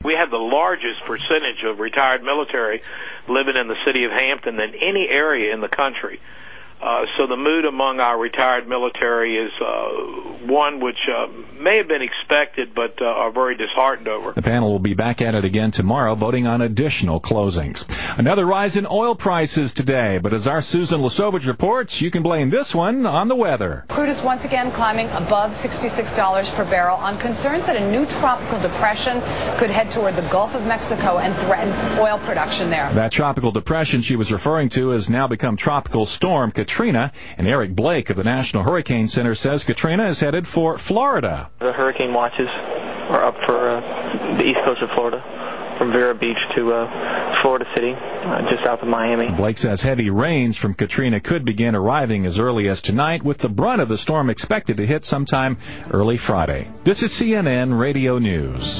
We have the largest percentage of retired military living in the city of Hampton than any area in the country. So the mood among our retired military is one which may have been expected, but are very disheartened over. The panel will be back at it again tomorrow, voting on additional closings. Another rise in oil prices today, but as our Susan Lesovich reports, you can blame this one on the weather. Crude is once again climbing above $66 per barrel on concerns that a new tropical depression could head toward the Gulf of Mexico and threaten oil production there. That tropical depression she was referring to has now become Tropical Storm Katrina, and Eric Blake of the National Hurricane Center says Katrina is headed for Florida. The hurricane watches are up for the east coast of Florida, from Vero Beach to Florida City, just south of Miami. Blake says heavy rains from Katrina could begin arriving as early as tonight, with the brunt of the storm expected to hit sometime early Friday. This is CNN Radio News.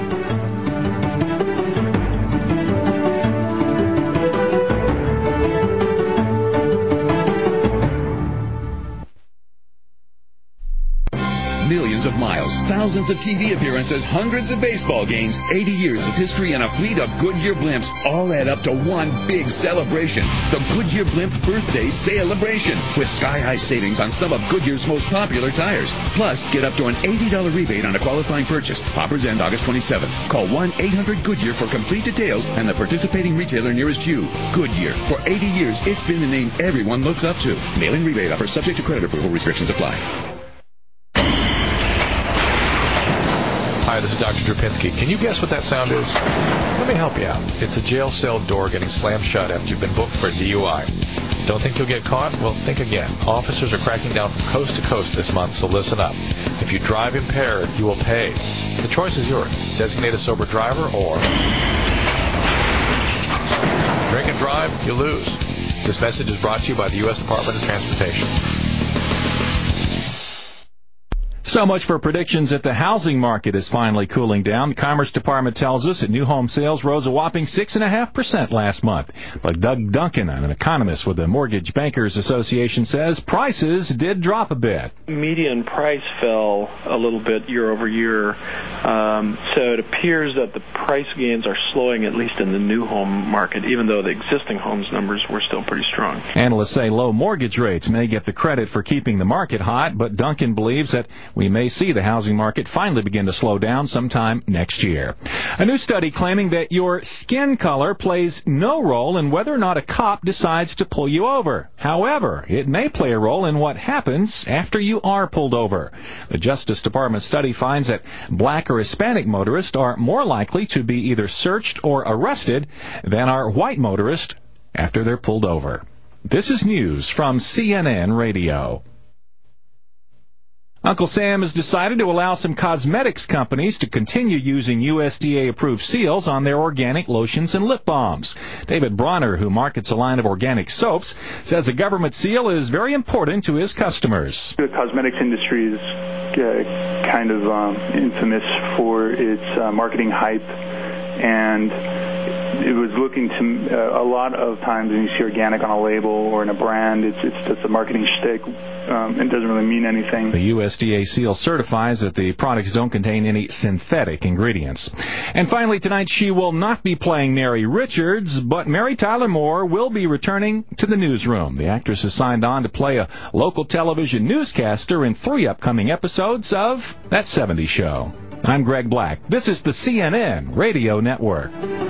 Millions of miles, thousands of TV appearances, hundreds of baseball games, 80 years of history, and a fleet of Goodyear blimps all add up to one big celebration. The Goodyear Blimp Birthday Celebration, with sky-high savings on some of Goodyear's most popular tires. Plus, get up to an $80 rebate on a qualifying purchase. Offers end August 27th. Call 1-800-GOODYEAR for complete details and the participating retailer nearest you. Goodyear. For 80 years, it's been the name everyone looks up to. Mail-in rebate offer subject to credit approval. Restrictions apply. Hi, this is Dr. Drapinski. Can you guess what that sound is? Let me help you out. It's a jail cell door getting slammed shut after you've been booked for a DUI. Don't think you'll get caught? Well, think again. Officers are cracking down from coast to coast this month, so listen up. If you drive impaired, you will pay. The choice is yours. Designate a sober driver or drink and drive, you lose. This message is brought to you by the U.S. Department of Transportation. So much for predictions that the housing market is finally cooling down. The Commerce Department tells us that new home sales rose a whopping 6.5% last month. But Doug Duncan, an economist with the Mortgage Bankers Association, says prices did drop a bit. Median price fell a little bit year over year. So it appears that the price gains are slowing, at least in the new home market, even though the existing homes numbers were still pretty strong. Analysts say low mortgage rates may get the credit for keeping the market hot, but Duncan believes that we may see the housing market finally begin to slow down sometime next year. A new study claiming that your skin color plays no role in whether or not a cop decides to pull you over. However, it may play a role in what happens after you are pulled over. The Justice Department study finds that black or Hispanic motorists are more likely to be either searched or arrested than are white motorists after they're pulled over. This is news from CNN Radio. Uncle Sam has decided to allow some cosmetics companies to continue using USDA-approved seals on their organic lotions and lip balms. David Bronner, who markets a line of organic soaps, says a government seal is very important to his customers. The cosmetics industry is kind of infamous for its marketing hype, and it was looking to a lot of times when you see organic on a label or in a brand, it's just a marketing shtick. It doesn't really mean anything. The USDA seal certifies that the products don't contain any synthetic ingredients. And finally, tonight she will not be playing Mary Richards, but Mary Tyler Moore will be returning to the newsroom. The actress has signed on to play a local television newscaster in 3 upcoming episodes of That 70s Show. I'm Greg Black. This is the CNN Radio Network.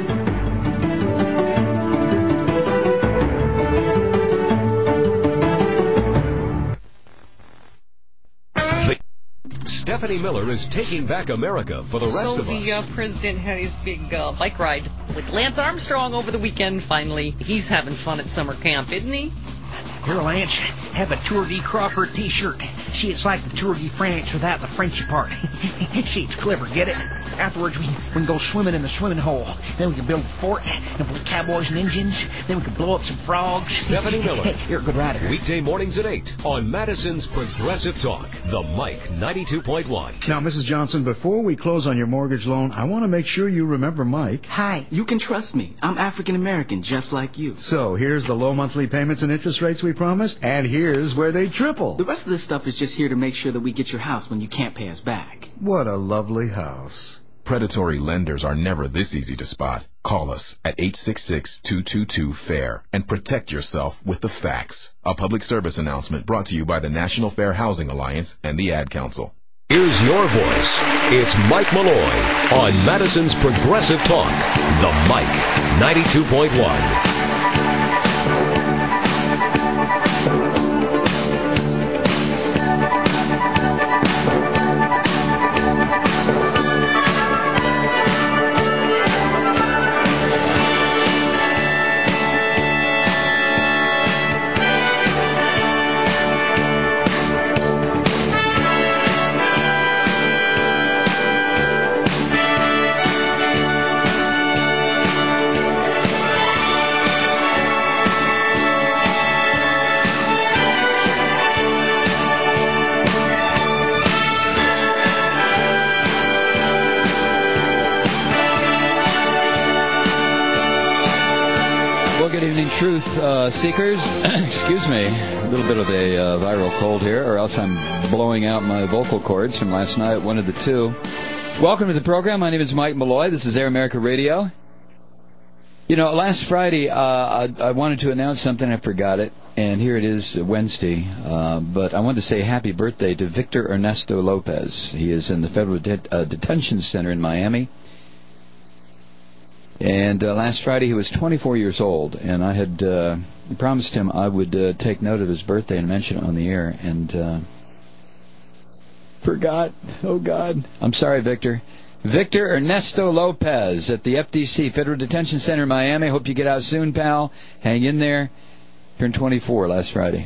Stephanie Miller is taking back America for the rest of us. So the president had his big bike ride with Lance Armstrong over the weekend, finally. He's having fun at summer camp, isn't he? Here, Lance, have a Tour de Crawford t-shirt. See, it's like the Tour de France without the Frenchy part. See, it's clever, get it? Afterwards, we can go swimming in the swimming hole. Then we can build a fort and play cowboys and Indians. Then we can blow up some frogs. Stephanie Miller. You're a good rider. Weekday mornings at 8 on Madison's Progressive Talk, the Mike 92.1. Now, Mrs. Johnson, before we close on your mortgage loan, I want to make sure you remember Mike. Hi, you can trust me. I'm African American, just like you. So, here's the low monthly payments and interest rates we promised, and here's where they triple. The rest of this stuff is just here to make sure that we get your house when you can't pay us back. What a lovely house. Predatory lenders are never this easy to spot. Call us at 866-222-FAIR and protect yourself with the facts. A public service announcement brought to you by the National Fair Housing Alliance and the Ad Council. Here's your voice. It's Mike Malloy on Madison's Progressive Talk. The Mike 92.1. Truth seekers, excuse me, a little bit of a viral cold here, or else I'm blowing out my vocal cords from last night, one of the two. Welcome to the program. My name is Mike Malloy. This is Air America Radio. You know, last Friday I wanted to announce something. I forgot it, and here it is, Wednesday. But I wanted to say happy birthday to Victor Ernesto Lopez. He is in the Federal Detention Center in Miami. And last Friday he was 24 years old, and I had promised him I would take note of his birthday and mention it on the air, and forgot. Oh, God. I'm sorry, Victor. Victor Ernesto Lopez at the FDC, Federal Detention Center in Miami. Hope you get out soon, pal. Hang in there. Turned 24 last Friday.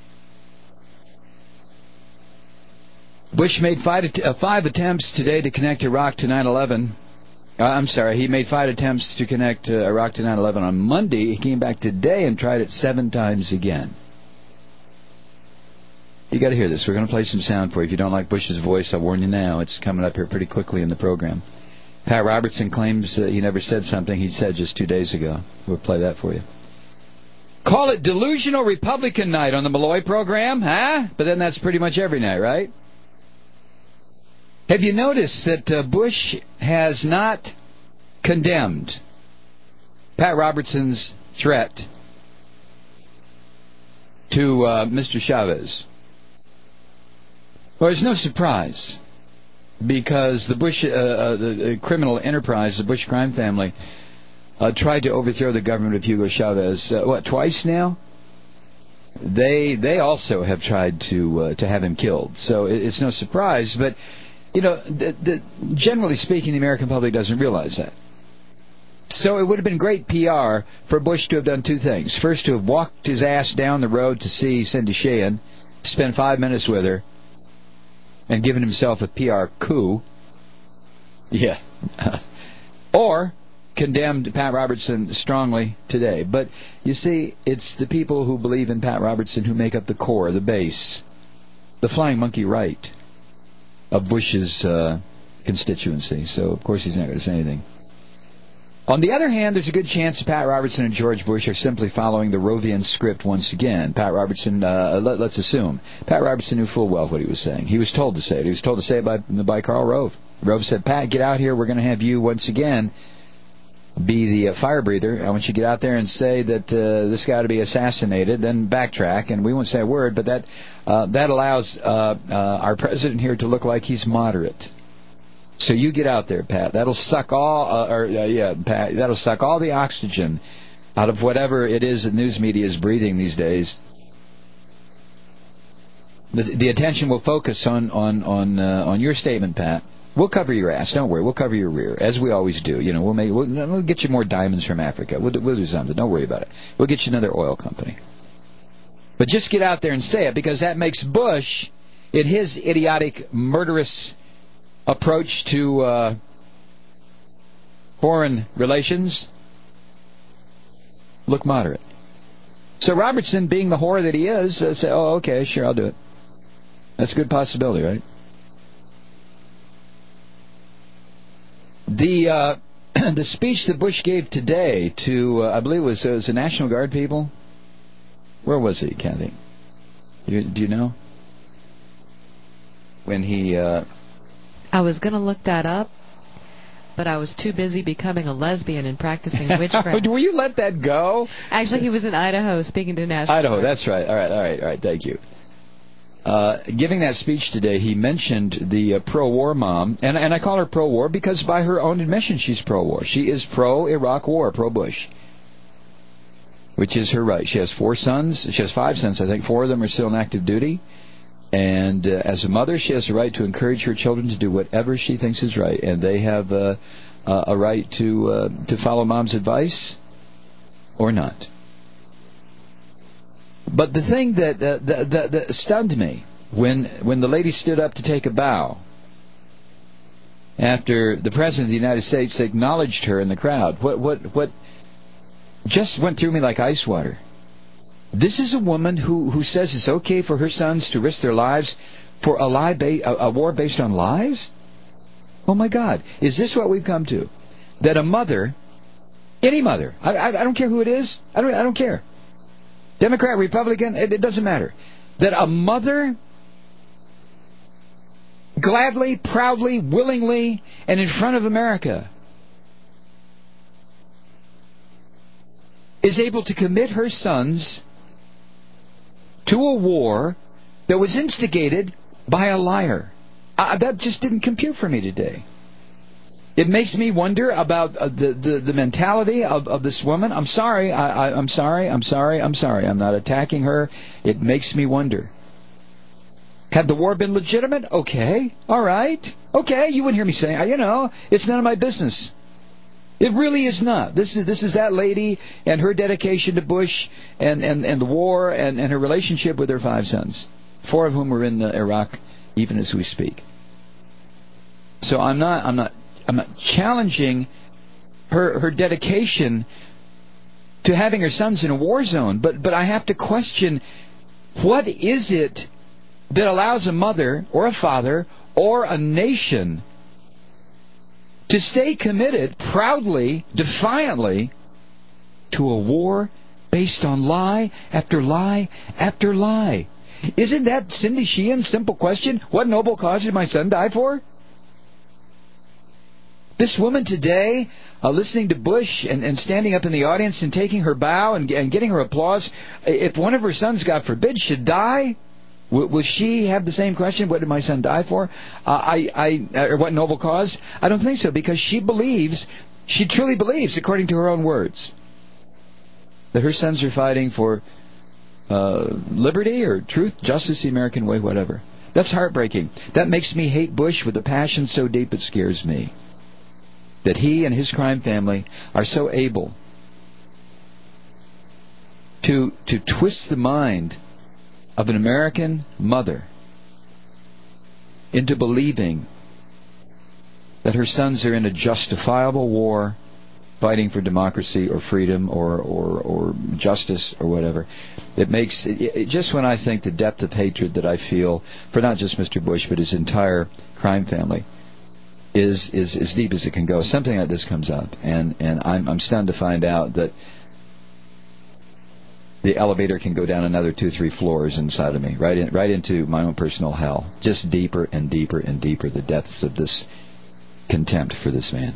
Bush made five attempts today to connect Iraq to 9/11. I'm sorry, he made 5 attempts to connect Iraq to 9/11 on Monday. He came back today and tried it 7 times again. You got to hear this. We're going to play some sound for you. If you don't like Bush's voice, I warn you now. It's coming up here pretty quickly in the program. Pat Robertson claims he never said something he said just 2 days ago. We'll play that for you. Call it delusional Republican night on the Malloy program, huh? But then that's pretty much every night, right? Have you noticed that Bush has not condemned Pat Robertson's threat to Mr. Chavez? Well, there's no surprise, because the Bush the criminal enterprise, the Bush crime family, tried to overthrow the government of Hugo Chavez, twice now? They also have tried to have him killed. So it's no surprise, but you know, generally speaking, the American public doesn't realize that. So it would have been great PR for Bush to have done 2 things. First, to have walked his ass down the road to see Cindy Sheehan, spend 5 minutes with her, and given himself a PR coup. Yeah. Or condemned Pat Robertson strongly today. But, you see, it's the people who believe in Pat Robertson who make up the core, the base, the flying monkey right of Bush's constituency. So, of course, he's not going to say anything. On the other hand, there's a good chance that Pat Robertson and George Bush are simply following the Rovian script once again. Pat Robertson, let's assume, Pat Robertson knew full well what he was saying. He was told to say it. He was told to say it by Karl Rove. Rove said, Pat, get out here. We're going to have you once again be the fire breather. I want you to get out there and say that this guy ought to be assassinated, then backtrack, and we won't say a word, but that allows our president here to look like he's moderate. So you get out there, Pat. That'll suck all, Pat. That'll suck all the oxygen out of whatever it is that news media is breathing these days. The attention will focus on your statement, Pat. We'll cover your ass. Don't worry. We'll cover your rear, as we always do. You know, we'll get you more diamonds from Africa. We'll do something. Don't worry about it. We'll get you another oil company. But just get out there and say it, because that makes Bush, in his idiotic, murderous approach to foreign relations, look moderate. So Robertson, being the whore that he is, say, oh, okay, sure, I'll do it. That's a good possibility, right? The speech that Bush gave today to, I believe it was the National Guard people. Where was he, Kathy? Do you know? When he... I was going to look that up. but I was too busy becoming a lesbian and practicing witchcraft. Will you let that go? Actually, he was in Idaho speaking to National. Idaho, that's right. All right. Thank you. Giving that speech today, he mentioned the pro-war mom, and I call her pro-war because by her own admission she's pro-war. She is pro-Iraq war, pro-Bush, which is her right. She has 4 sons. She has 5 sons, I think. 4 of them are still in active duty. And as a mother, she has the right to encourage her children to do whatever she thinks is right, and they have a right to follow mom's advice or not. But the thing that stunned me when the lady stood up to take a bow after the President of the United States acknowledged her in the crowd, what just went through me like ice water. This is a woman who says it's okay for her sons to risk their lives for a war based on lies? Oh my God. Is this what we've come to? That a mother, any mother, I don't care who it is, I don't care. Democrat, Republican, it doesn't matter. That a mother gladly, proudly, willingly, and in front of America is able to commit her sons to a war that was instigated by a liar. That just didn't compute for me today. It makes me wonder about the mentality of this woman. I'm sorry. I'm sorry. I'm not attacking her. It makes me wonder. Had the war been legitimate? Okay. All right. Okay. You wouldn't hear me saying, it's none of my business. It really is not. This is that lady and her dedication to Bush and the war and her relationship with her 5 sons, 4 of whom are in Iraq even as we speak. So I'm not challenging her dedication to having her sons in a war zone, but I have to question, what is it that allows a mother or a father or a nation to stay committed proudly, defiantly, to a war based on lie after lie after lie? Isn't that Cindy Sheehan's simple question? What noble cause did my son die for? This woman today, listening to Bush and standing up in the audience and taking her bow and getting her applause, if one of her sons, God forbid, should die, will she have the same question? What did my son die for? Or what noble cause? I don't think so, because she truly believes, according to her own words, that her sons are fighting for liberty or truth, justice, the American way, whatever. That's heartbreaking. That makes me hate Bush with a passion so deep it scares me. That he and his crime family are so able to twist the mind of an American mother into believing that her sons are in a justifiable war fighting for democracy or freedom or justice or whatever. It makes just when I think the depth of hatred that I feel for not just Mr. Bush but his entire crime family is as deep as it can go. Something like this comes up, and I'm stunned to find out that the elevator can go down another 2-3 floors inside of me, right into my own personal hell. Just deeper and deeper and deeper, the depths of this contempt for this man.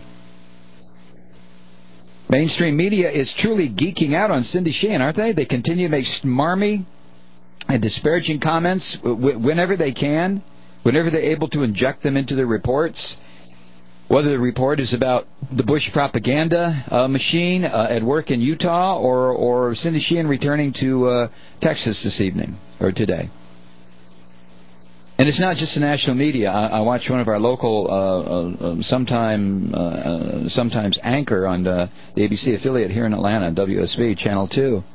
Mainstream media is truly geeking out on Cindy Sheehan, aren't they? They continue to make smarmy and disparaging comments whenever they can, whenever they're able to inject them into their reports. Whether the report is about the Bush propaganda machine at work in Utah or Cindy Sheehan returning to Texas this evening or today. And it's not just the national media. I watch one of our local, sometimes anchor on the ABC affiliate here in Atlanta, WSB, Channel 2.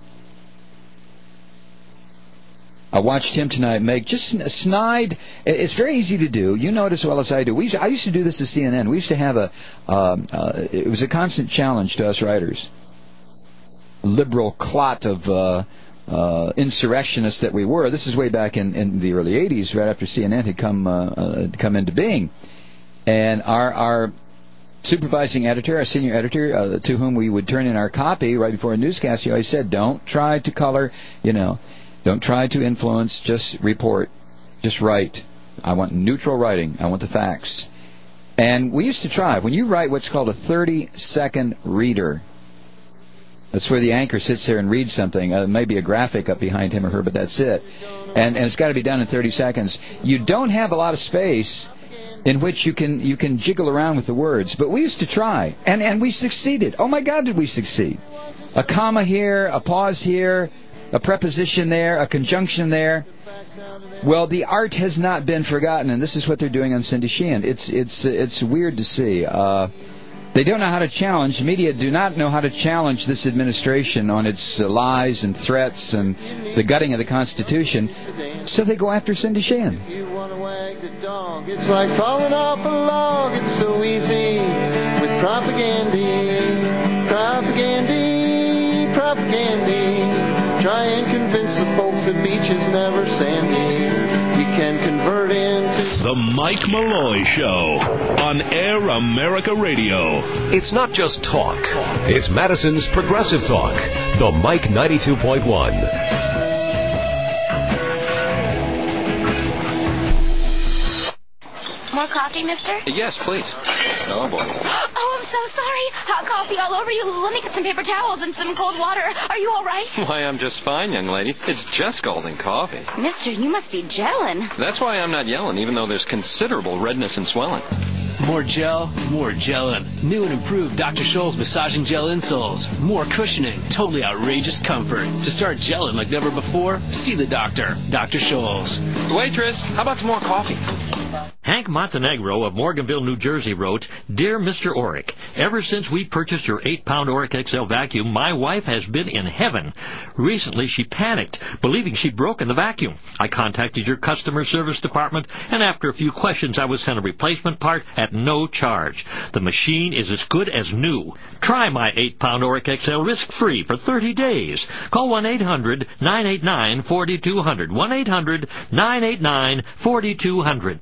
I watched him tonight make just snide. It's very easy to do. You know it as well as I do. I used to do this at CNN. We used to have it was a constant challenge to us writers. Liberal clot of insurrectionists that we were. This is way back in the early 80s, right after CNN had come into being. And our supervising editor, our senior editor, to whom we would turn in our copy right before a newscast, he always said, don't try to color, don't try to influence, just report, just write. I want neutral writing. I want the facts. And we used to try. When you write what's called a 30-second reader, that's where the anchor sits there and reads something. Maybe a graphic up behind him or her, but that's it. And it's got to be done in 30 seconds. You don't have a lot of space in which you can jiggle around with the words. But we used to try, and we succeeded. Oh, my God, did we succeed. A comma here, a pause here, a preposition there, a conjunction there. Well, the art has not been forgotten, and this is what they're doing on Cindy Sheehan. It's weird to see. They don't know how to challenge. Media do not know how to challenge this administration on its lies and threats and the gutting of the Constitution, so they go after Cindy Sheehan. You want to wag the dog. It's like falling off a log. It's so easy with propaganda. Try and convince the folks that beach is never sandy. You can convert into The Mike Malloy Show on Air America Radio. It's not just talk. It's Madison's Progressive Talk. The Mike 92.1. More coffee, mister? Yes, please. Oh, boy. Oh, I'm so sorry. Hot coffee all over you. Let me get some paper towels and some cold water. Are you all right? Why, I'm just fine, young lady. It's just golden coffee. Mister, you must be gelling. That's why I'm not yelling, even though there's considerable redness and swelling. More gel, more gelling. New and improved Dr. Scholl's massaging gel insoles. More cushioning, totally outrageous comfort. To start gelling like never before, see the doctor, Dr. Scholl's. Waitress, how about some more coffee? Hank Montenegro of Morganville, New Jersey wrote, Dear Mr. Oric, ever since we purchased your 8-pound Oric XL vacuum, my wife has been in heaven. Recently, she panicked, believing she'd broken the vacuum. I contacted your customer service department, and after a few questions, I was sent a replacement part at no charge. The machine is as good as new. Try my 8-pound Oric XL risk-free for 30 days. Call 1-800-989-4200. 1-800-989-4200.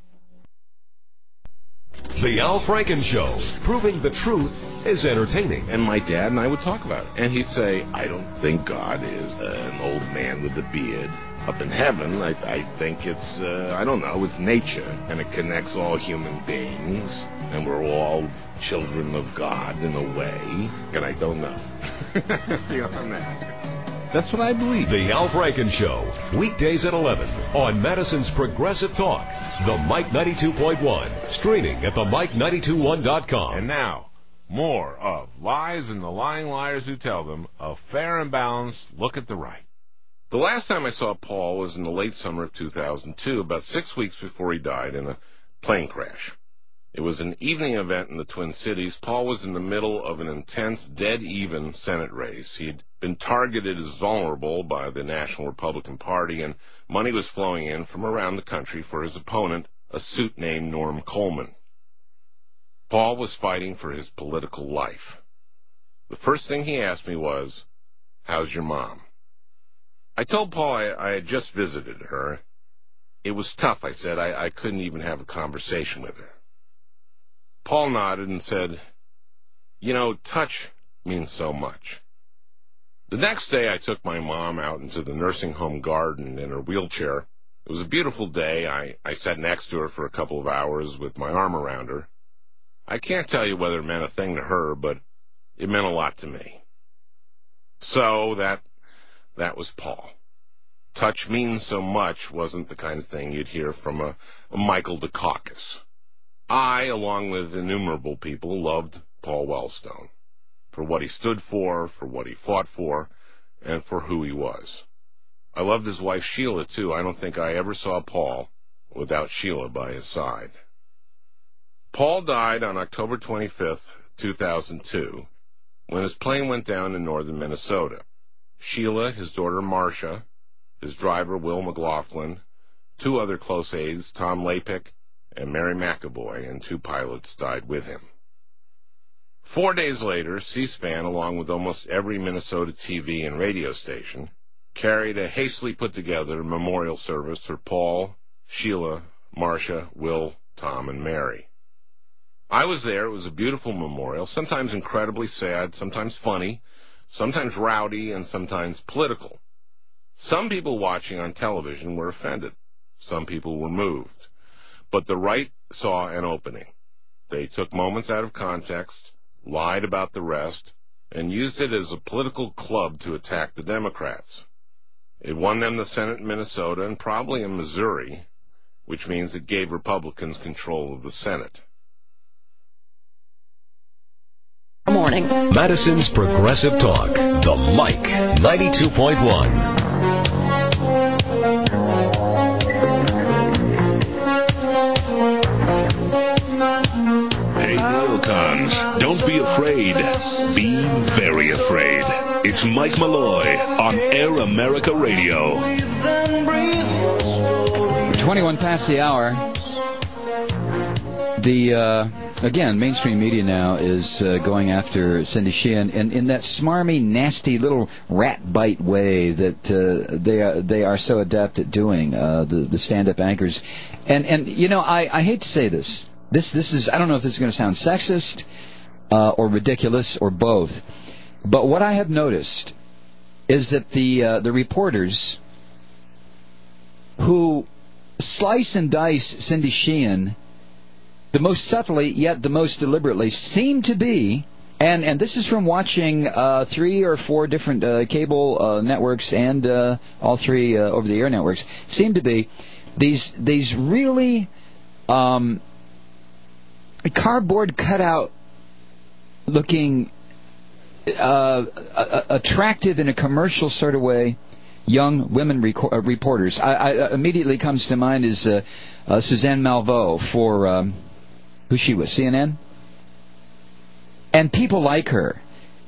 The Al Franken Show, proving the truth is entertaining. And my dad and I would talk about it. And he'd say, I don't think God is an old man with a beard up in heaven. I think it's, I don't know, it's nature. And it connects all human beings. And we're all children of God in a way. And I don't know. Beyond that. That's what I believe. The Al Franken Show, weekdays at 11 on Madison's Progressive Talk. The Mike 92.1, streaming at themike921.com. And now, more of Lies and the Lying Liars Who Tell Them, a fair and balanced look at the right. The last time I saw Paul was in the late summer of 2002, about 6 weeks before he died in a plane crash. It was an evening event in the Twin Cities. Paul was in the middle of an intense, dead-even Senate race. He'd been targeted as vulnerable by the National Republican Party, and money was flowing in from around the country for his opponent, a suit named Norm Coleman. Paul was fighting for his political life. The first thing he asked me was, "How's your mom?" I told Paul I had just visited her. It was tough, I said. I couldn't even have a conversation with her. Paul nodded and said, "You know, touch means so much." The next day, I took my mom out into the nursing home garden in her wheelchair. It was a beautiful day. I sat next to her for a couple of hours with my arm around her. I can't tell you whether it meant a thing to her, but it meant a lot to me. So that was Paul. Touch means so much wasn't the kind of thing you'd hear from a Michael Dukakis. I, along with innumerable people, loved Paul Wellstone for what he stood for what he fought for, and for who he was. I loved his wife Sheila, too. I don't think I ever saw Paul without Sheila by his side. Paul died on October 25th, 2002, when his plane went down in northern Minnesota. Sheila, his daughter Marcia, his driver Will McLaughlin, 2 other close aides, Tom Lapik and Mary McAvoy, and 2 pilots died with him. 4 days later, C-SPAN, along with almost every Minnesota TV and radio station, carried a hastily put-together memorial service for Paul, Sheila, Marcia, Will, Tom, and Mary. I was there. It was a beautiful memorial, sometimes incredibly sad, sometimes funny, sometimes rowdy, and sometimes political. Some people watching on television were offended. Some people were moved. But the right saw an opening. They took moments out of context, lied about the rest, and used it as a political club to attack the Democrats. It won them the Senate in Minnesota and probably in Missouri, which means it gave Republicans control of the Senate. Morning. Madison's Progressive Talk, the Mike 92.1. Hey, neocons, don't be afraid. Be very afraid. It's Mike Malloy on Air America Radio. 21 past the hour. Again, mainstream media now is going after Cindy Sheehan in that smarmy, nasty little rat bite way that they are so adept at doing, the stand-up anchors. And you know, I hate to say this. This is, I don't know if this is going to sound sexist or ridiculous or both, but what I have noticed is that the reporters who slice and dice Cindy Sheehan the most subtly, yet the most deliberately, seem to be, and this is from watching 3 or 4 different cable networks and all 3 over-the-air networks, seem to be these really cardboard cutout looking attractive in a commercial sort of way young women reporters. I immediately comes to mind is Suzanne Malveaux for who she was, CNN, and people like her.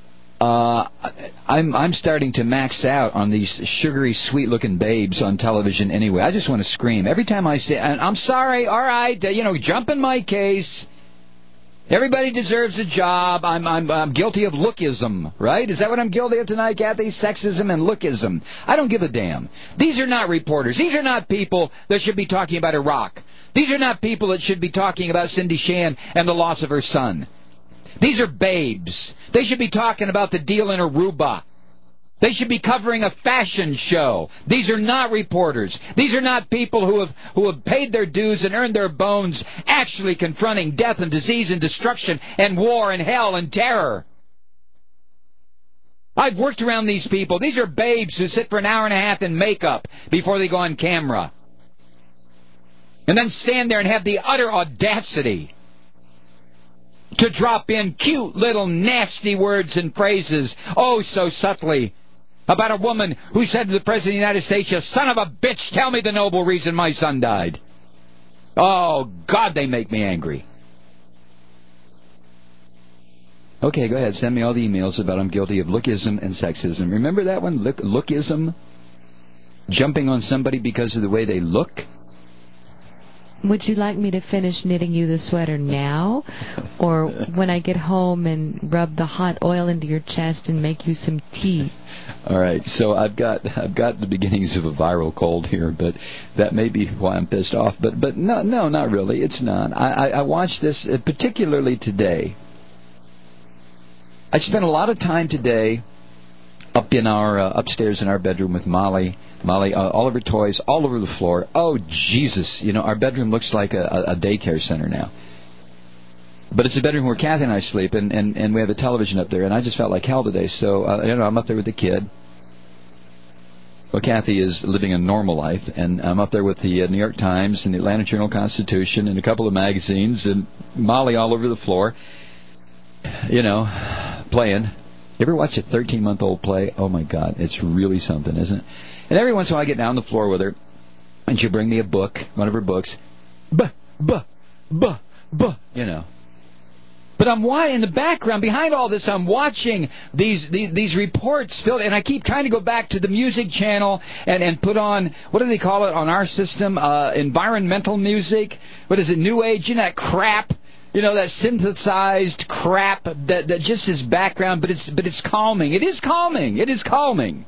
I'm starting to max out on these sugary, sweet-looking babes on television. Anyway, I just want to scream every time I see. And I'm sorry. All right, jump in my case. Everybody deserves a job. I'm guilty of lookism, right? Is that what I'm guilty of tonight, Kathy? Sexism and lookism. I don't give a damn. These are not reporters. These are not people that should be talking about Iraq. These are not people that should be talking about Cindy Sheehan and the loss of her son. These are babes. They should be talking about the deal in Aruba. They should be covering a fashion show. These are not reporters. These are not people who have paid their dues and earned their bones actually confronting death and disease and destruction and war and hell and terror. I've worked around these people. These are babes who sit for an hour and a half in makeup before they go on camera. And then stand there and have the utter audacity to drop in cute little nasty words and phrases, oh so subtly, about a woman who said to the President of the United States, "You son of a bitch, tell me the noble reason my son died." Oh, God, they make me angry. Okay, go ahead, send me all the emails about I'm guilty of lookism and sexism. Remember that one, lookism? Jumping on somebody because of the way they look? Would you like me to finish knitting you the sweater now, or when I get home and rub the hot oil into your chest and make you some tea? All right, so I've got the beginnings of a viral cold here, but that may be why I'm pissed off. But no, not really. It's not. I watched this particularly today. I spent a lot of time today up in our upstairs in our bedroom with Molly, all of her toys all over the floor. Oh, Jesus. Our bedroom looks like a daycare center now. But it's a bedroom where Kathy and I sleep, and we have a television up there, and I just felt like hell today. So, I'm up there with the kid. Well, Kathy is living a normal life, and I'm up there with the New York Times and the Atlanta Journal-Constitution and a couple of magazines, and Molly all over the floor, playing. You ever watch a 13-month-old play? Oh, my God. It's really something, isn't it? And every once in a while I get down on the floor with her, and she'll bring me a book, one of her books. But in the background, behind all this, I'm watching these reports filled, and I keep trying to go back to the music channel and put on, what do they call it on our system? Environmental music? What is it, New Age? That crap? That synthesized crap that just is background, but it's calming. It is calming. It is calming.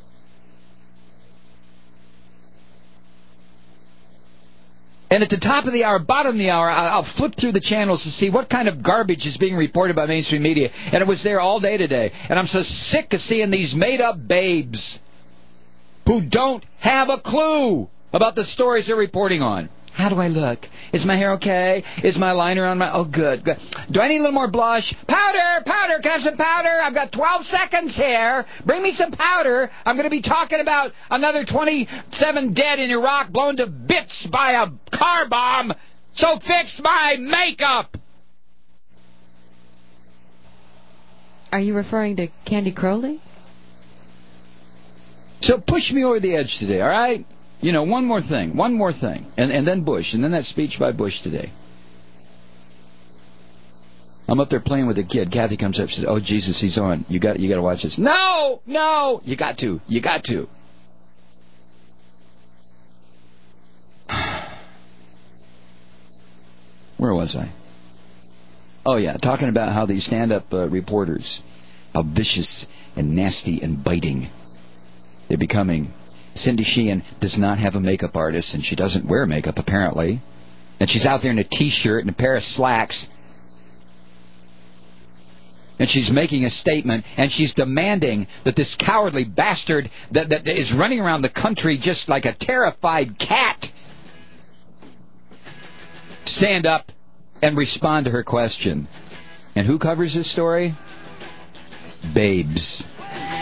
And at the top of the hour, bottom of the hour, I'll flip through the channels to see what kind of garbage is being reported by mainstream media. And it was there all day today. And I'm so sick of seeing these made-up babes who don't have a clue about the stories they're reporting on. How do I look? Is my hair okay? Is my liner on my... Oh, good, good. Do I need a little more blush? Powder! Powder! Can I have some powder? I've got 12 seconds here. Bring me some powder. I'm going to be talking about another 27 dead in Iraq blown to bits by a car bomb. So fix my makeup! Are you referring to Candy Crowley? So push me over the edge today, all right? You know, one more thing. And then Bush, and then that speech by Bush today. I'm up there playing with a kid. Kathy comes up and says, "Oh, Jesus, he's on. You got to watch this." No! You got to. Where was I? Oh, yeah, talking about how these stand-up reporters, how vicious and nasty and biting they're becoming. Cindy Sheehan does not have a makeup artist, and she doesn't wear makeup, apparently. And she's out there in a T-shirt and a pair of slacks. And she's making a statement, and she's demanding that this cowardly bastard that is running around the country just like a terrified cat stand up and respond to her question. And who covers this story? Babes.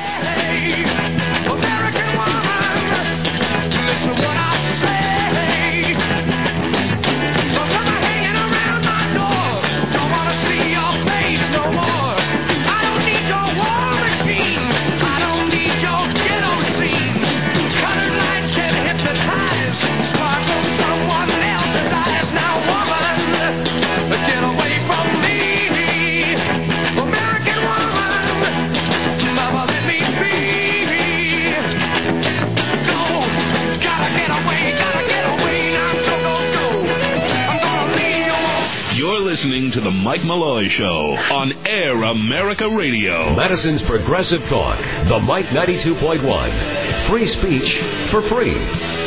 Listening to the Mike Malloy Show on Air America Radio. Madison's Progressive Talk, the Mike 92.1. Free speech for free.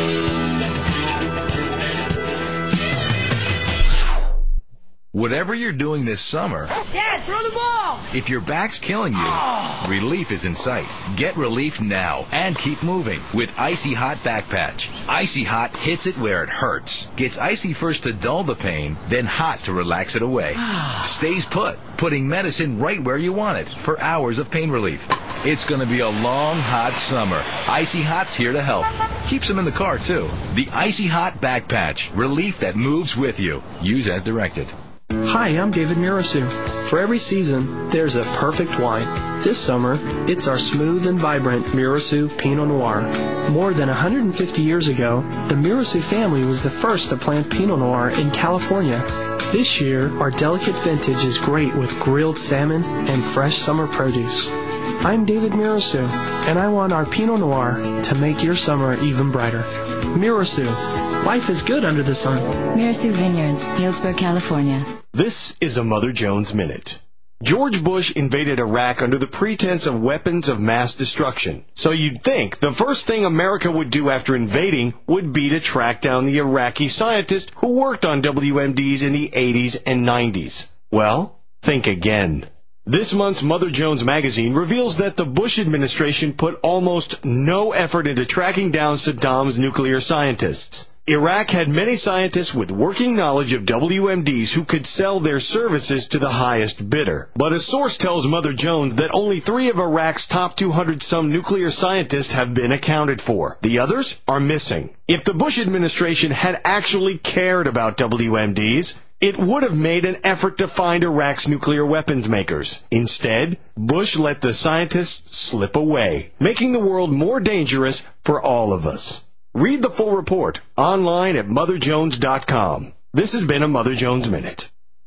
Whatever you're doing this summer, Dad, throw the ball! If your back's killing you, relief is in sight. Get relief now and keep moving with Icy Hot Back Patch. Icy Hot hits it where it hurts. Gets icy first to dull the pain, then hot to relax it away. Stays put, putting medicine right where you want it for hours of pain relief. It's going to be a long, hot summer. Icy Hot's here to help. Keeps them in the car, too. The Icy Hot Back Patch. Relief that moves with you. Use as directed. Hi, I'm David Murasu. For every season, there's a perfect wine. This summer, it's our smooth and vibrant Murasu Pinot Noir. More than 150 years ago, the Murasu family was the first to plant Pinot Noir in California. This year, our delicate vintage is great with grilled salmon and fresh summer produce. I'm David Murasu, and I want our Pinot Noir to make your summer even brighter. Murasu. Life is good under the sun. Mirasu Vineyards, Healdsburg, California. This is a Mother Jones Minute. George Bush invaded Iraq under the pretense of weapons of mass destruction. So you'd think the first thing America would do after invading would be to track down the Iraqi scientist who worked on WMDs in the 80s and 90s. Well, think again. This month's Mother Jones magazine reveals that the Bush administration put almost no effort into tracking down Saddam's nuclear scientists. Iraq had many scientists with working knowledge of WMDs who could sell their services to the highest bidder. But a source tells Mother Jones that only 3 of Iraq's top 200-some nuclear scientists have been accounted for. The others are missing. If the Bush administration had actually cared about WMDs, it would have made an effort to find Iraq's nuclear weapons makers. Instead, Bush let the scientists slip away, making the world more dangerous for all of us. Read the full report online at MotherJones.com. This has been a Mother Jones Minute.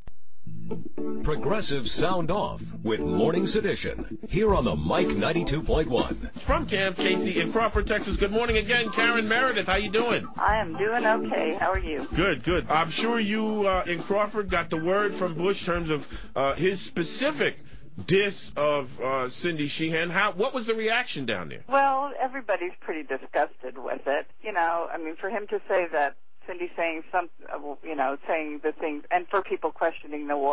Progressive Sound Off with Morning Sedition here on the Mike 92.1. From Camp Casey in Crawford, Texas. Good morning again, Karen Meredith. How you doing? I am doing okay. How are you? Good, good. I'm sure you in Crawford got the word from Bush in terms of his specific diss of Cindy Sheehan. What was the reaction down there? Well, everybody's pretty disgusted with it. You know, I mean, for him to say that Cindy saying saying the things, and for people questioning the war,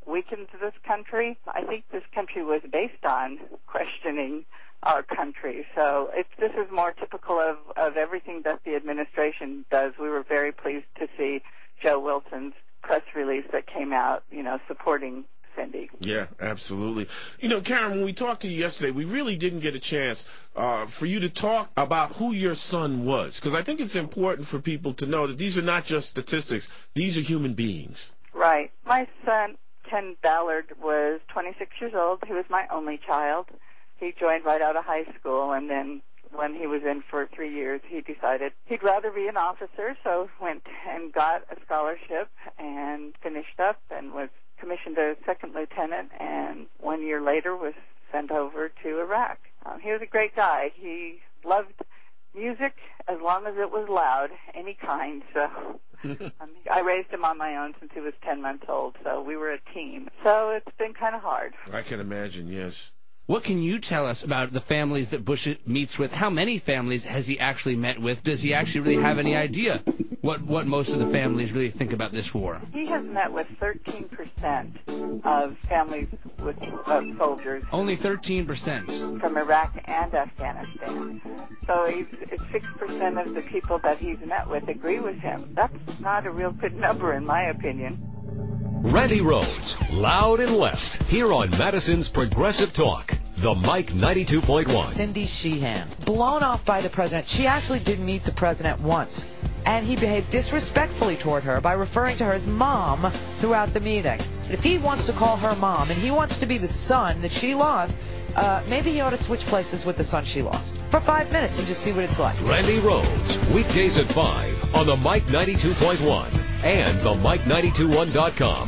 weakens this country. I think this country was based on questioning our country. So this is more typical of everything that the administration does. We were very pleased to see Joe Wilson's press release that came out, supporting Cindy. Yeah, absolutely. Karen, when we talked to you yesterday, we really didn't get a chance for you to talk about who your son was, because I think it's important for people to know that these are not just statistics. These are human beings. Right. My son, Ken Ballard, was 26 years old. He was my only child. He joined right out of high school, and then when he was in for 3 years, he decided he'd rather be an officer, so went and got a scholarship and finished up and was commissioned as second lieutenant, and 1 year later was sent over to Iraq. He was a great guy. He loved music as long as it was loud, any kind, so I raised him on my own since he was 10 months old, so we were a team. So it's been kind of hard. I can imagine, yes. What can you tell us about the families that Bush meets with? How many families has he actually met with? Does he actually really have any idea what most of the families really think about this war? He has met with 13% of families with soldiers. Only 13%? From Iraq and Afghanistan. So 6% of the people that he's met with agree with him. That's not a real good number, in my opinion. Randy Rhodes, loud and left, here on Madison's Progressive Talk, the Mike 92.1. Cindy Sheehan, blown off by the president. She actually did meet the president once, and he behaved disrespectfully toward her by referring to her as mom throughout the meeting. If he wants to call her mom and he wants to be the son that she lost, maybe he ought to switch places with the son she lost for 5 minutes and just see what it's like. Randy Rhodes, weekdays at 5 on the Mike 92.1 and the Mike921.com.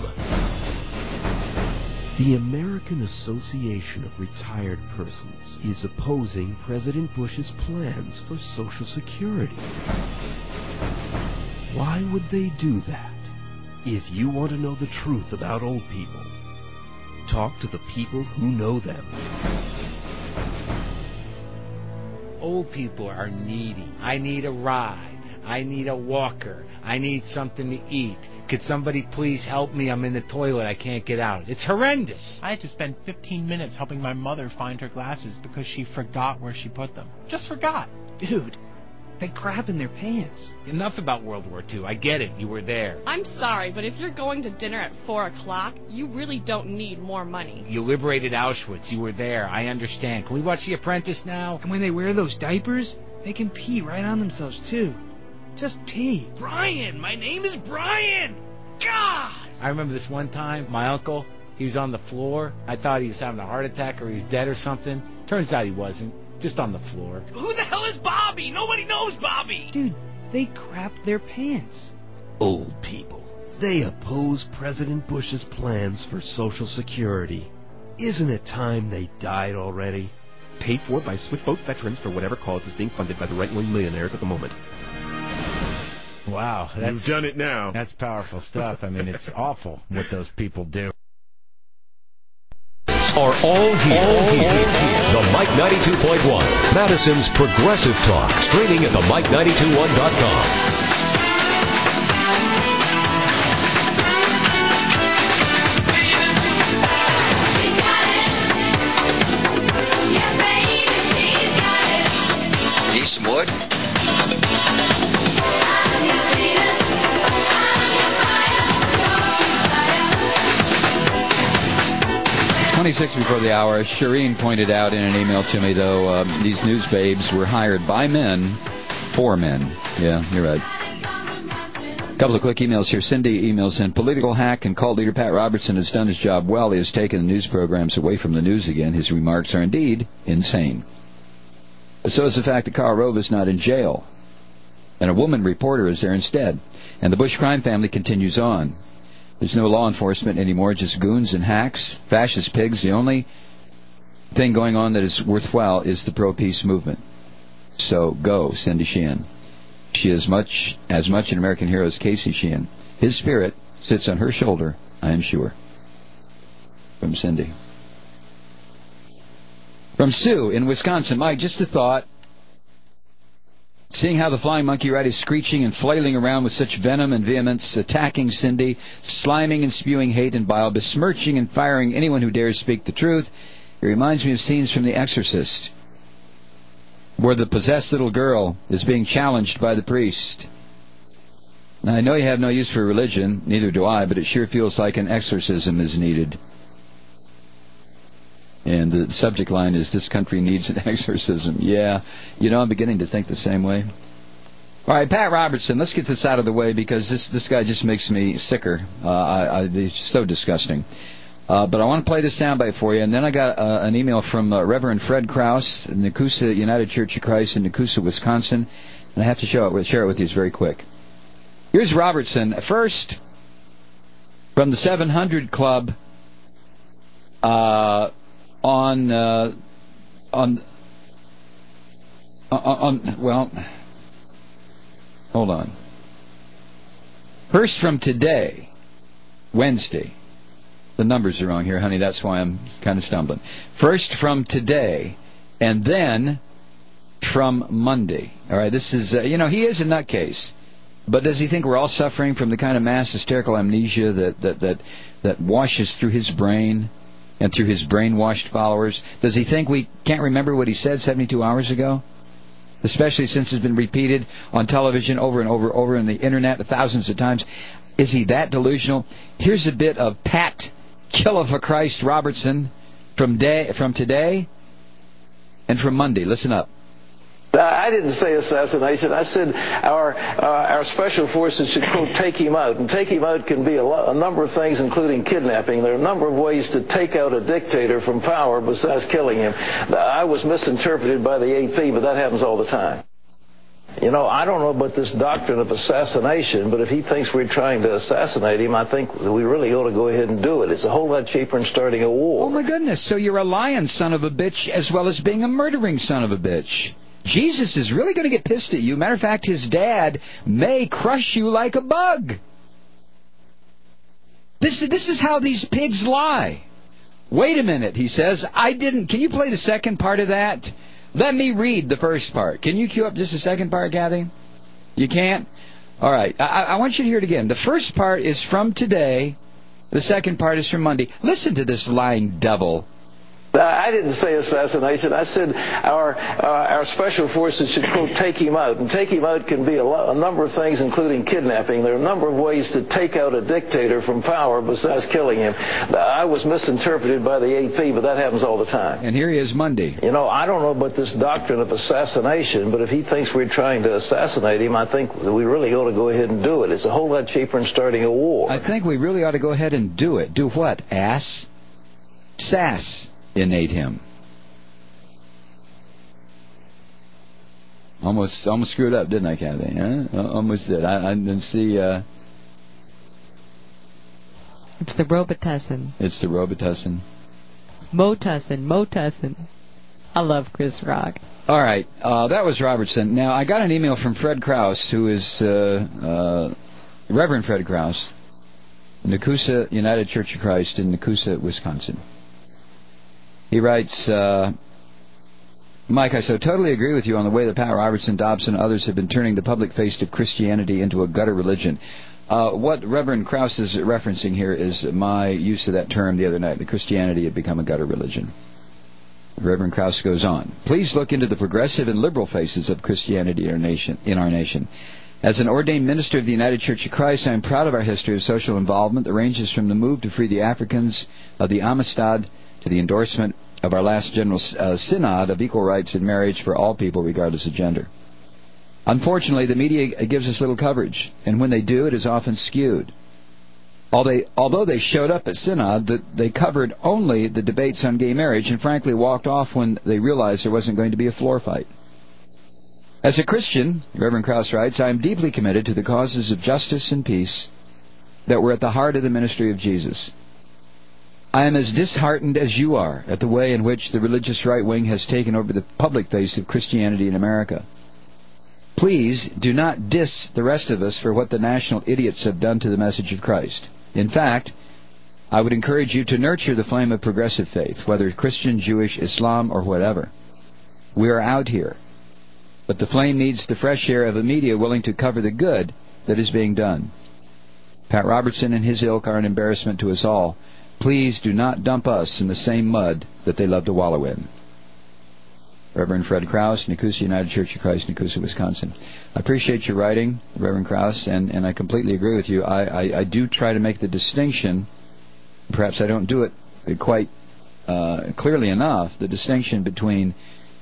The American Association of Retired Persons is opposing President Bush's plans for Social Security. Why would they do that? If you want to know the truth about old people, talk to the people who know them. Old people are needy. I need a ride. I need a walker. I need something to eat. Could somebody please help me? I'm in the toilet. I can't get out. It's horrendous. I had to spend 15 minutes helping my mother find her glasses because she forgot where she put them. Just forgot. Dude, they crap in their pants. Enough about World War II. I get it. You were there. I'm sorry, but if you're going to dinner at 4 o'clock, you really don't need more money. You liberated Auschwitz. You were there. I understand. Can we watch The Apprentice now? And when they wear those diapers, they can pee right on themselves, too. Just pee. Brian! My name is Brian! God! I remember this one time, my uncle, he was on the floor. I thought he was having a heart attack or he was dead or something. Turns out he wasn't. Just on the floor. Who the hell is Bobby? Nobody knows Bobby! Dude, they crapped their pants. Old people. They oppose President Bush's plans for Social Security. Isn't it time they died already? Paid for by Switchboat veterans for whatever cause is being funded by the right-wing millionaires at the moment. Wow. You've done it now. That's powerful stuff. I mean, it's awful what those people do. Are all here. The Mike 92.1, Madison's Progressive Talk, streaming at the Mike921.com. Need some wood? 26 before the hour. Shireen pointed out in an email to me, though, these news babes were hired by men for men. Yeah, you're right. A couple of quick emails here. Cindy emails in. Political hack and cult leader Pat Robertson has done his job well. He has taken the news programs away from the news again. His remarks are indeed insane. So is the fact that Karl Rove is not in jail. And a woman reporter is there instead. And the Bush crime family continues on. There's no law enforcement anymore, just goons and hacks, fascist pigs. The only thing going on that is worthwhile is the pro-peace movement. So go, Cindy Sheehan. She is as much an American hero as Casey Sheehan. His spirit sits on her shoulder, I am sure. From Cindy. From Sue in Wisconsin. Mike, just a thought. Seeing how the flying monkey rat is screeching and flailing around with such venom and vehemence, attacking Cindy, sliming and spewing hate and bile, besmirching and firing anyone who dares speak the truth, it reminds me of scenes from The Exorcist, where the possessed little girl is being challenged by the priest. Now, I know you have no use for religion, neither do I, but it sure feels like an exorcism is needed. And the subject line is, "This country needs an exorcism." Yeah, I'm beginning to think the same way. All right, Pat Robertson, let's get this out of the way because this guy just makes me sicker. He's so disgusting. But I want to play this soundbite for you, and then I got an email from Reverend Fred Krause, Nakusa United Church of Christ in Nakusa, Wisconsin, and I have to share it with you. It's very quick. Here's Robertson. First, from the 700 Club hold on. First from today, Wednesday. The numbers are wrong here, honey. That's why I'm kind of stumbling. First from today, and then from Monday. All right, this is, he is a nutcase. But does he think we're all suffering from the kind of mass hysterical amnesia that washes through his brain and through his brainwashed followers? Does he think we can't remember what he said 72 hours ago? Especially since it's been repeated on television over and over on the internet thousands of times. Is he that delusional? Here's a bit of Pat Killer for Christ Robertson from today and from Monday. Listen up. I didn't say assassination. I said our special forces should, quote, take him out. And take him out can be a number of things, including kidnapping. There are a number of ways to take out a dictator from power besides killing him. I was misinterpreted by the AP, but that happens all the time. I don't know about this doctrine of assassination, but if he thinks we're trying to assassinate him, I think we really ought to go ahead and do it. It's a whole lot cheaper than starting a war. Oh, my goodness. So you're a lying son of a bitch as well as being a murdering son of a bitch. Jesus is really going to get pissed at you. Matter of fact, his dad may crush you like a bug. This is how these pigs lie. Wait a minute, he says. Can you play the second part of that? Let me read the first part. Can you cue up just the second part, Kathy? You can't? All right. I want you to hear it again. The first part is from today. The second part is from Monday. Listen to this lying devil. I didn't say assassination. I said our special forces should, quote, take him out. And take him out can be a number of things, including kidnapping. There are a number of ways to take out a dictator from power besides killing him. I was misinterpreted by the AP, but that happens all the time. And here he is Monday. I don't know about this doctrine of assassination, but if he thinks we're trying to assassinate him, I think we really ought to go ahead and do it. It's a whole lot cheaper than starting a war. I think we really ought to go ahead and do it. Do what, ass? Sass. Innate him. Almost screwed up, didn't I, Kathy? Huh? Almost did. I didn't see. It's the Robitussin. It's the Robitussin. Motussin. I love Chris Rock. All right, that was Robertson. Now I got an email from Fred Krause, who is Reverend Fred Krause, Nakusa United Church of Christ in Nakusa, Wisconsin. He writes, Mike, I so totally agree with you on the way that Pat Robertson, Dobson, and others have been turning the public face of Christianity into a gutter religion. What Reverend Krause is referencing here is my use of that term the other night, that Christianity had become a gutter religion. Reverend Krause goes on. Please look into the progressive and liberal faces of Christianity in our nation. As an ordained minister of the United Church of Christ, I am proud of our history of social involvement that ranges from the move to free the Africans of the Amistad to the endorsement of our last General Synod of equal rights in marriage for all people regardless of gender. Unfortunately, the media gives us little coverage, and when they do, it is often skewed. Although they showed up at Synod, they covered only the debates on gay marriage and frankly walked off when they realized there wasn't going to be a floor fight. As a Christian, Reverend Krause writes, I am deeply committed to the causes of justice and peace that were at the heart of the ministry of Jesus. I am as disheartened as you are at the way in which the religious right wing has taken over the public face of Christianity in America. Please do not diss the rest of us for what the national idiots have done to the message of Christ. In fact, I would encourage you to nurture the flame of progressive faith, whether Christian, Jewish, Islam, or whatever. We are out here. But the flame needs the fresh air of a media willing to cover the good that is being done. Pat Robertson and his ilk are an embarrassment to us all. Please do not dump us in the same mud that they love to wallow in. Reverend Fred Krause, Nakusa United Church of Christ, Nakusa, Wisconsin. I appreciate your writing, Reverend Krause, and I completely agree with you. I do try to make the distinction, perhaps I don't do it quite clearly enough, the distinction between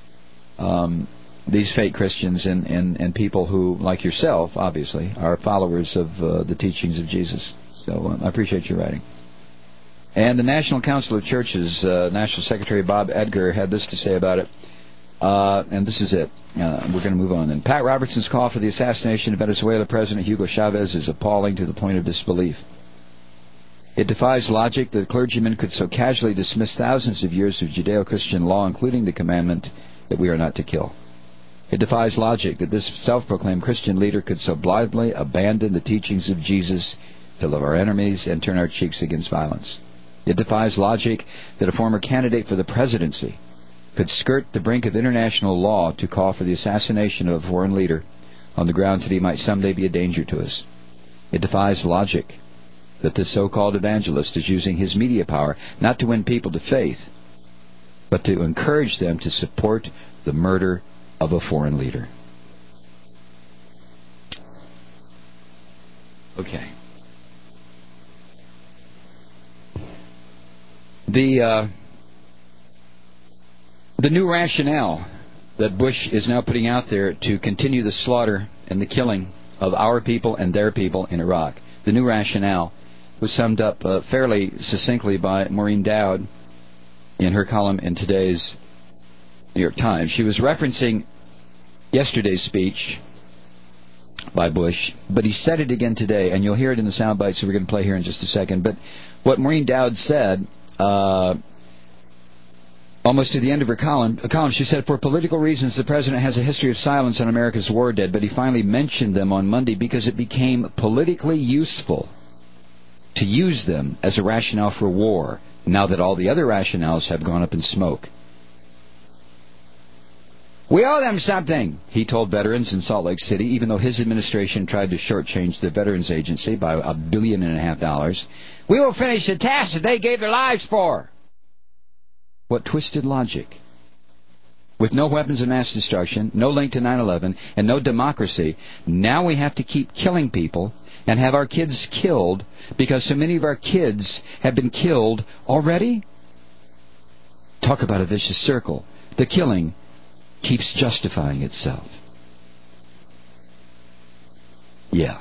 these fake Christians and people who, like yourself, obviously, are followers of the teachings of Jesus. So I appreciate your writing. And the National Council of Churches, National Secretary Bob Edgar, had this to say about it. And this is it. We're going to move on. And Pat Robertson's call for the assassination of Venezuela President Hugo Chavez is appalling to the point of disbelief. It defies logic that a clergyman could so casually dismiss thousands of years of Judeo-Christian law, including the commandment that we are not to kill. It defies logic that this self-proclaimed Christian leader could so blindly abandon the teachings of Jesus to love our enemies and turn our cheeks against violence. It defies logic that a former candidate for the presidency could skirt the brink of international law to call for the assassination of a foreign leader on the grounds that he might someday be a danger to us. It defies logic that this so-called evangelist is using his media power not to win people to faith, but to encourage them to support the murder of a foreign leader. Okay. The new rationale that Bush is now putting out there to continue the slaughter and the killing of our people and their people in Iraq, the new rationale was summed up fairly succinctly by Maureen Dowd in her column in today's New York Times. She was referencing yesterday's speech by Bush, but he said it again today, and you'll hear it in the sound bites that we're going to play here in just a second. But what Maureen Dowd said, almost to the end of her column, she said, for political reasons, the president has a history of silence on America's war dead, but he finally mentioned them on Monday because it became politically useful to use them as a rationale for war, now that all the other rationales have gone up in smoke. We owe them something, he told veterans in Salt Lake City, even though his administration tried to shortchange the Veterans Agency by $1.5 billion. We will finish the task that they gave their lives for. What twisted logic. With no weapons of mass destruction, no link to 9/11, and no democracy, now we have to keep killing people and have our kids killed because so many of our kids have been killed already? Talk about a vicious circle. The killing keeps justifying itself. Yeah.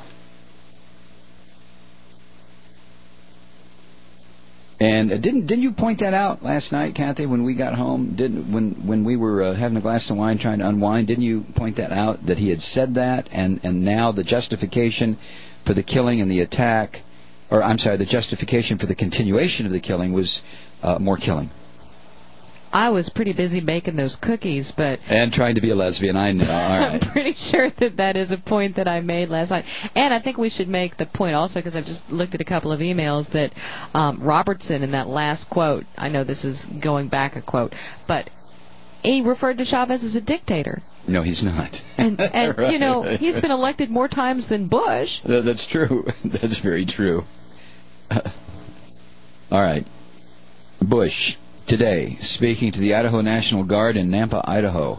And didn't you point that out last night, Kathy, when we got home? When we were having a glass of wine trying to unwind, didn't you point that out, that he had said that, and now the justification for the killing and the attack, or I'm sorry, the justification for the continuation of the killing was more killing? I was pretty busy baking those cookies, but... And trying to be a lesbian, I know. All right. I'm pretty sure that is a point that I made last night. And I think we should make the point also, because I've just looked at a couple of emails, that Robertson, in that last quote, I know this is going back a quote, but he referred to Chavez as a dictator. No, he's not. And Right. You know, he's been elected more times than Bush. That's true. That's very true. All right. Bush, today, speaking to the Idaho National Guard in Nampa, Idaho.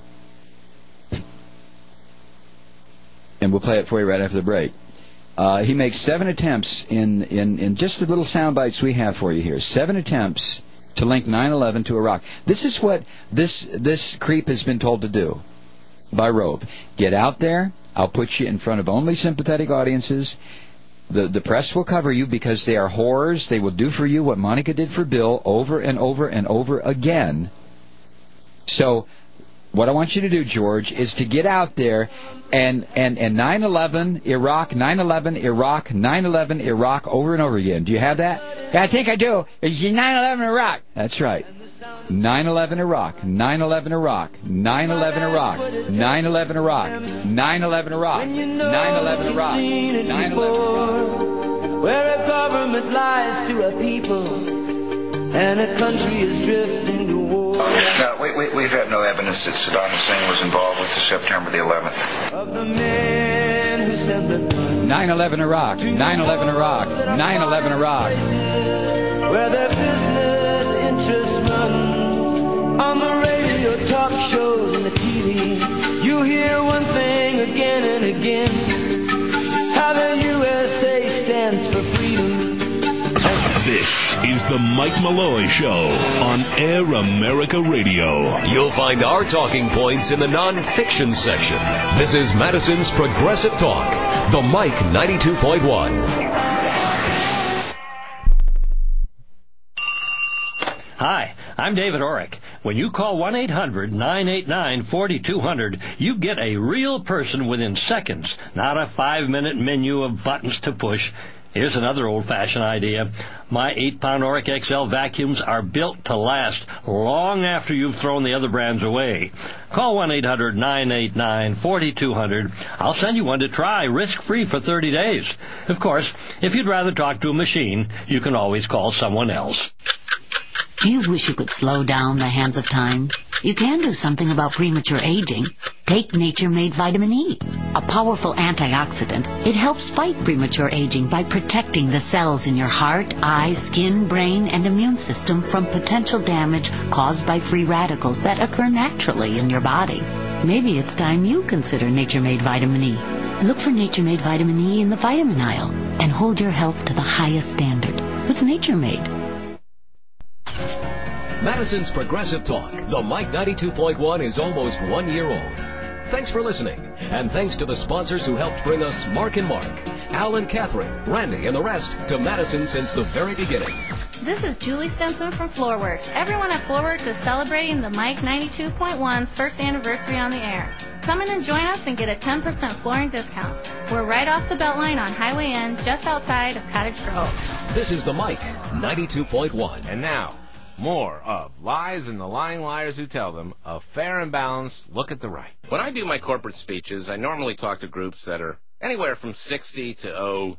And we'll play it for you right after the break. He makes 7 attempts in just the little sound bites we have for you here. 7 attempts to link 9/11 to Iraq. This is what this creep has been told to do by Rove. Get out there. I'll put you in front of only sympathetic audiences. The press will cover you because they are whores. They will do for you what Monica did for Bill over and over and over again. So what I want you to do, George, is to get out there and 9/11 Iraq, 9/11 Iraq, 9/11 Iraq over and over again. Do you have that? I think I do. It's 9/11 Iraq. That's right. 9/11 Iraq, 9/11 Iraq, 9/11 Iraq, 9/11 Iraq, 9/11 Iraq, 9/11 Iraq, 9/11 Iraq. Where a government lies to a people and a country is drifting to war. No, we've had no evidence evidence that Saddam Hussein was involved with the September the 11th. 9/11 Iraq, 9/11 Iraq, 9/11 Iraq. Where their business interest runs on the radio, talk shows, and the TV. You hear one thing again and again, how the USA stands for freedom. This is the Mike Malloy Show on Air America Radio. You'll find our talking points in the non-fiction section. This is Madison's Progressive Talk, the Mike 92.1. Hi, I'm David Orrick. When you call 1-800-989-4200, you get a real person within seconds, not a 5-minute menu of buttons to push. Here's another old-fashioned idea. My 8-pound Oric XL vacuums are built to last long after you've thrown the other brands away. Call 1-800-989-4200. I'll send you one to try, risk-free for 30 days. Of course, if you'd rather talk to a machine, you can always call someone else. Do you wish you could slow down the hands of time? You can do something about premature aging. Take Nature Made Vitamin E, a powerful antioxidant. It helps fight premature aging by protecting the cells in your heart, eyes, skin, brain, and immune system from potential damage caused by free radicals that occur naturally in your body. Maybe it's time you consider Nature Made Vitamin E. Look for Nature Made Vitamin E in the vitamin aisle and hold your health to the highest standard with Nature Made. Madison's Progressive Talk, the Mike 92.1, is almost 1 year old. Thanks for listening, and thanks to the sponsors who helped bring us Mark and Mark, Al and Catherine, Randy, and the rest to Madison since the very beginning. This is Julie Stimson from Floorworks. Everyone at Floorworks is celebrating the Mike 92.1's first anniversary on the air. Come in and join us and get a 10% flooring discount. We're right off the Beltline on Highway N, just outside of Cottage Grove. This is the Mike 92.1. And now, more of Lies and the Lying Liars Who Tell Them, a fair and balanced look at the right. When I do my corporate speeches, I normally talk to groups that are anywhere from 60 to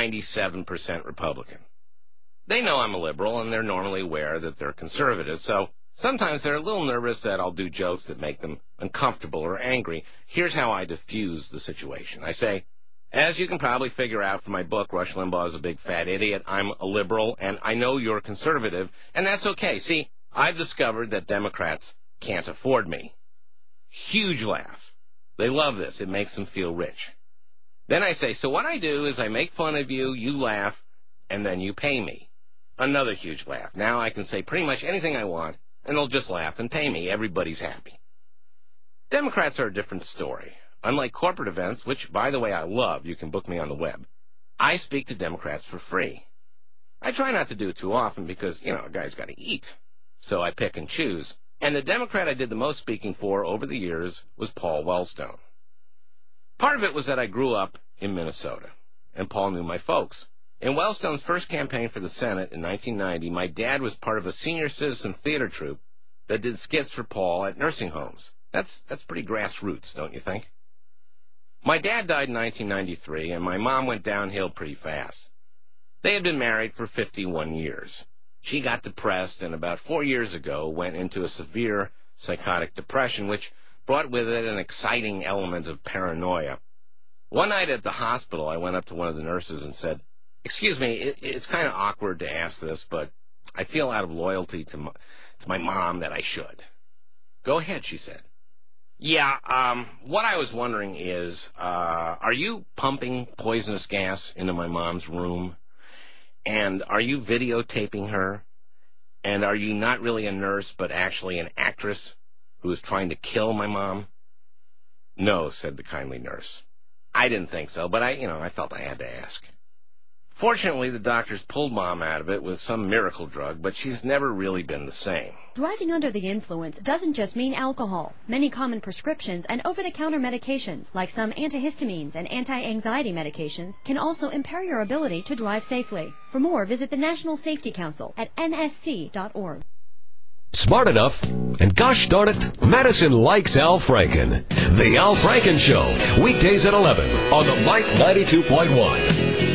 97% Republican. They know I'm a liberal, and they're normally aware that they're conservative, so sometimes they're a little nervous that I'll do jokes that make them uncomfortable or angry. Here's how I diffuse the situation. I say, as you can probably figure out from my book, Rush Limbaugh is a Big Fat Idiot, I'm a liberal, and I know you're conservative, and that's okay. See, I've discovered that Democrats can't afford me. Huge laugh. They love this. It makes them feel rich. Then I say, so what I do is I make fun of you, you laugh, and then you pay me. Another huge laugh. Now I can say pretty much anything I want, and they'll just laugh and pay me. Everybody's happy. Democrats are a different story. Unlike corporate events, which, by the way, I love, you can book me on the web, I speak to Democrats for free. I try not to do it too often because, a guy's got to eat. So I pick and choose. And the Democrat I did the most speaking for over the years was Paul Wellstone. Part of it was that I grew up in Minnesota, and Paul knew my folks. In Wellstone's first campaign for the Senate in 1990, my dad was part of a senior citizen theater troupe that did skits for Paul at nursing homes. That's pretty grassroots, don't you think? My dad died in 1993, and my mom went downhill pretty fast. They had been married for 51 years. She got depressed, and about 4 years ago went into a severe psychotic depression, which brought with it an exciting element of paranoia. One night at the hospital, I went up to one of the nurses and said, "Excuse me, it's kind of awkward to ask this, but I feel out of loyalty to my mom that I should." "Go ahead," she said. "Yeah, what I was wondering is, are you pumping poisonous gas into my mom's room? And are you videotaping her? And are you not really a nurse, but actually an actress who is trying to kill my mom?" "No," said the kindly nurse. I didn't think so, but I felt I had to ask. Fortunately, the doctors pulled Mom out of it with some miracle drug, but she's never really been the same. Driving under the influence doesn't just mean alcohol. Many common prescriptions and over-the-counter medications, like some antihistamines and anti-anxiety medications, can also impair your ability to drive safely. For more, visit the National Safety Council at nsc.org. Smart enough, and gosh darn it, Madison likes Al Franken. The Al Franken Show, weekdays at 11 on the Mike 92.1.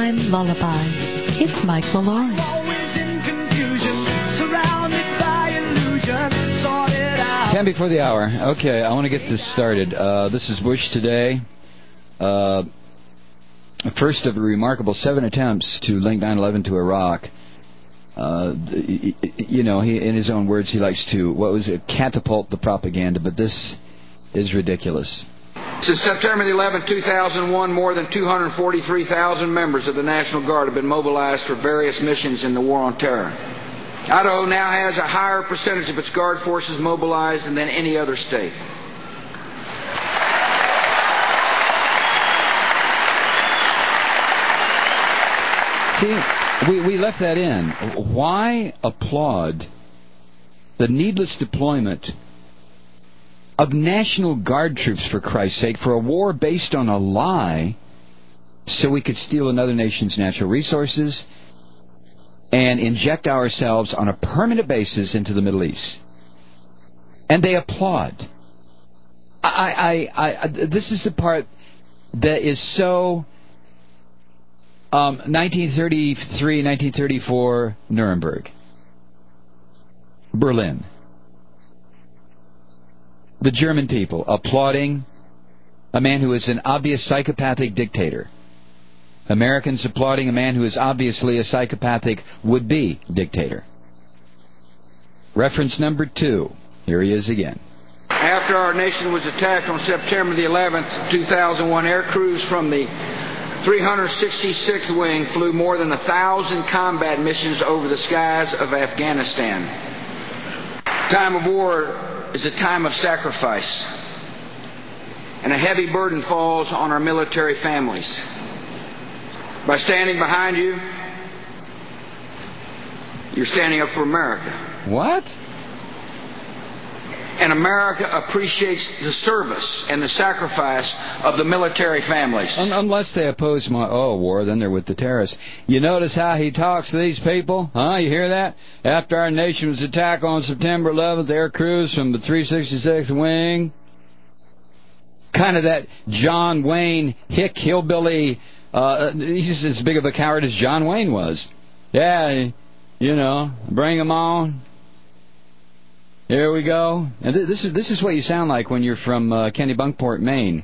Nighttime Lullaby. It's Mike Malloy. Always in confusion, surrounded by illusion, sorted out. 10 before the hour. Okay, I want to get this started. This is Bush today. First of a remarkable 7 attempts to link 9/11 to Iraq. You know, he, in his own words, he likes to, catapult the propaganda, but this is ridiculous. Since September the 11th, 2001, more than 243,000 members of the National Guard have been mobilized for various missions in the war on terror. Idaho now has a higher percentage of its Guard forces mobilized than any other state. See, we left that in. Why applaud the needless deployment of National Guard troops, for Christ's sake, for a war based on a lie so we could steal another nation's natural resources and inject ourselves on a permanent basis into the Middle East? And they applaud. This is the part that is so 1933, 1934, Nuremberg, Berlin. The German people applauding a man who is an obvious psychopathic dictator. Americans applauding a man who is obviously a psychopathic would-be dictator. Reference number 2. Here he is again. After our nation was attacked on September the 11th, 2001, air crews from the 366th Wing flew more than 1,000 combat missions over the skies of Afghanistan. Time of war is a time of sacrifice, and a heavy burden falls on our military families. By standing behind you, you're standing up for America. What? And America appreciates the service and the sacrifice of the military families. Unless they oppose war, then they're with the terrorists. You notice how he talks to these people? Huh? You hear that? After our nation was attacked on September 11th, air crews from the 366th Wing. Kind of that John Wayne hick hillbilly. He's as big of a coward as John Wayne was. Yeah, you know, bring him on. Here we go. And this is what you sound like when you're from Kennebunkport, Maine.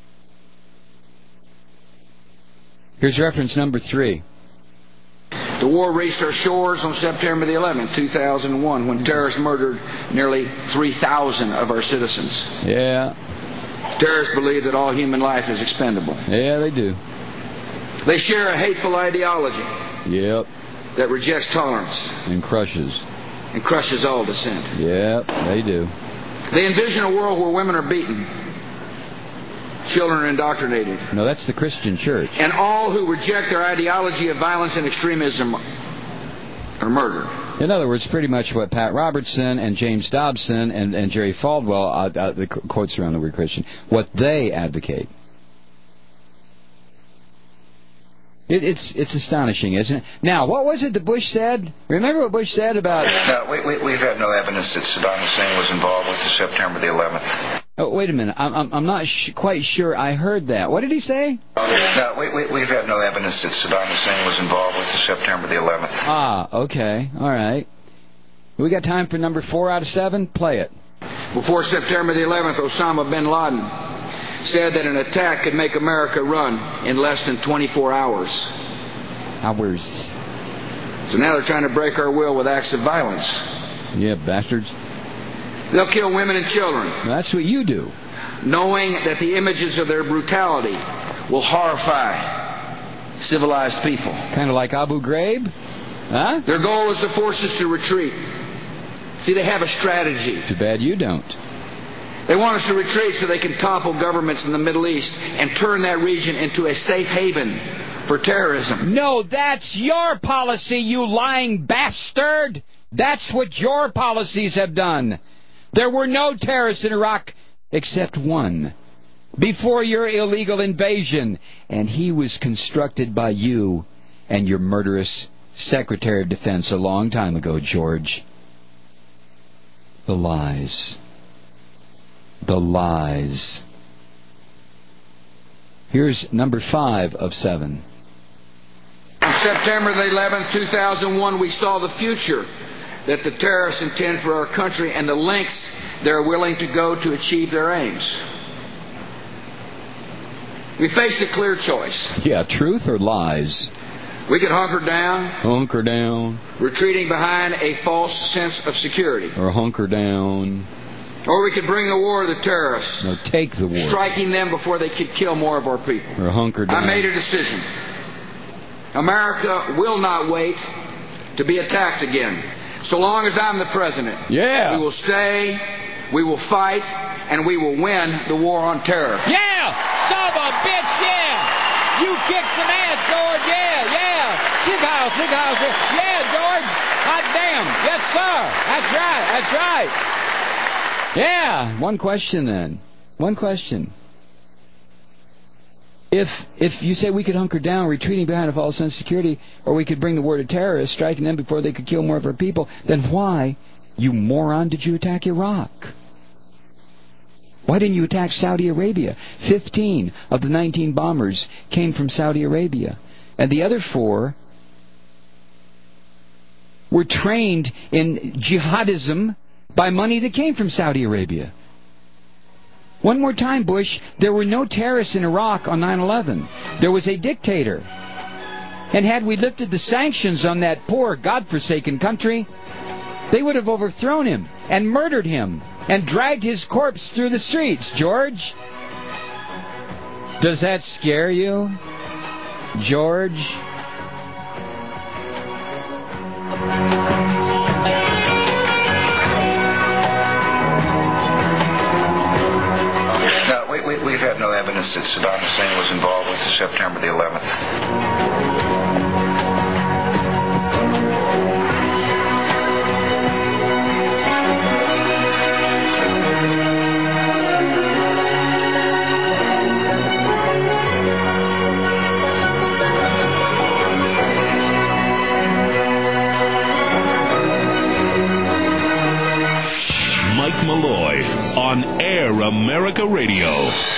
Here's reference number 3. The war reached our shores on September the 11th, 2001, when terrorists murdered nearly 3,000 of our citizens. Yeah. Terrorists believe that all human life is expendable. Yeah, they do. They share a hateful ideology. Yep. That rejects tolerance. And crushes all dissent. Yep, they do. They envision a world where women are beaten, children are indoctrinated. No, that's the Christian church. And all who reject their ideology of violence and extremism are murdered. In other words, pretty much what Pat Robertson and James Dobson and Jerry Falwell, the quotes around the word Christian, what they advocate. It's astonishing, isn't it? Now, what was it that Bush said? Remember what Bush said about... No, we've had no evidence that Saddam Hussein was involved with the September the 11th. Oh, wait a minute. I'm not quite sure I heard that. What did he say? No, we've had no evidence that Saddam Hussein was involved with the September the 11th. Ah, okay. All right. We got time for number 4 out of 7? Play it. Before September the 11th, Osama bin Laden said that an attack could make America run in less than 24 hours. So now they're trying to break our will with acts of violence. Yeah, bastards. They'll kill women and children. That's what you do. Knowing that the images of their brutality will horrify civilized people. Kind of like Abu Ghraib? Huh? Their goal is to force us to retreat. See, they have a strategy. Too bad you don't. They want us to retreat so they can topple governments in the Middle East and turn that region into a safe haven for terrorism. No, that's your policy, you lying bastard! That's what your policies have done. There were no terrorists in Iraq except one before your illegal invasion, and he was constructed by you and your murderous Secretary of Defense a long time ago, George. The lies. The lies. Here's number 5 of 7. September the 11th, 2001, we saw the future that the terrorists intend for our country and the lengths they're willing to go to achieve their aims. We faced a clear choice. Yeah, truth or lies? We could hunker down. Hunker down. Retreating behind a false sense of security. Or hunker down. Or we could bring the war to the terrorists. Or take the war. Striking them before they could kill more of our people. Or hunker down. I made a decision. America will not wait to be attacked again. So long as I'm the president. Yeah. We will stay, we will fight, and we will win the war on terror. Yeah! Son of a bitch, yeah! You kick some ass, George, yeah! Chicago, yeah, George! Hot damn! Yes, sir! That's right! Yeah! One question, then. One question. If you say we could hunker down, retreating behind a false sense of security, or we could bring the war to terrorists, striking them before they could kill more of our people, then why, you moron, did you attack Iraq? Why didn't you attack Saudi Arabia? 15 of the 19 bombers came from Saudi Arabia. And the other 4 were trained in jihadism by money that came from Saudi Arabia. One more time, Bush, there were no terrorists in Iraq on 9/11. There was a dictator. And had we lifted the sanctions on that poor, godforsaken country, they would have overthrown him and murdered him and dragged his corpse through the streets, George. Does that scare you, George? No, we've had no evidence that Saddam Hussein was involved with September the 11th. Mike Malloy on Air America Radio.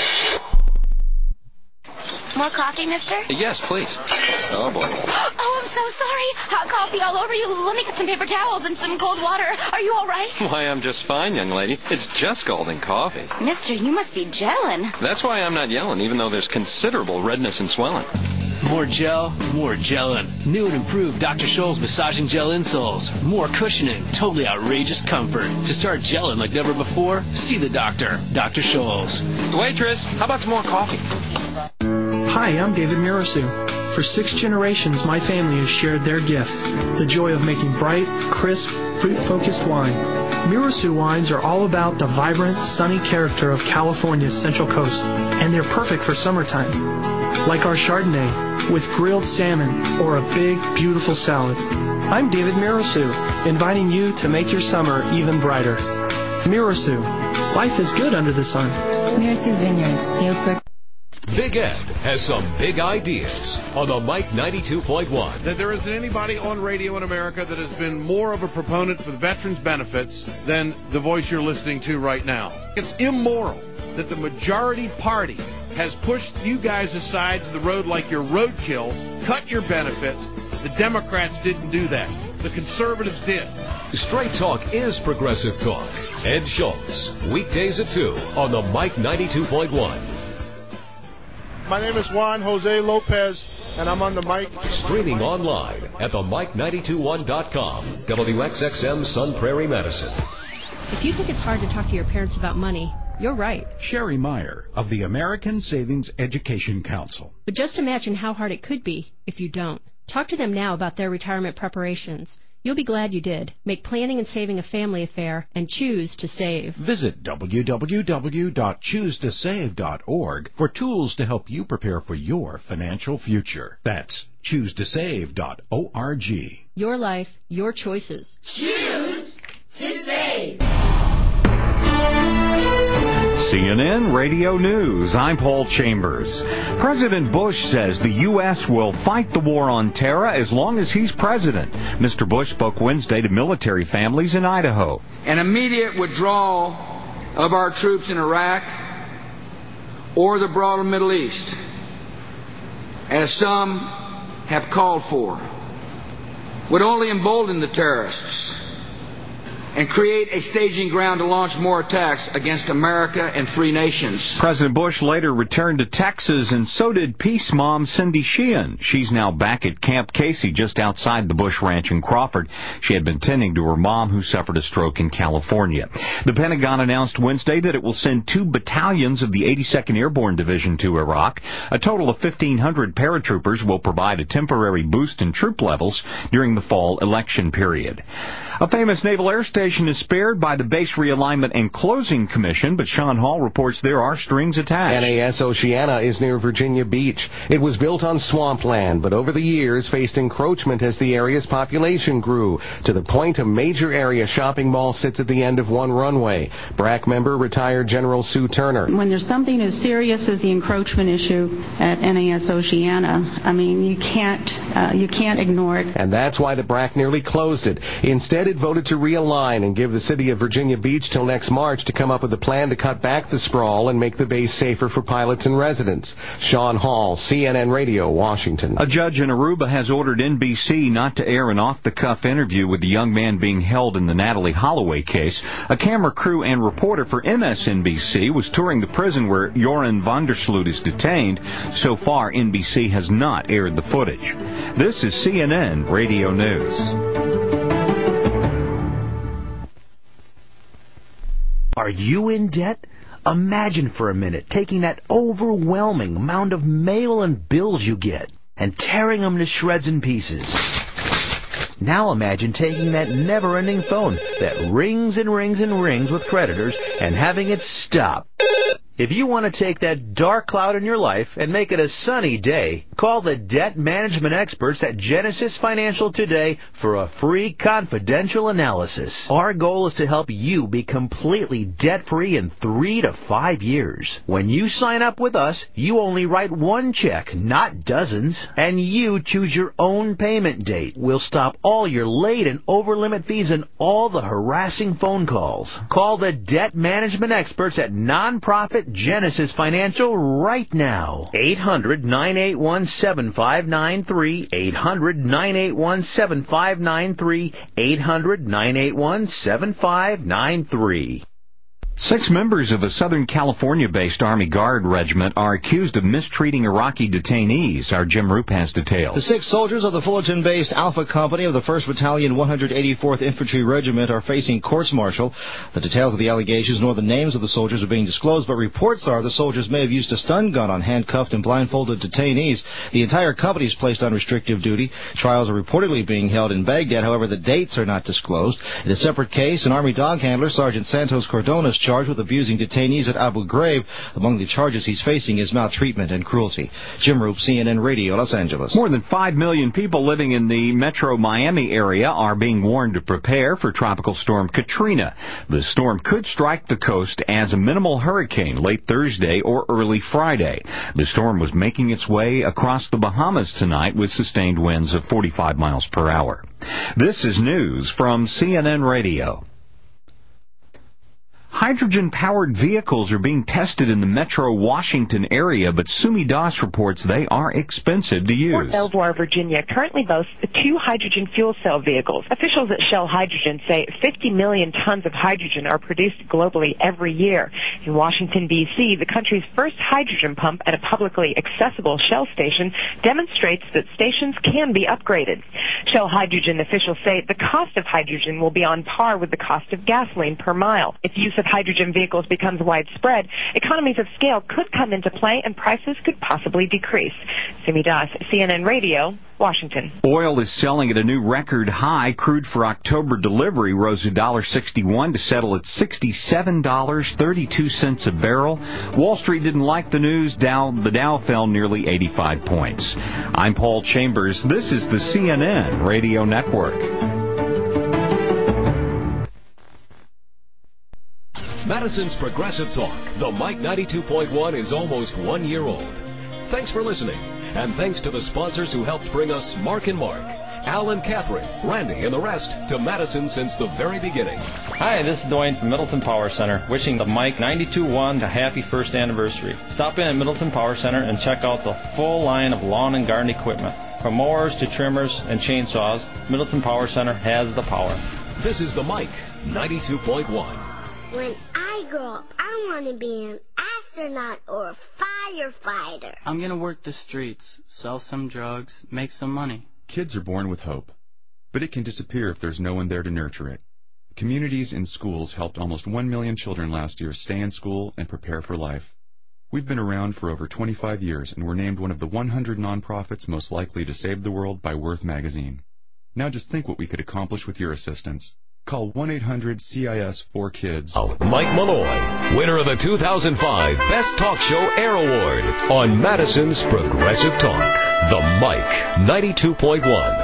More coffee, mister? Yes, please. Oh, boy. Oh, I'm so sorry. Hot coffee all over you. Let me get some paper towels and some cold water. Are you all right? Why, I'm just fine, young lady. It's just scalding coffee. Mister, you must be gelling. That's why I'm not yelling, even though there's considerable redness and swelling. More gel, more gelling. New and improved Dr. Scholl's massaging gel insoles. More cushioning, totally outrageous comfort. To start gelling like never before, see the doctor, Dr. Scholl's. Waitress, how about some more coffee? Hi, I'm David Mirasu. For 6 generations, my family has shared their gift, the joy of making bright, crisp, fruit-focused wine. Mirasu wines are all about the vibrant, sunny character of California's Central Coast, and they're perfect for summertime. Like our Chardonnay, with grilled salmon or a big, beautiful salad. I'm David Mirasu, inviting you to make your summer even brighter. Mirasu, life is good under the sun. Mirasu Vineyards, Healdsburg. Big Ed has some big ideas on the Mike 92.1. That there isn't anybody on radio in America that has been more of a proponent for the veterans' benefits than the voice you're listening to right now. It's immoral that the majority party has pushed you guys aside to the road like you're roadkill, cut your benefits. The Democrats didn't do that. The conservatives did. Straight Talk is progressive talk. Ed Schultz, weekdays at 2 on the Mike 92.1. My name is Juan Jose Lopez, and I'm on the Mike. Streaming online at themike921.com. WXXM Sun Prairie, Madison. If you think it's hard to talk to your parents about money, you're right. Sherry Meyer of the American Savings Education Council. But just imagine how hard it could be if you don't. Talk to them now about their retirement preparations. You'll be glad you did. Make planning and saving a family affair and choose to save. Visit www.choosetosave.org for tools to help you prepare for your financial future. That's choosetosave.org. Your life, your choices. Choose to save. CNN Radio News, I'm Paul Chambers. President Bush says the U.S. will fight the war on terror as long as he's president. Mr. Bush spoke Wednesday to military families in Idaho. An immediate withdrawal of our troops in Iraq or the broader Middle East, as some have called for would only embolden the terrorists and create a staging ground to launch more attacks against America and free nations. President Bush later returned to Texas, and so did peace mom Cindy Sheehan. She's now back at Camp Casey just outside the Bush Ranch in Crawford. She had been tending to her mom, who suffered a stroke in California. The Pentagon announced Wednesday that it will send 2 battalions of the 82nd Airborne Division to Iraq. A total of 1,500 paratroopers will provide a temporary boost in troop levels during the fall election period. A famous naval air station is spared by the Base Realignment and Closing Commission, but Sean Hall reports there are strings attached. NAS Oceana is near Virginia Beach. It was built on swampland, but over the years faced encroachment as the area's population grew, to the point a major area shopping mall sits at the end of one runway. BRAC member retired General Sue Turner. When there's something as serious as the encroachment issue at NAS Oceana, I mean, you can't ignore it. And that's why the BRAC nearly closed it. Instead, it voted to realign and give the city of Virginia Beach till next March to come up with a plan to cut back the sprawl and make the base safer for pilots and residents. Sean Hall, CNN Radio, Washington. A judge in Aruba has ordered NBC not to air an off-the-cuff interview with the young man being held in the Natalie Holloway case. A camera crew and reporter for MSNBC was touring the prison where Joran van der Sloot is detained. So far, NBC has not aired the footage. This is CNN Radio News. Are you in debt? Imagine for a minute taking that overwhelming amount of mail and bills you get and tearing them to shreds and pieces. Now imagine taking that never-ending phone that rings and rings and rings with creditors and having it stop. If you want to take that dark cloud in your life and make it a sunny day, call the debt management experts at Genesis Financial today for a free confidential analysis. Our goal is to help you be completely debt-free in 3 to 5 years. When you sign up with us, you only write one check, not dozens, and you choose your own payment date. We'll stop all your late and over-limit fees and all the harassing phone calls. Call the debt management experts at nonprofit Genesis Financial right now. 800-981-7593. 800-981-7593. 800-981-7593. 6 members of a Southern California-based Army Guard regiment are accused of mistreating Iraqi detainees. Our Jim Roop has details. The 6 soldiers of the Fullerton-based Alpha Company of the 1st Battalion, 184th Infantry Regiment are facing courts-martial. The details of the allegations nor the names of the soldiers are being disclosed, but reports are the soldiers may have used a stun gun on handcuffed and blindfolded detainees. The entire company is placed on restrictive duty. Trials are reportedly being held in Baghdad. However, the dates are not disclosed. In a separate case, an Army dog handler, Sergeant Santos Cordona, is charged with abusing detainees at Abu Ghraib. Among the charges he's facing is maltreatment and cruelty. Jim Roop, CNN Radio, Los Angeles. More than 5 million people living in the metro Miami area are being warned to prepare for Tropical Storm Katrina. The storm could strike the coast as a minimal hurricane late Thursday or early Friday. The storm was making its way across the Bahamas tonight with sustained winds of 45 miles per hour. This is news from CNN Radio. Hydrogen-powered vehicles are being tested in the metro Washington area, but Sumi Das reports they are expensive to use. Fort Belvoir, Virginia, currently boasts 2 hydrogen fuel cell vehicles. Officials at Shell Hydrogen say 50 million tons of hydrogen are produced globally every year. In Washington, D.C., the country's first hydrogen pump at a publicly accessible Shell station demonstrates that stations can be upgraded. Shell Hydrogen officials say the cost of hydrogen will be on par with the cost of gasoline per mile. If use of hydrogen vehicles becomes widespread, economies of scale could come into play and prices could possibly decrease. Simi Das, CNN Radio, Washington. Oil is selling at a new record high. Crude for October delivery rose $1.61 to settle at $67.32 a barrel. Wall Street didn't like the news. The Dow fell nearly 85 points. I'm Paul Chambers. This is the CNN Radio Network. Madison's Progressive Talk, the Mike 92.1 is almost 1 year old. Thanks for listening, and thanks to the sponsors who helped bring us Mark and Mark, Al and Catherine, Randy, and the rest to Madison since the very beginning. Hi, this is Dwayne from Middleton Power Center, wishing the Mike 92.1 a happy first anniversary. Stop in at Middleton Power Center and check out the full line of lawn and garden equipment. From mowers to trimmers and chainsaws, Middleton Power Center has the power. This is the Mike 92.1. When I grow up, I want to be an astronaut or a firefighter. I'm going to work the streets, sell some drugs, make some money. Kids are born with hope, but it can disappear if there's no one there to nurture it. Communities and schools helped almost 1 million children last year stay in school and prepare for life. We've been around for over 25 years and were named one of the 100 nonprofits most likely to save the world by Worth magazine. Now just think what we could accomplish with your assistance. Call 1-800-CIS-4KIDS. Mike Malloy, winner of the 2005 Best Talk Show Air Award on Madison's Progressive Talk. The Mike 92.1.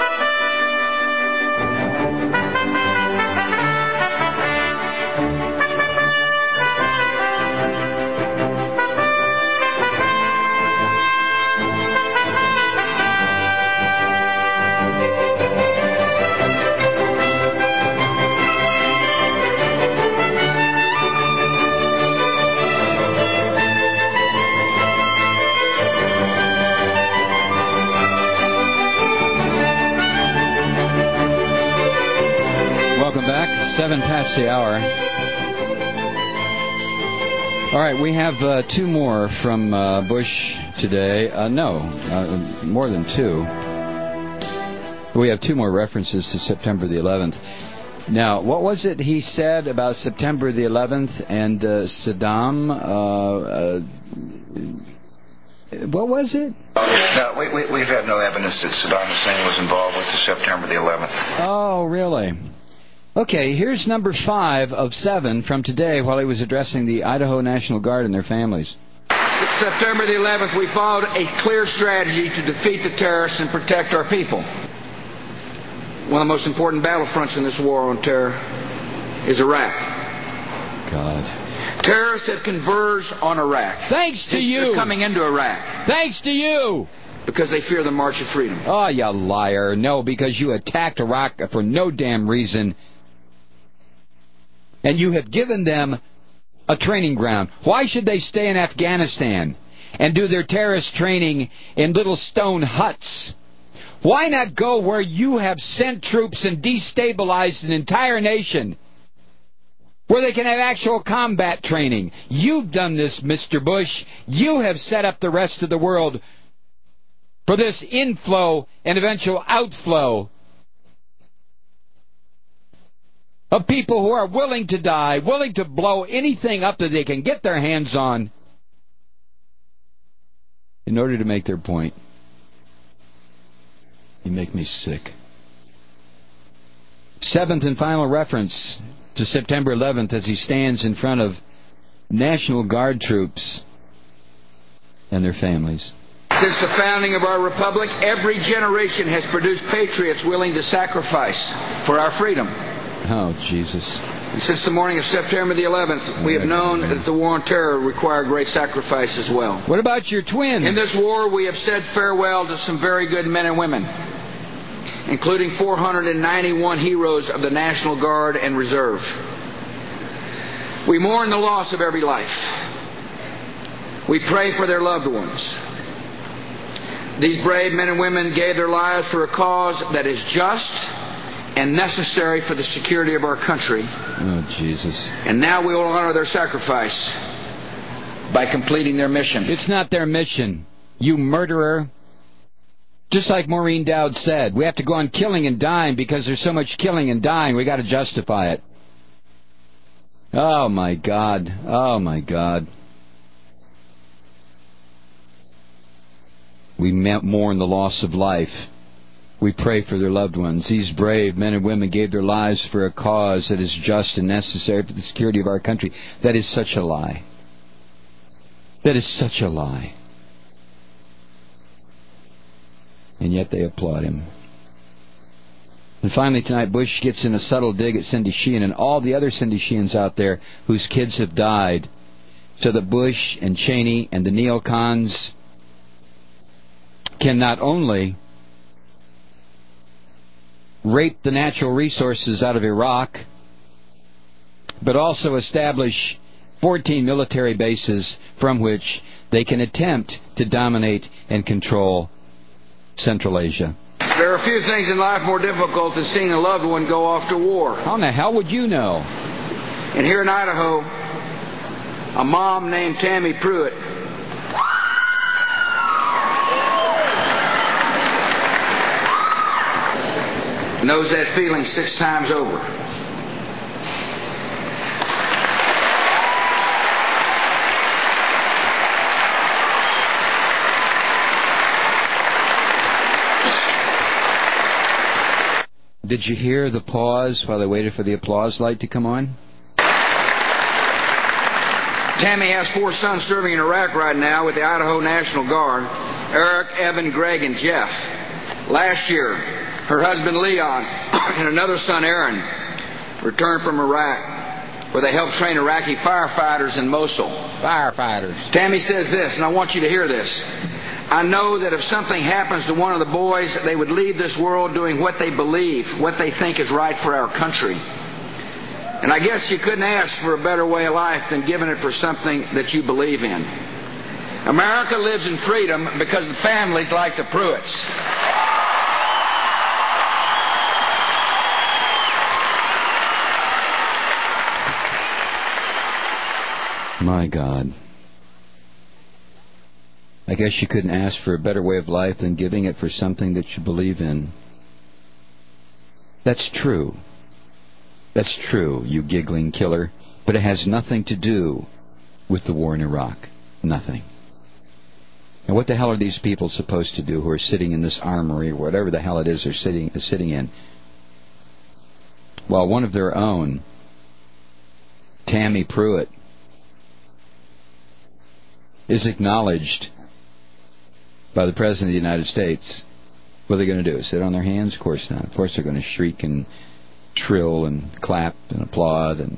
Welcome back. 7 past the hour. All right, we have two more from Bush today. More than two. We have two more references to September the 11th. Now, what was it he said about September the 11th and Saddam? What was it? No, we've had no evidence that Saddam Hussein was involved with the September the 11th. Oh, really? Okay, here's number 5 of 7 from today while he was addressing the Idaho National Guard and their families. September the 11th, we followed a clear strategy to defeat the terrorists and protect our people. One of the most important battlefronts in this war on terror is Iraq. God. Terrorists have converged on Iraq. Thanks to you. They're coming into Iraq. Thanks to you. Because they fear the March of Freedom. Oh, you liar. No, because you attacked Iraq for no damn reason. And you have given them a training ground. Why should they stay in Afghanistan and do their terrorist training in little stone huts? Why not go where you have sent troops and destabilized an entire nation, where they can have actual combat training? You've done this, Mr. Bush. You have set up the rest of the world for this inflow and eventual outflow of people who are willing to die, willing to blow anything up that they can get their hands on in order to make their point. You make me sick. 7th and final reference to September 11th as he stands in front of National Guard troops and their families. Since the founding of our republic, every generation has produced patriots willing to sacrifice for our freedom. Oh, Jesus. And since the morning of September the 11th, we have known that the war on terror required great sacrifice as well. What about your twins? In this war, we have said farewell to some very good men and women, including 491 heroes of the National Guard and Reserve. We mourn the loss of every life. We pray for their loved ones. These brave men and women gave their lives for a cause that is just and necessary for the security of our country. Oh, Jesus. And now we will honor their sacrifice by completing their mission. It's not their mission, you murderer. Just like Maureen Dowd said, we have to go on killing and dying because there's so much killing and dying, we got to justify it. Oh, my God. Oh, my God. We mourn the loss of life. We pray for their loved ones. These brave men and women gave their lives for a cause that is just and necessary for the security of our country. That is such a lie. That is such a lie. And yet they applaud him. And finally tonight, Bush gets in a subtle dig at Cindy Sheehan and all the other Cindy Sheehans out there whose kids have died, so that Bush and Cheney and the neocons can not only rape the natural resources out of Iraq, but also establish 14 military bases from which they can attempt to dominate and control Central Asia. There are few things in life more difficult than seeing a loved one go off to war. How in the hell would you know? And here in Idaho, a mom named Tammy Pruitt knows that feeling 6 times over. Did you hear the pause while they waited for the applause light to come on? Tammy has 4 sons serving in Iraq right now with the Idaho National Guard: Eric, Evan, Greg, and Jeff. Last year, her husband Leon and another son Aaron returned from Iraq, where they helped train Iraqi firefighters in Mosul. Firefighters. Tammy says this, and I want you to hear this. I know that if something happens to one of the boys, they would leave this world doing what they believe, what they think is right for our country. And I guess you couldn't ask for a better way of life than giving it for something that you believe in. America lives in freedom because of families like the Pruitts. My God. I guess you couldn't ask for a better way of life than giving it for something that you believe in. That's true. That's true, you giggling killer. But it has nothing to do with the war in Iraq. Nothing. And what the hell are these people supposed to do who are sitting in this armory, or whatever the hell it is they're sitting in? While one of their own, Tammy Pruitt, is acknowledged by the President of the United States. What are they going to do? Sit on their hands? Of course not. Of course they're going to shriek and trill and clap and applaud. And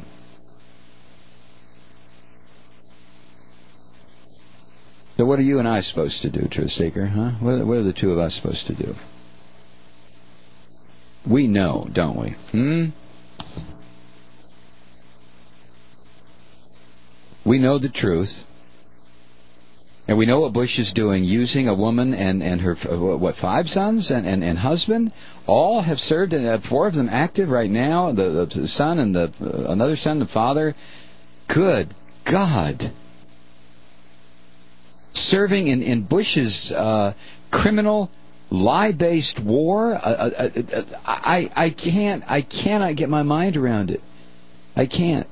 so what are you and I supposed to do, Truth Seeker? Huh? What are the two of us supposed to do? We know, don't we? We know the truth. And we know what Bush is doing, using a woman and her, 5 sons and husband, all have served, and 4 of them active right now, the son and another son, the father. Good God. Serving in Bush's criminal, lie-based war. I cannot get my mind around it. I can't.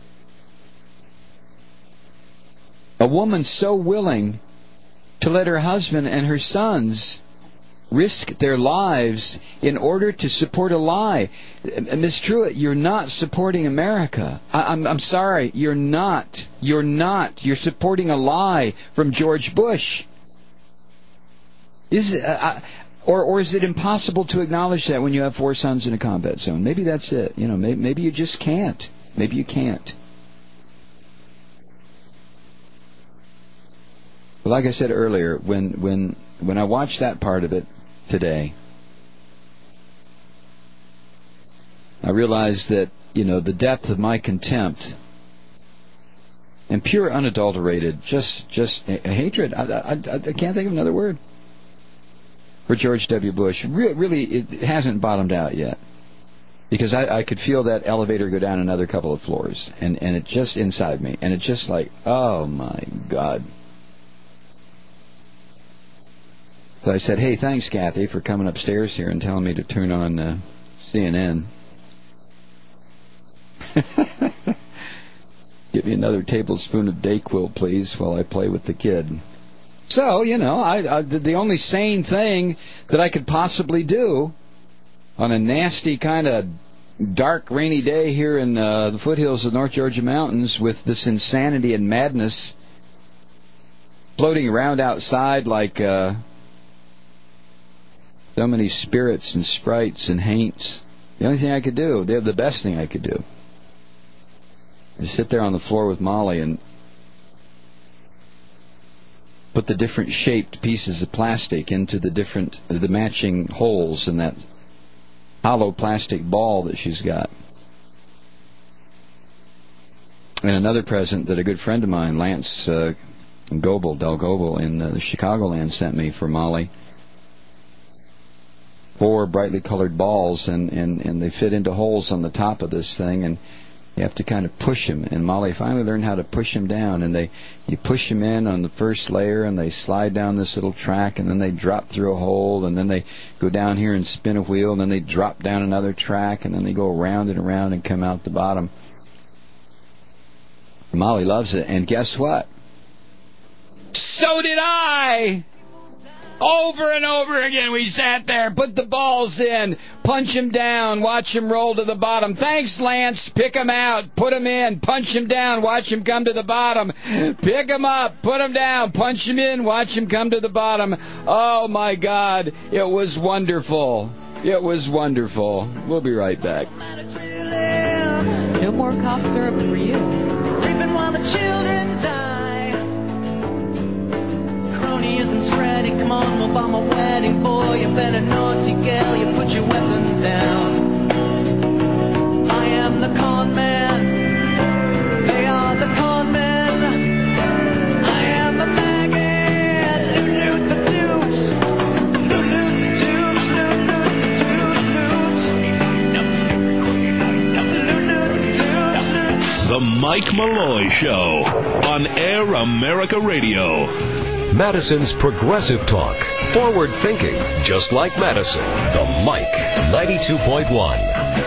A woman so willing to let her husband and her sons risk their lives in order to support a lie. Ms. Truitt, you're not supporting America. I'm sorry, you're not. You're not. You're supporting a lie from George Bush. Is it, or is it impossible to acknowledge that when you have 4 sons in a combat zone? Maybe that's it. You know, maybe you just can't. Maybe you can't. But like I said earlier, when I watched that part of it today, I realized that, the depth of my contempt and pure unadulterated just hatred, I can't think of another word, for George W. Bush. Really, it hasn't bottomed out yet. Because I could feel that elevator go down another couple of floors. And it just inside me. And it's just like, oh my God. So I said, hey, thanks, Kathy, for coming upstairs here and telling me to turn on CNN. Give me another tablespoon of Dayquil, please, while I play with the kid. So, the only sane thing that I could possibly do on a nasty kind of dark, rainy day here in the foothills of North Georgia mountains with this insanity and madness floating around outside like so many spirits and sprites and haints. The only thing I could do, the best thing I could do, is sit there on the floor with Molly and put the different shaped pieces of plastic into the matching holes in that hollow plastic ball that she's got. And another present that a good friend of mine, Lance Del Goebel in the Chicagoland, sent me for Molly. 4 brightly colored balls, and they fit into holes on the top of this thing, and you have to kind of push them. And Molly finally learned how to push them down, and you push them in on the first layer, and they slide down this little track, and then they drop through a hole, and then they go down here and spin a wheel, and then they drop down another track, and then they go around and around and come out the bottom. Molly loves it, and guess what? So did I! Over and over again, we sat there, put the balls in, punch them down, watch them roll to the bottom. Thanks, Lance. Pick them out, put them in, punch them down, watch them come to the bottom. Pick them up, put them down, punch them in, watch them come to the bottom. Oh, my God. It was wonderful. It was wonderful. We'll be right back. No more cough syrup for you. Creeping while the children die. Cronyism spreading, come on, we'll bomb a wedding. Boy, you better naughty gal, you put your weapons down. I am the con man. They are the con men. I am the maggot. Loot the dupes. Loot the dupes. Loot the dupes. The Mike Malloy Show on Air America Radio. Madison's Progressive Talk. Forward thinking, just like Madison. The Mike 92.1.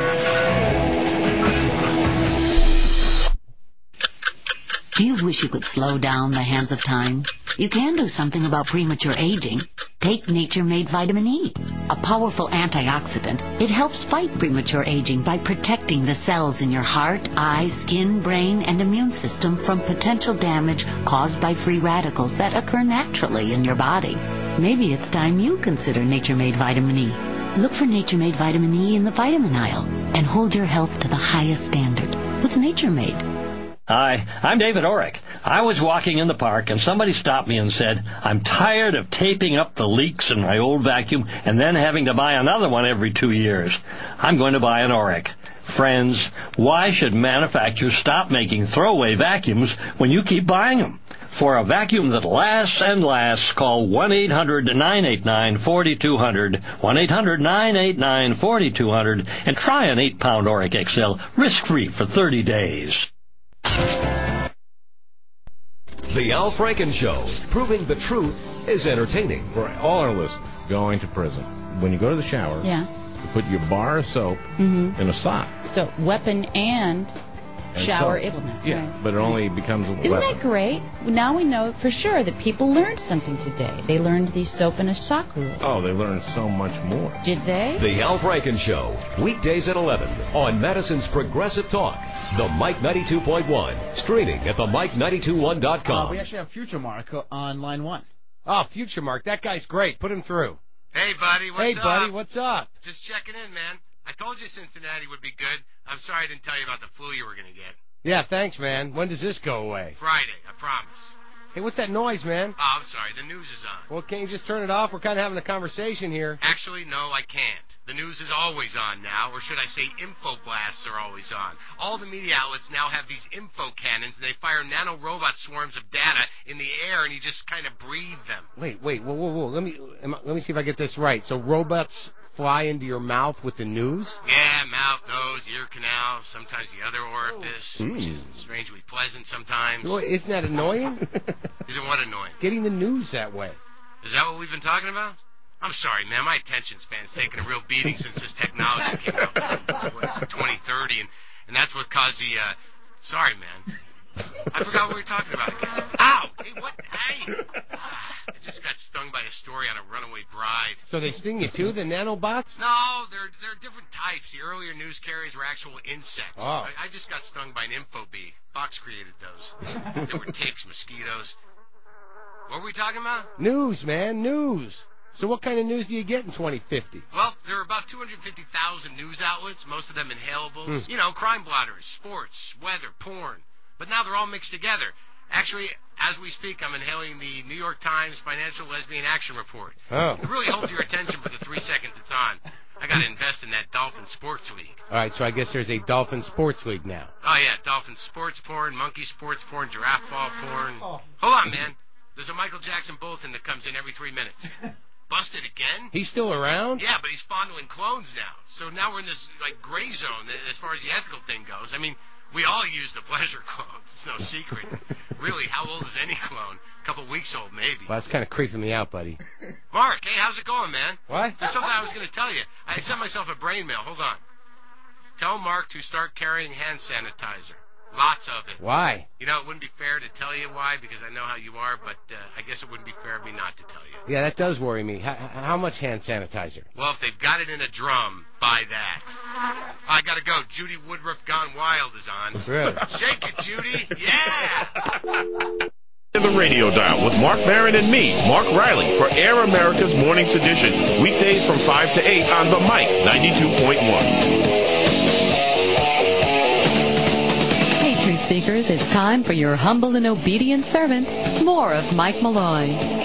Do you wish you could slow down the hands of time? You can do something about premature aging. Take Nature Made Vitamin E, a powerful antioxidant. It helps fight premature aging by protecting the cells in your heart, eyes, skin, brain, and immune system from potential damage caused by free radicals that occur naturally in your body. Maybe it's time you consider Nature Made Vitamin E. Look for Nature Made Vitamin E in the vitamin aisle and hold your health to the highest standard with Nature Made. Hi, I'm David Orrick. I was walking in the park and somebody stopped me and said, I'm tired of taping up the leaks in my old vacuum and then having to buy another one every 2 years. I'm going to buy an Orrick. Friends, why should manufacturers stop making throwaway vacuums when you keep buying them? For a vacuum that lasts and lasts, call 1-800-989-4200, 1-800-989-4200, and try an 8-pound Orrick XL risk-free for 30 days. The Al Franken Show, proving the truth is entertaining. For all our listeners going to prison, when you go to the shower, you put your bar of soap in a sock. So weapon and shower implement. Yeah, right. But it only becomes a Isn't weapon. that great? Now we know for sure that people learned something today. They learned the soap and a sock rule. Oh, they learned so much more. Did they? The Al Franken Show, weekdays at 11 on Madison's Progressive Talk. The Mike 92.1, streaming at themike921.com. We actually have Future Mark on line 1. Oh, Future Mark, that guy's great. Put him through. Hey, buddy, what's up? Hey, buddy, what's up? Just checking in, man. I told you Cincinnati would be good. I'm sorry I didn't tell you about the flu you were going to get. Yeah, thanks, man. When does this go away? Friday, I promise. Hey, what's that noise, man? Oh, I'm sorry. The news is on. Well, can't you just turn it off? We're kind of having a conversation here. Actually, no, I can't. The news is always on now, or should I say info blasts are always on. All the media outlets now have these info cannons, and they fire nano-robot swarms of data in the air, and you just kind of breathe them. Wait, whoa. Let me see if I get this right. So robots fly into your mouth with the news? Yeah, mouth, nose, ear canal, sometimes the other orifice, which is strangely pleasant sometimes. Well, isn't that annoying? Isn't what annoying? Getting the news that way. Is that what we've been talking about? I'm sorry, man. My attention span's taken a real beating since this technology came out in 2030, and that's what caused the, sorry, man. I forgot what we were talking about again. Ow! Hey, what? Hey! I just got stung by a story on a runaway bride. So they sting you too, the nanobots? No, they're different types. The earlier news carriers were actual insects. Oh. I just got stung by an info bee. Fox created those. They were ticks, mosquitoes. What were we talking about? News, man, news. So what kind of news do you get in 2050? Well, there are about 250,000 news outlets, most of them inhalables. You know, crime blotters, sports, weather, porn. But now they're all mixed together. Actually, as we speak, I'm inhaling the New York Times Financial Lesbian Action Report. Oh. It really holds your attention for the 3 seconds it's on. I got to invest in that Dolphin Sports League. All right, so I guess there's a Dolphin Sports League now. Oh, yeah, Dolphin Sports Porn, Monkey Sports Porn, Giraffe Ball Porn. Hold on, man. There's a Michael Jackson bulletin that comes in every 3 minutes. busted again. He's still around? Yeah, but he's fondling clones now. So now we're in this, like, gray zone as far as the ethical thing goes. I mean, we all use the pleasure clones. It's no secret. Really, how old is any clone? A couple weeks old, maybe. Well, that's kind of creeping me out, buddy. Mark, hey, how's it going, man? What? There's something I was going to tell you. I sent myself a brain mail. Hold on. Tell Mark to start carrying hand sanitizer. Lots of it. Why? You know, it wouldn't be fair to tell you why, because I know how you are, but I guess it wouldn't be fair of me not to tell you. Yeah, that does worry me. How much hand sanitizer? Well, if they've got it in a drum, buy that. I gotta go. Judy Woodruff Gone Wild is on. Really? Shake it, Judy. Yeah! The radio dial with Mark Maron and me, Mark Riley, for Air America's Mornings Edition. Weekdays from 5 to 8 on the mic 92.1. Seekers, it's time for your humble and obedient servant, more of Mike Malloy.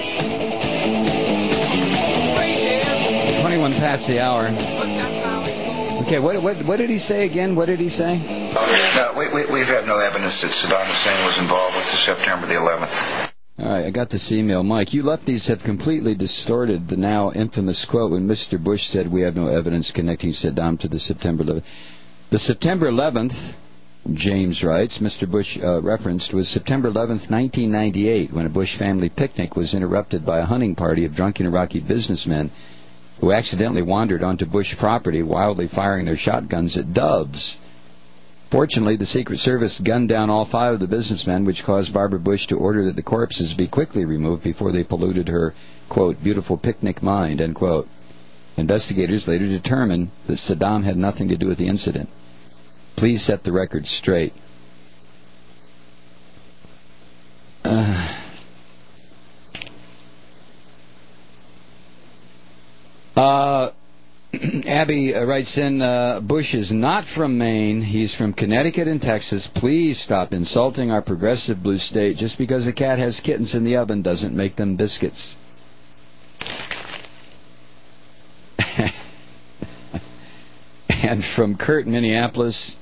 21 past the hour. Okay, what did he say again? What did he say? No, we've had no evidence that Saddam Hussein was involved with the September the 11th. All right, I got this email. Mike, you lefties have completely distorted the now infamous quote when Mr. Bush said we have no evidence connecting Saddam to the September 11th. The September 11th... James writes, Mr. Bush referenced, was September 11th, 1998, when a Bush family picnic was interrupted by a hunting party of drunken Iraqi businessmen who accidentally wandered onto Bush property, wildly firing their shotguns at doves. Fortunately, the Secret Service gunned down all 5 of the businessmen, which caused Barbara Bush to order that the corpses be quickly removed before they polluted her, quote, beautiful picnic mind, end quote. Investigators later determined that Saddam had nothing to do with the incident. Please set the record straight. Abby writes in, Bush is not from Maine. He's from Connecticut and Texas. Please stop insulting our progressive blue state. Just because a cat has kittens in the oven doesn't make them biscuits. And from Kurt, Minneapolis...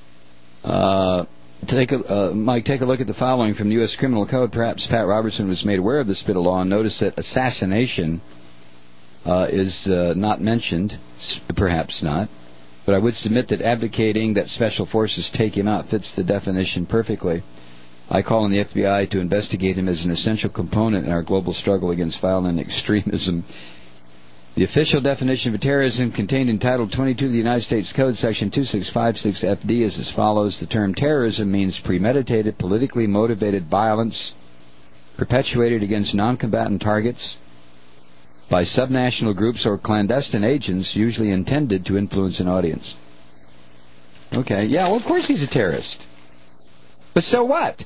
Mike, take a look at the following from the U.S. Criminal Code. Perhaps Pat Robertson was made aware of the Spittle law and noticed that assassination is not mentioned. Perhaps not. But I would submit that advocating that special forces take him out fits the definition perfectly. I call on the FBI to investigate him as an essential component in our global struggle against violent extremism. The official definition of terrorism contained in Title 22 of the United States Code, Section 2656FD, is as follows. The term terrorism means premeditated, politically motivated violence perpetuated against non-combatant targets by subnational groups or clandestine agents, usually intended to influence an audience. Okay, yeah, well, of course he's a terrorist. But so what?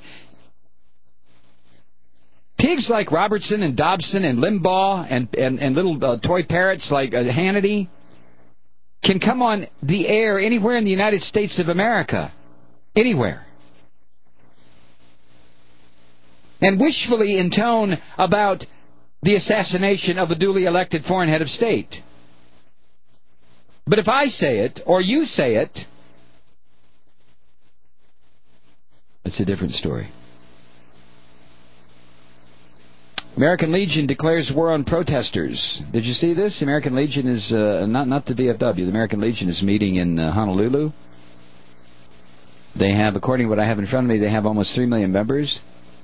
Pigs like Robertson and Dobson and Limbaugh and little toy parrots like Hannity can come on the air anywhere in the United States of America. Anywhere. And wishfully intone about the assassination of a duly elected foreign head of state. But if I say it, or you say it, it's a different story. American Legion declares war on protesters. Did you see this? American Legion is, not the VFW, the American Legion is meeting in Honolulu. They have, according to what I have in front of me, they have almost 3 million members.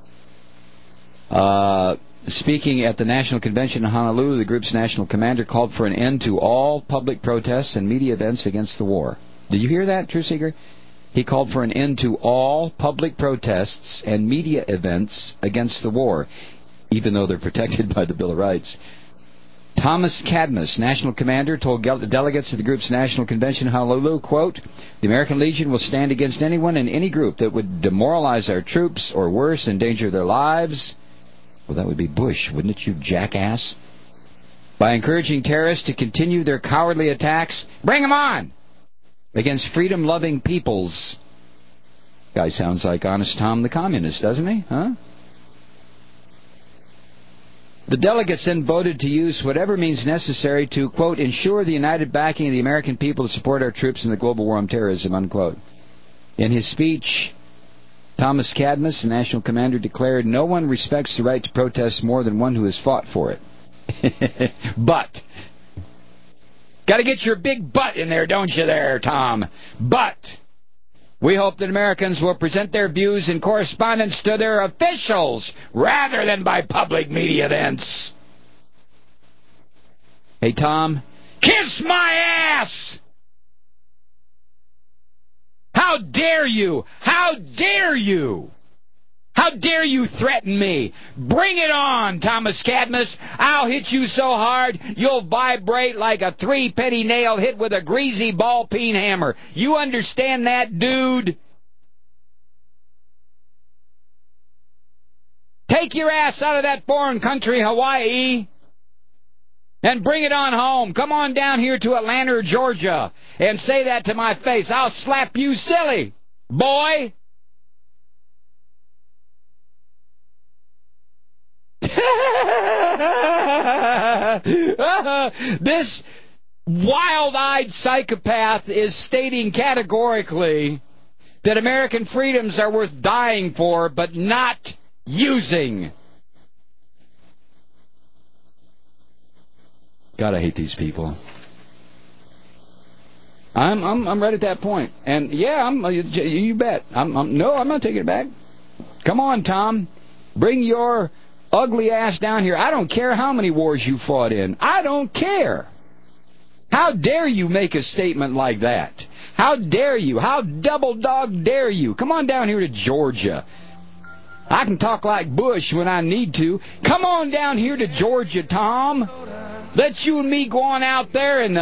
Speaking at the National Convention in Honolulu, the group's national commander called for an end to all public protests and media events against the war. Did you hear that, True Seeker? He called for an end to all public protests and media events against the war, even though they're protected by the Bill of Rights. Thomas Cadmus, national commander, told delegates of the group's national convention in Honolulu, quote, the American Legion will stand against anyone and any group that would demoralize our troops or worse, endanger their lives. Well, that would be Bush, wouldn't it, you jackass? By encouraging terrorists to continue their cowardly attacks, bring them on, against freedom-loving peoples. Guy sounds like Honest Tom the Communist, doesn't he? Huh? The delegates then voted to use whatever means necessary to, quote, ensure the united backing of the American people to support our troops in the global war on terrorism, unquote. In his speech, Thomas Cadmus, the national commander, declared, no one respects the right to protest more than one who has fought for it. But. Got to get your big butt in there, don't you there, Tom? But we hope that Americans will present their views in correspondence to their officials rather than by public media thence. Hey, Tom, kiss my ass! How dare you? How dare you? How dare you threaten me? Bring it on, Thomas Cadmus. I'll hit you so hard, you'll vibrate like a 3-penny nail hit with a greasy ball-peen hammer. You understand that, dude? Take your ass out of that foreign country, Hawaii, and bring it on home. Come on down here to Atlanta, Georgia, and say that to my face. I'll slap you silly, boy. This wild-eyed psychopath is stating categorically that American freedoms are worth dying for, but not using. God, I hate these people. I'm right at that point, and yeah, you bet. No, I'm not taking it back. Come on, Tom, bring your ugly ass down here. I don't care how many wars you fought in. I don't care. How dare you make a statement like that? How dare you? How double dog dare you? Come on down here to Georgia. I can talk like Bush when I need to. Come on down here to Georgia, Tom. Let you and me go on out there and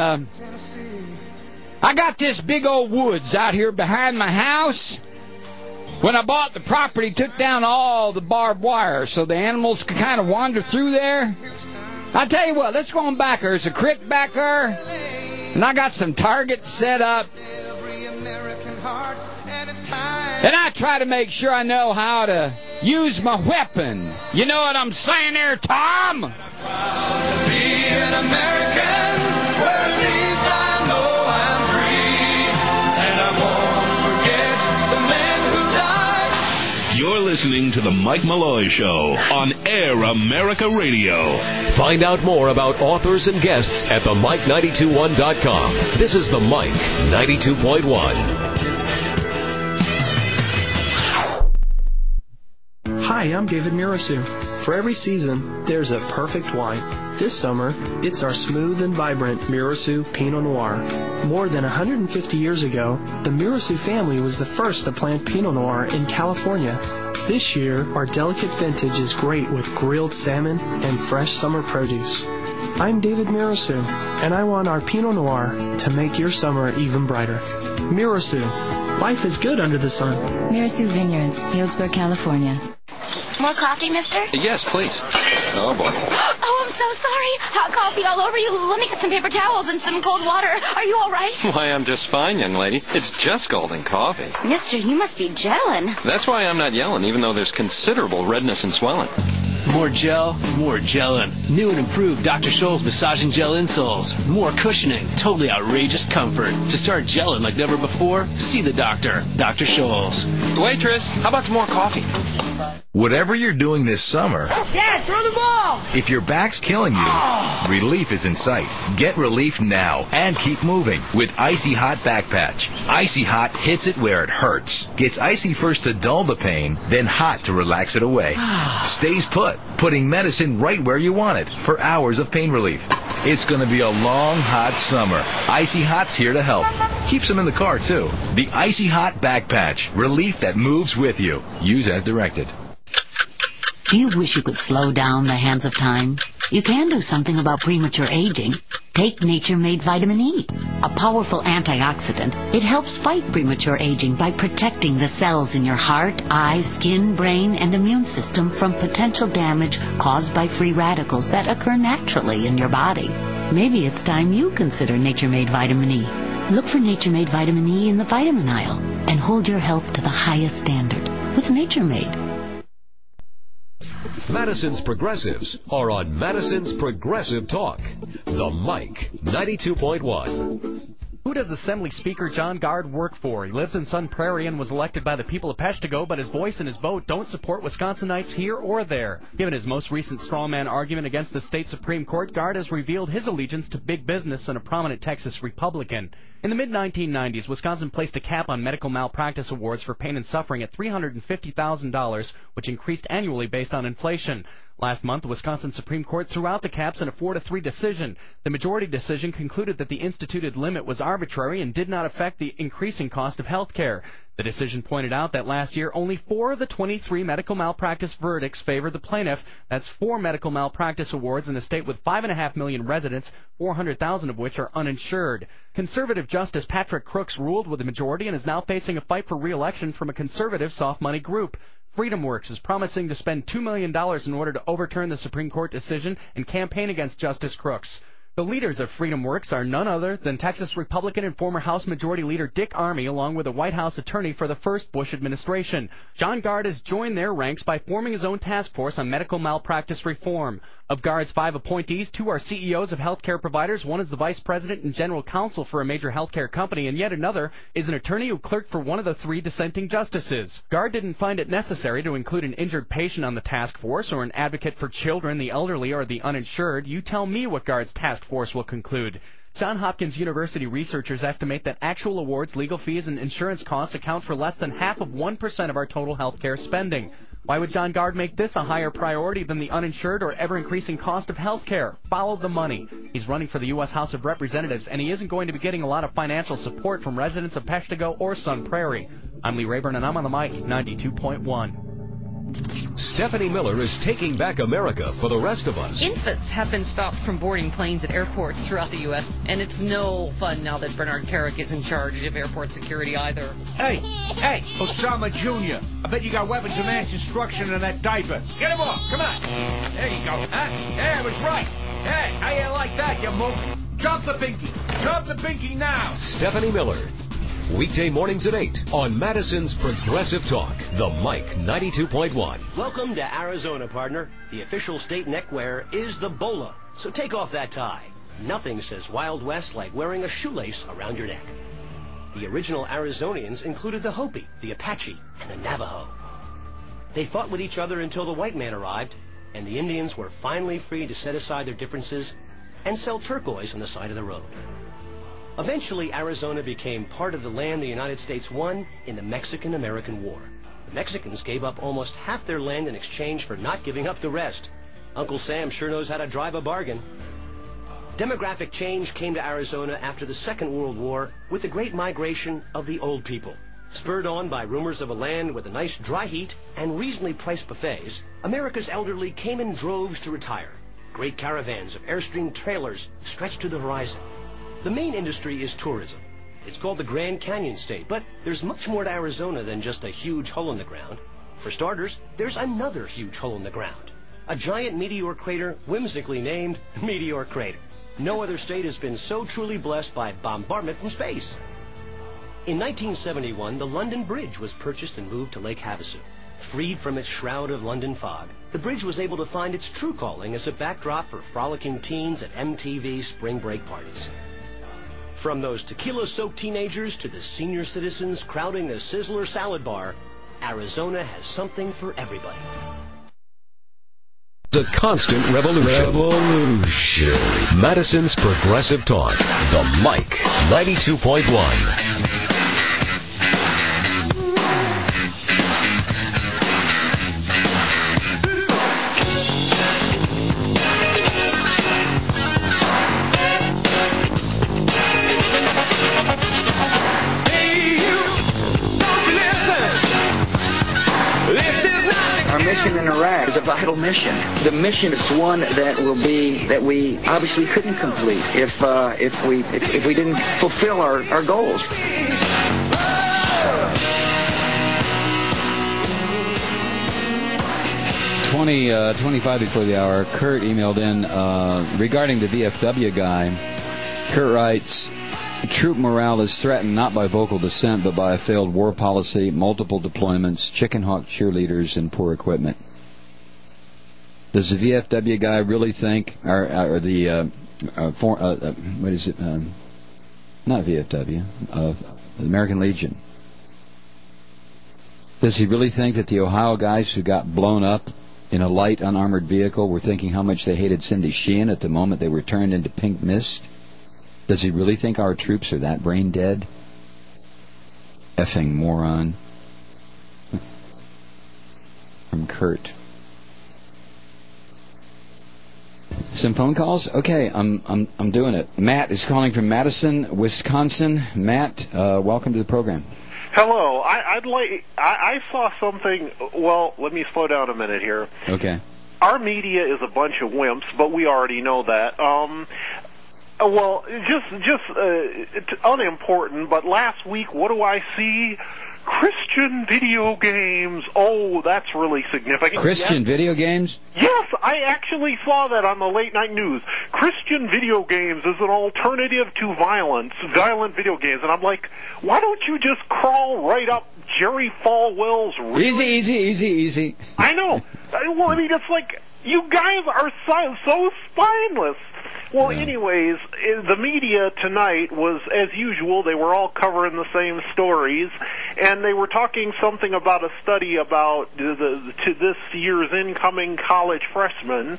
I got this big old woods out here behind my house. When I bought the property, took down all the barbed wire so the animals could kind of wander through there. I tell you what, let's go on back there. There's a creek back there, and I got some targets set up. And I try to make sure I know how to use my weapon. You know what I'm saying there, Tom? Proud to be an American, where at least I know I'm free, and I won't forget the men who died. You're listening to The Mike Malloy Show on Air America Radio. Find out more about authors and guests at themike921.com. This is The Mike 92.1. Hi, I'm David Mirasu. For every season, there's a perfect wine. This summer, it's our smooth and vibrant Mirasu Pinot Noir. More than 150 years ago, the Mirasu family was the first to plant Pinot Noir in California. This year, our delicate vintage is great with grilled salmon and fresh summer produce. I'm David Mirasu, and I want our Pinot Noir to make your summer even brighter. Mirasu, life is good under the sun. Mirasu Vineyards, Healdsburg, California. More coffee, mister? Yes, please. Oh, boy. Oh, I'm so sorry. Hot coffee all over you. Let me get some paper towels and some cold water. Are you all right? Why, I'm just fine, young lady. It's just golden coffee. Mister, you must be gelling. That's why I'm not yelling, even though there's considerable redness and swelling. More gel, more gelling. New and improved Dr. Scholl's massaging gel insoles. More cushioning, totally outrageous comfort. To start gelling like never before, see the doctor, Dr. Scholl's. Waitress, how about some more coffee? Whatever you're doing this summer, Dad, throw the ball! if your back's killing you, relief is in sight. Get relief now and keep moving with Icy Hot Back Patch. Icy Hot hits it where it hurts. Gets icy first to dull the pain, then hot to relax it away. Stays put, putting medicine right where you want it for hours of pain relief. It's going to be a long, hot summer. Icy Hot's here to help. Keeps them in the car, too. The Icy Hot Back Patch. Relief that moves with you. Use as directed. Do you wish you could slow down the hands of time? You can do something about premature aging. Take Nature-Made Vitamin E, a powerful antioxidant. It helps fight premature aging by protecting the cells in your heart, eyes, skin, brain, and immune system from potential damage caused by free radicals that occur naturally in your body. Maybe it's time you consider Nature-Made Vitamin E. Look for Nature-Made Vitamin E in the vitamin aisle and hold your health to the highest standard with Nature-Made. Madison's Progressives are on Madison's Progressive Talk. The Mike 92.1. Who does Assembly Speaker John Gard work for? He lives in Sun Prairie and was elected by the people of Peshtigo, but his voice and his vote don't support Wisconsinites here or there. Given his most recent strawman argument against the state Supreme Court, Gard has revealed his allegiance to big business and a prominent Texas Republican. In the mid-1990s, Wisconsin placed a cap on medical malpractice awards for pain and suffering at $350,000, which increased annually based on inflation. Last month, the Wisconsin Supreme Court threw out the caps in a 4-3 decision. The majority decision concluded that the instituted limit was arbitrary and did not affect the increasing cost of health care. The decision pointed out that last year, only 4 of the 23 medical malpractice verdicts favored the plaintiff. That's 4 medical malpractice awards in a state with 5.5 million residents, 400,000 of which are uninsured. Conservative Justice Patrick Crooks ruled with the majority and is now facing a fight for re-election from a conservative soft-money group. FreedomWorks is promising to spend $2 million in order to overturn the Supreme Court decision and campaign against Justice Crooks. The leaders of FreedomWorks are none other than Texas Republican and former House Majority Leader Dick Armey, along with a White House attorney for the first Bush administration. John Gard has joined their ranks by forming his own task force on medical malpractice reform. Of Gard's 5 appointees, 2 are CEOs of healthcare providers. One is the vice president and general counsel for a major healthcare company, and yet another is an attorney who clerked for one of the 3 dissenting justices. Gard didn't find it necessary to include an injured patient on the task force or an advocate for children, the elderly, or the uninsured. You tell me what Gard's task force will conclude. Johns Hopkins University researchers estimate that actual awards, legal fees, and insurance costs account for less than half of 1% of our total healthcare spending. Why would John Gard make this a higher priority than the uninsured or ever-increasing cost of health care? Follow the money. He's running for the U.S. House of Representatives, and he isn't going to be getting a lot of financial support from residents of Peshtigo or Sun Prairie. I'm Lee Rayburn, and I'm on the mic, 92.1. Stephanie Miller is taking back America for the rest of us. Infants have been stopped from boarding planes at airports throughout the U.S., and it's no fun now that Bernard Carrick is in charge of airport security either. Hey, Osama Jr., I bet you got weapons of mass destruction in that diaper. Get him off, come on. There you go, huh? Yeah, I was right. Hey, how you like that, you mook? Drop the binky. Drop the binky now. Stephanie Miller. Weekday mornings at 8 on Madison's Progressive Talk, the Mike 92.1. Welcome to Arizona, partner. The official state neckwear is the bolo, so take off that tie. Nothing says Wild West like wearing a shoelace around your neck. The original Arizonians included the Hopi, the Apache, and the Navajo. They fought with each other until the white man arrived, and the Indians were finally free to set aside their differences and sell turquoise on the side of the road. Eventually, Arizona became part of the land the United States won in the Mexican-American War. The Mexicans gave up almost half their land in exchange for not giving up the rest. Uncle Sam sure knows how to drive a bargain. Demographic change came to Arizona after the Second World War with the Great Migration of the old people. Spurred on by rumors of a land with a nice dry heat and reasonably priced buffets, America's elderly came in droves to retire. Great caravans of Airstream trailers stretched to the horizon. The main industry is tourism. It's called the Grand Canyon State, but there's much more to Arizona than just a huge hole in the ground. For starters, there's another huge hole in the ground. A giant meteor crater whimsically named Meteor Crater. No other state has been so truly blessed by bombardment from space. In 1971, the London Bridge was purchased and moved to Lake Havasu. Freed from its shroud of London fog, the bridge was able to find its true calling as a backdrop for frolicking teens at MTV spring break parties. From those tequila-soaked teenagers to the senior citizens crowding the Sizzler salad bar, Arizona has something for everybody. The constant revolution. Madison's Progressive Talk, the Mike 92.1. In Iraq is a vital mission. The mission is one that we obviously couldn't complete if we didn't fulfill our goals. 25 before the hour, Kurt emailed in regarding the VFW guy. Kurt writes, troop morale is threatened not by vocal dissent, but by a failed war policy, multiple deployments, chicken hawk cheerleaders, and poor equipment. Does the VFW guy really think, or the not VFW, of the American Legion. Does he really think that the Ohio guys who got blown up in a light unarmored vehicle were thinking how much they hated Cindy Sheehan at the moment they were turned into pink mist? Does he really think our troops are that brain dead? Effing moron. From Kurt. Some phone calls? Okay, I'm doing it. Matt is calling from Madison, Wisconsin. Matt, welcome to the program. Hello. I saw something. Well, let me slow down a minute here. Okay. Our media is a bunch of wimps, but we already know that. Well, just unimportant. But last week, what do I see? Christian video games. Oh, that's really significant. Christian video games? Yes, I actually saw that on the late night news. Christian video games is an alternative to violent video games. And I'm like, why don't you just crawl right up Jerry Falwell's... Easy. I know. Well, I mean, it's like, you guys are so spineless. Well, anyways, the media tonight was, as usual, they were all covering the same stories, and they were talking something about a study about to this year's incoming college freshmen,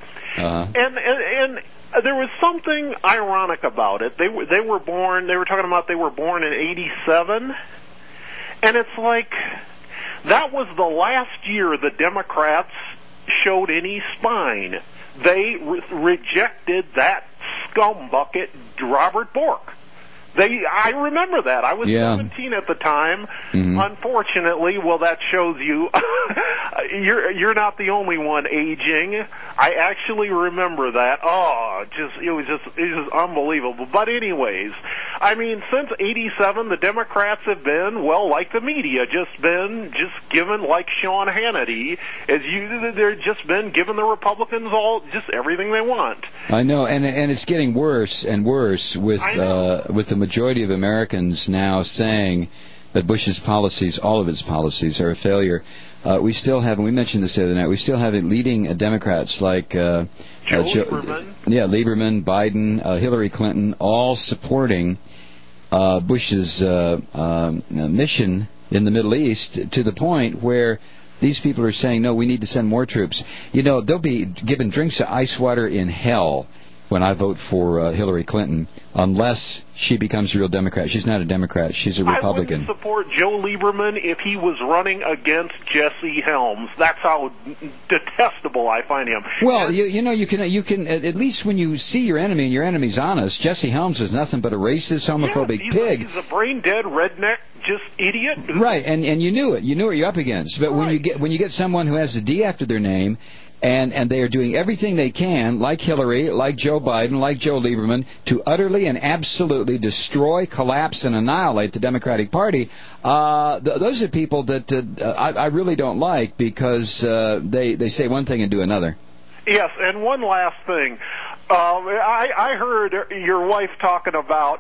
and there was something ironic about it. They were born. They were talking about they were born in '87, and it's like that was the last year the Democrats showed any spine. They rejected that scumbucket Robert Bork. I remember that. I was 17 at the time. Mm-hmm. Unfortunately, well, that shows you you're not the only one aging. I actually remember that. It was just unbelievable. But anyways, I mean, since '87, the Democrats have been, well, like the media, just given, like Sean Hannity, they're just been giving the Republicans just everything they want. I know, and it's getting worse and worse with the majority of Americans now saying that Bush's policies, all of his policies, are a failure. We still have, and we mentioned this the other night, we still have leading Democrats like Joe Lieberman. Lieberman, Biden, Hillary Clinton, all supporting Bush's mission in the Middle East to the point where these people are saying, no, we need to send more troops. You know, they'll be given drinks of ice water in hell when I vote for Hillary Clinton, unless she becomes a real Democrat. She's not a Democrat. She's a Republican. I wouldn't support Joe Lieberman if he was running against Jesse Helms. That's how detestable I find him. Well, you can at least when you see your enemy and your enemy's honest, Jesse Helms is nothing but a racist, homophobic pig. He's a brain-dead redneck, just idiot. Right, and you knew it. You knew what you're up against. But when you get someone who has a D after their name, and they are doing everything they can, like Hillary, like Joe Biden, like Joe Lieberman, to utterly and absolutely destroy, collapse, and annihilate the Democratic Party. Those are people that I really don't like because they say one thing and do another. Yes, and one last thing. I heard your wife talking about,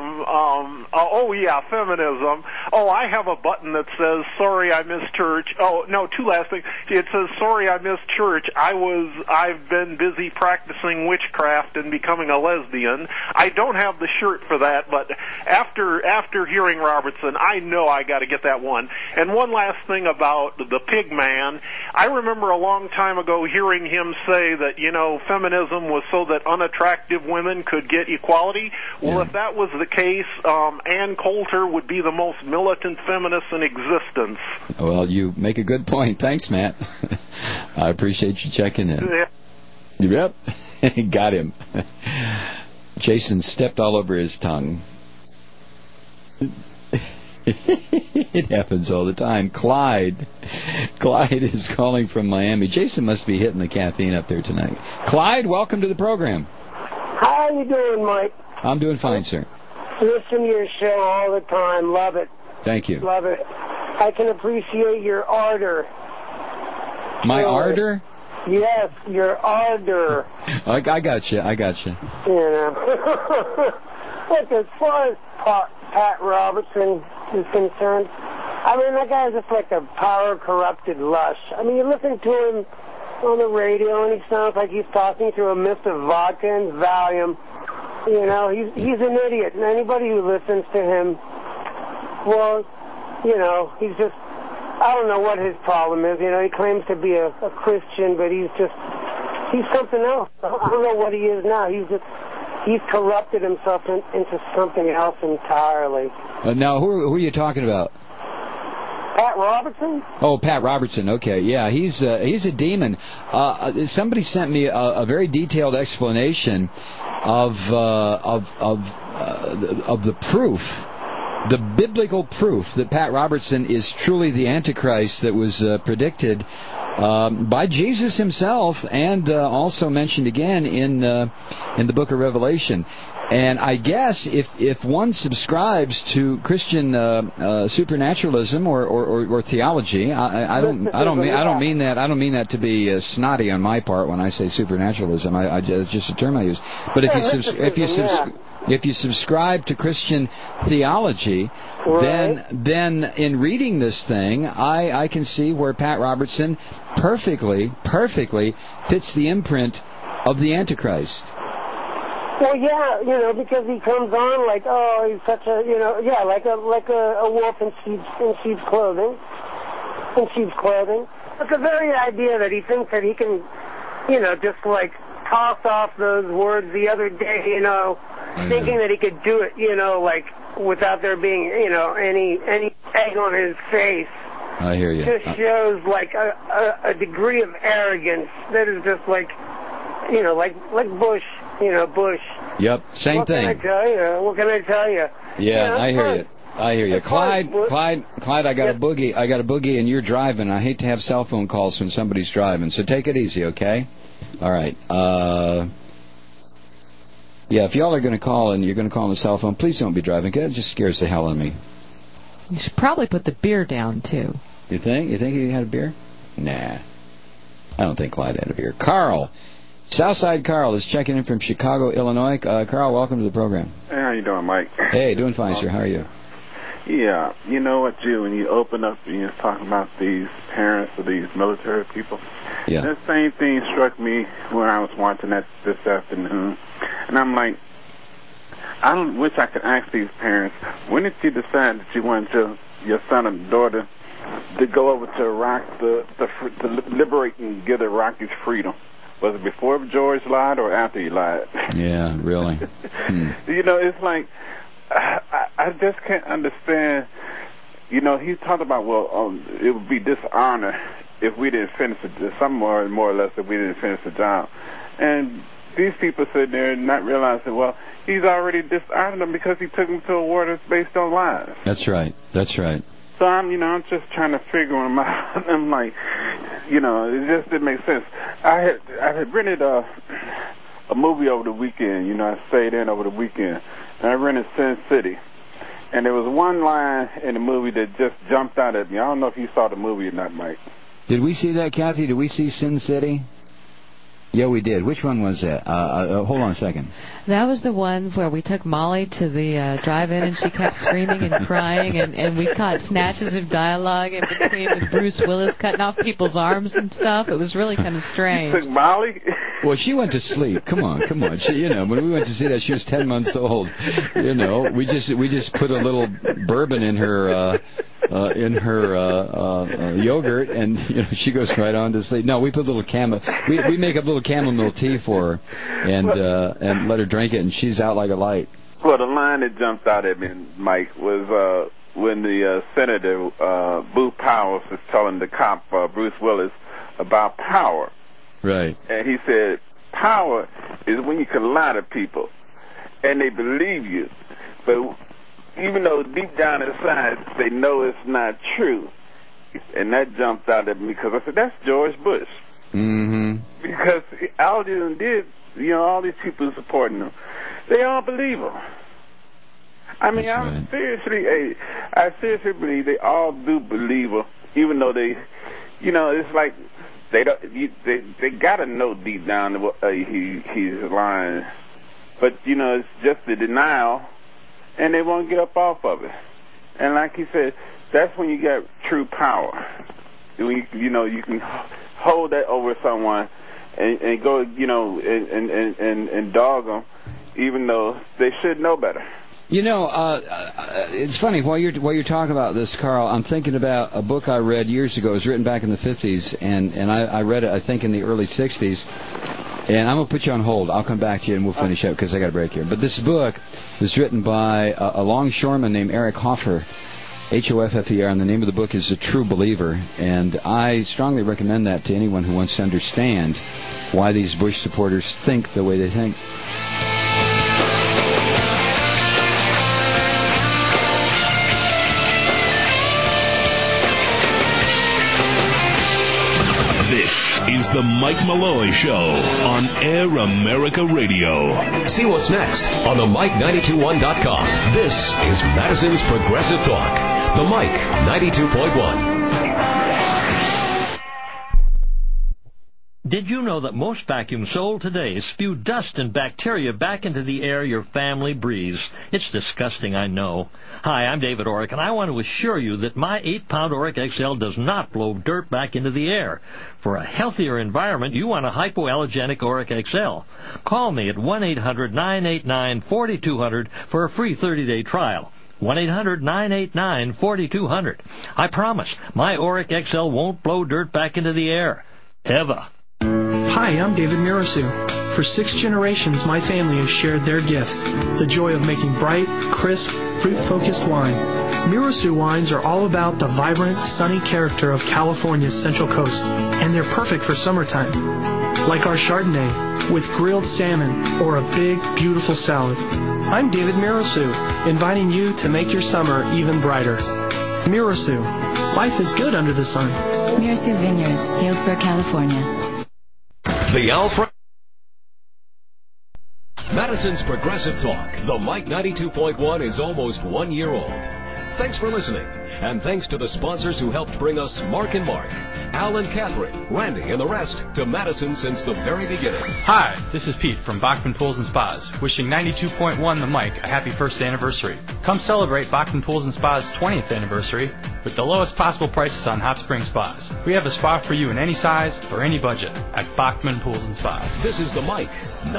feminism. Oh, I have a button that says, sorry, I missed church. Oh, no, two last things. It says, sorry, I missed church. I've been busy practicing witchcraft and becoming a lesbian. I don't have the shirt for that, but after hearing Robertson, I know I got to get that one. And one last thing about the pig man. I remember a long time ago hearing him say that, feminism was so that unattractive women could get equality. Well, if that was the case, Ann Coulter would be the most militant feminist in existence. Well, you make a good point. Thanks, Matt. I appreciate you checking in. Yep. Got him. Jason stepped all over his tongue. It happens all the time. Clyde is calling from Miami. Jason must be hitting the caffeine up there tonight. Clyde, welcome to the program. How you doing, Mike? I'm doing fine, sir. Listen to your show all the time. Love it. Thank you. Love it. I can appreciate your ardor. My ardor? Yes, your ardor. I got you. Look, as far as Pat Robertson is concerned, I mean, that guy's just like a power-corrupted lush. I mean, you listen to him on the radio, and he sounds like he's talking through a mist of vodka and Valium. You know, he's an idiot, and anybody who listens to him, well, you know, he's just, I don't know what his problem is. You know, he claims to be a Christian, but he's something else. I don't know what he is now. He's corrupted himself into something else entirely. Now, who are you talking about? Pat Robertson? Oh, Pat Robertson. Okay, yeah, he's a demon. Somebody sent me a very detailed explanation of the proof, the biblical proof that Pat Robertson is truly the Antichrist that was predicted by Jesus himself, and also mentioned again in the Book of Revelation. And I guess if one subscribes to Christian supernaturalism or theology, I don't mean that to be snotty on my part when I say supernaturalism. I just a term I use. But if you subscribe to Christian theology, right, then in reading this thing, I can see where Pat Robertson perfectly fits the imprint of the Antichrist. Well, yeah, you know, because he comes on like, oh, he's such a, you know, yeah, like a wolf in sheep's clothing. But the very idea that he thinks that he can, you know, just like toss off those words the other day, you know, thinking that he could do it, you know, like without there being, you know, any egg on his face. I hear you. Just shows like a degree of arrogance that is just like, you know, like Bush. You know, Bush. Yep, same thing. What can I tell you? Yeah, you know, I hear you. Clyde, I got a boogie, and you're driving. I hate to have cell phone calls when somebody's driving, so take it easy, okay? All right. Yeah, if y'all are going to call and you're going to call on the cell phone, please don't be driving. It just scares the hell out of me. You should probably put the beer down too. You think? You think he had a beer? Nah, I don't think Clyde had a beer. Carl. Southside Carl is checking in from Chicago, Illinois. Carl, welcome to the program. Hey, how you doing, Mike? Hey, doing fine, sir. How are you? Yeah, you know what, when you open up and you're talking about these parents of these military people, yeah, that same thing struck me when I was watching that this afternoon. And I'm like, I wish I could ask these parents, when did you decide that you wanted your son and daughter to go over to Iraq to liberate and give the Iraqis freedom? Was it before George lied or after he lied? Yeah, really. You know, it's like, I just can't understand. You know, he talked about, it would be dishonor if we didn't finish it, more or less, if we didn't finish the job. And these people sit there and not realizing, well, he's already dishonored them because he took them to a war that's based on lies. That's right. So I'm just trying to figure them out. I'm like, you know, it just didn't make sense. I had rented a movie over the weekend. You know, I stayed in over the weekend, and I rented Sin City. And there was one line in the movie that just jumped out at me. I don't know if you saw the movie or not, Mike. Did we see that, Kathy? Did we see Sin City? Yeah, we did. Which one was that? Hold on a second. That was the one where we took Molly to the drive-in and she kept screaming and crying, and we caught snatches of dialogue in between with Bruce Willis cutting off people's arms and stuff. It was really kind of strange. You took Molly? Well, she went to sleep. Come on. She, you know, when we went to see that, she was 10 months old. You know, we just put a little bourbon in her yogurt, and you know, she goes right on to sleep. No, we put a little we make a little chamomile tea for her, and let her drink it, and she's out like a light. Well, the line that jumped out at me, Mike, was when the Senator Booth Powers is telling the cop Bruce Willis about power. Right. And he said, power is when you can lie to people and they believe you, but even though deep down inside they know it's not true. And that jumped out at me because I said, that's George Bush. Mm-hmm. Because all of them did, you know, all these people supporting him, they all believe him. I mean, I seriously believe they all do believe him, even though they, you know, it's like they got to know deep down he's lying. But, you know, it's just the denial, and they won't get up off of it. And like he said, that's when you get true power. You know, you can hold that over someone and go, you know, and dog them, even though they should know better. You know, it's funny, while you're talking about this, Carl, I'm thinking about a book I read years ago. It was written back in the 50s, and I read it, I think, in the early 60s. And I'm going to put you on hold. I'll come back to you, and we'll finish up, because I got a break here. But this book was written by a longshoreman named Eric Hoffer, Hoffer, and the name of the book is The True Believer. And I strongly recommend that to anyone who wants to understand why these Bush supporters think the way they think. This is the Mike Malloy Show on Air America Radio. See what's next on the Mike921.com. This is Madison's Progressive Talk. The Mike 92.1. Did you know that most vacuums sold today spew dust and bacteria back into the air your family breathes? It's disgusting, I know. Hi, I'm David Orrick, and I want to assure you that my 8-pound Orrick XL does not blow dirt back into the air. For a healthier environment, you want a hypoallergenic Orrick XL. Call me at 1-800-989-4200 for a free 30-day trial. 1-800-989-4200. I promise, my Orrick XL won't blow dirt back into the air. Ever. Hi, I'm David Mirasu. For 6 generations, my family has shared their gift, the joy of making bright, crisp, fruit-focused wine. Mirasu wines are all about the vibrant, sunny character of California's Central Coast, and they're perfect for summertime. Like our Chardonnay, with grilled salmon or a big, beautiful salad. I'm David Mirasu, inviting you to make your summer even brighter. Mirasu, life is good under the sun. Mirasu Vineyards, Healdsburg, California. The Alfred Madison's Progressive Talk. The Mike 92.1 is almost 1 year old. Thanks for listening, and thanks to the sponsors who helped bring us Mark and Mark, Al and Catherine, Randy, and the rest to Madison since the very beginning. Hi, this is Pete from Bachman Pools and Spas, wishing 92.1 The Mike a happy first anniversary. Come celebrate Bachman Pools and Spas' 20th anniversary with the lowest possible prices on hot spring spas. We have a spa for you in any size or any budget at Bachman Pools and Spas. This is The Mike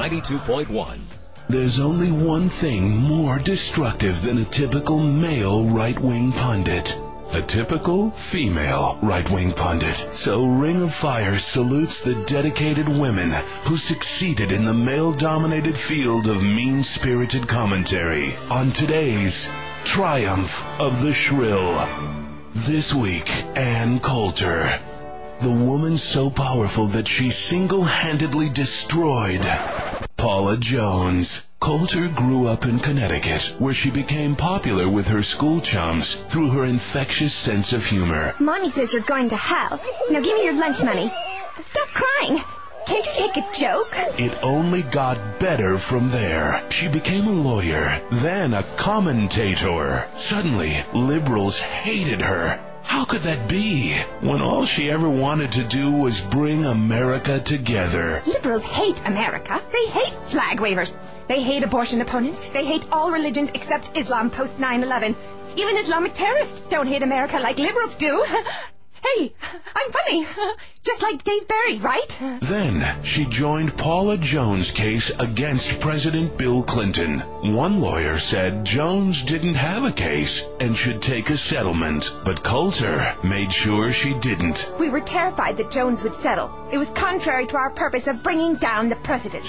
92.1. There's only one thing more destructive than a typical male right-wing pundit. A typical female right-wing pundit. So Ring of Fire salutes the dedicated women who succeeded in the male-dominated field of mean-spirited commentary on today's Triumph of the Shrill. This week, Ann Coulter. The woman so powerful that she single-handedly destroyed Paula Jones. Coulter grew up in Connecticut, where she became popular with her school chums through her infectious sense of humor. Mommy says you're going to hell. Now give me your lunch money. Stop crying. Can't you take a joke? It only got better from there. She became a lawyer, then a commentator. Suddenly, liberals hated her. How could that be, when all she ever wanted to do was bring America together? Liberals hate America. They hate flag wavers. They hate abortion opponents. They hate all religions except Islam post 9/11. Even Islamic terrorists don't hate America like liberals do. Hey, I'm funny. Just like Dave Barry, right? Then she joined Paula Jones' case against President Bill Clinton. One lawyer said Jones didn't have a case and should take a settlement, but Coulter made sure she didn't. We were terrified that Jones would settle. It was contrary to our purpose of bringing down the president.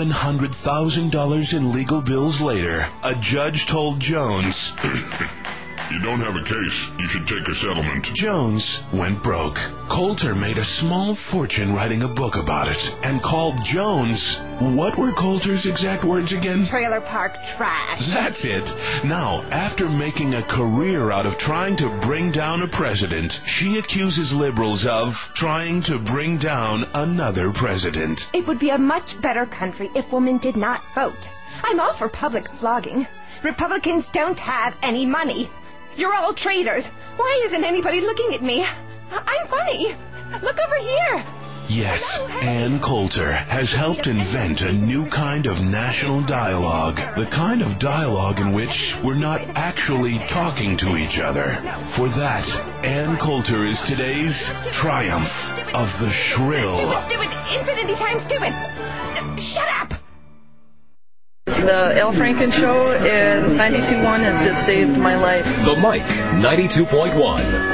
$700,000 in legal bills later, a judge told Jones, "You don't have a case. You should take a settlement." Jones went broke. Coulter made a small fortune writing a book about it and called Jones, what were Coulter's exact words again? Trailer park trash. That's it. Now, after making a career out of trying to bring down a president, she accuses liberals of trying to bring down another president. It would be a much better country if women did not vote. I'm all for public flogging. Republicans don't have any money. You're all traitors. Why isn't anybody looking at me? I'm funny. Look over here. Yes, Ann Coulter has helped invent a new kind of national dialogue. The kind of dialogue in which we're not actually talking to each other. For that, Ann Coulter is today's Triumph of the Shrill. Stupid, infinity times stupid. Shut up. the Al Franken Show and 92.1 has just saved my life. The Mike 92.1.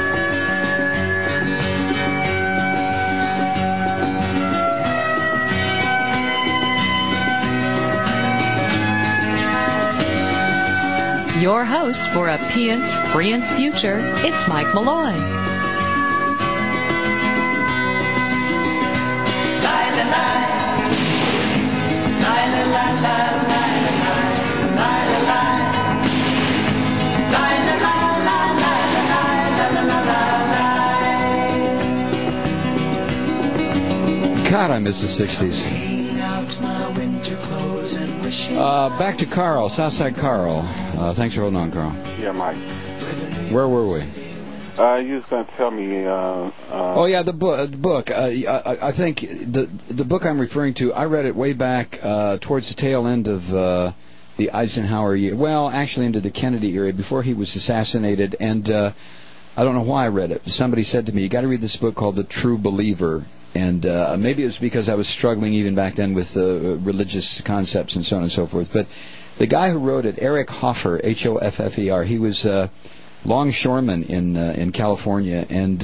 Your host for a Prience future, it's Mike Malloy. God, I miss the 60s. Back to Carl, Southside Carl. Thanks for holding on, Carl. Yeah, Mike. Where were we? You was going to tell me... oh, yeah, the book. I think the book I'm referring to, I read it way back towards the tail end of the Eisenhower year. Well, actually into the Kennedy era, before he was assassinated. And I don't know why I read it. Somebody said to me, you got to read this book called The True Believer. And maybe it was because I was struggling even back then with religious concepts and so on and so forth. But the guy who wrote it, Eric Hoffer, Hoffer, he was a longshoreman in California, and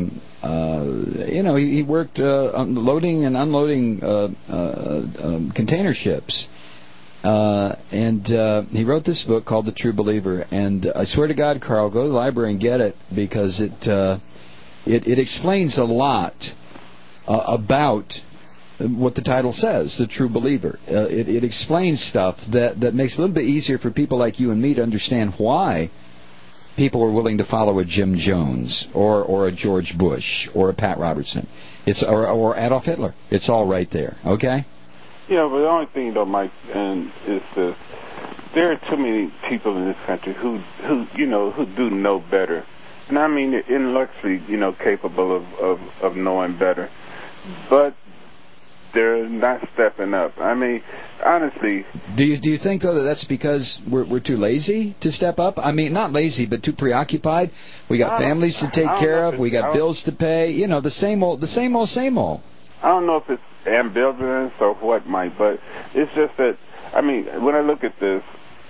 he worked loading and unloading container ships. And he wrote this book called The True Believer. And I swear to God, Carl, go to the library and get it, because it explains a lot about what the title says, The True Believer. It explains stuff that makes it a little bit easier for people like you and me to understand why people are willing to follow a Jim Jones or a George Bush or a Pat Robertson or Adolf Hitler. It's all right there, okay? Yeah, but the only thing, though, Mike, is this. There are too many people in this country who do know better. And I mean, they're intellectually, capable of knowing better. But they're not stepping up. I mean, honestly... Do you think, though, that's because we're too lazy to step up? I mean, not lazy, but too preoccupied. We got families to take care of. We got bills to pay. The same old. I don't know if it's ambivalence or what, Mike, but it's just that, I mean, when I look at this,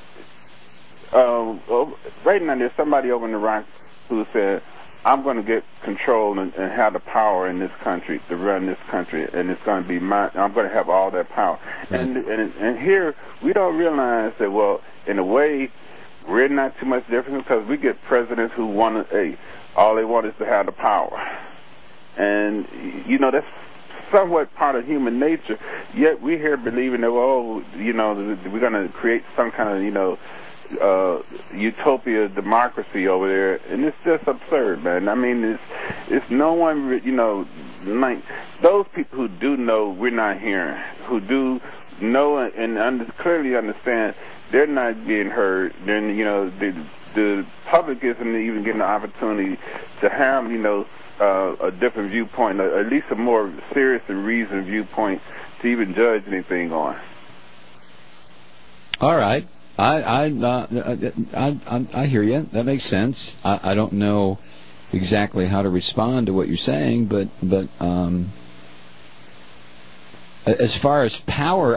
right now there's somebody over in Iraq who said, I'm going to get control and have the power in this country to run this country, and it's going to be mine. I'm going to have all that power. Right. And here we don't realize that, well, in a way, we're not too much different, because we get presidents who want to, all they want is to have the power. And, that's somewhat part of human nature. Yet we're here believing that, we're going to create some kind of, utopia democracy over there, and it's just absurd, man. I mean, it's no one, like those people who do know we're not hearing, who do know and clearly understand they're not being heard. Then the public isn't even getting the opportunity to have a different viewpoint, at least a more serious and reasoned viewpoint to even judge anything on. All right. I hear you. That makes sense. I don't know exactly how to respond to what you're saying, but as far as power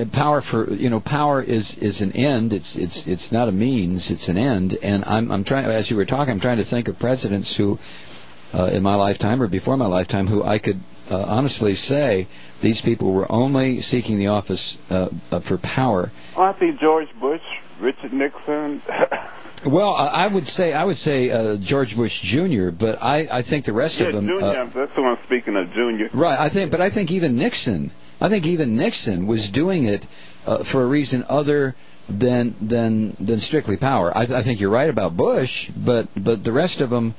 is an end. It's not a means. It's an end. And I'm trying, as you were talking, I'm trying to think of presidents who, in my lifetime or before my lifetime, who I could honestly say these people were only seeking the office for power. Well, I think George Bush, Richard Nixon. Well, I would say George Bush Jr., but I think the rest of them. Junior. That's who I'm speaking of, Junior. Right. I think even Nixon was doing it for a reason other than strictly power. I think you're right about Bush, but the rest of them,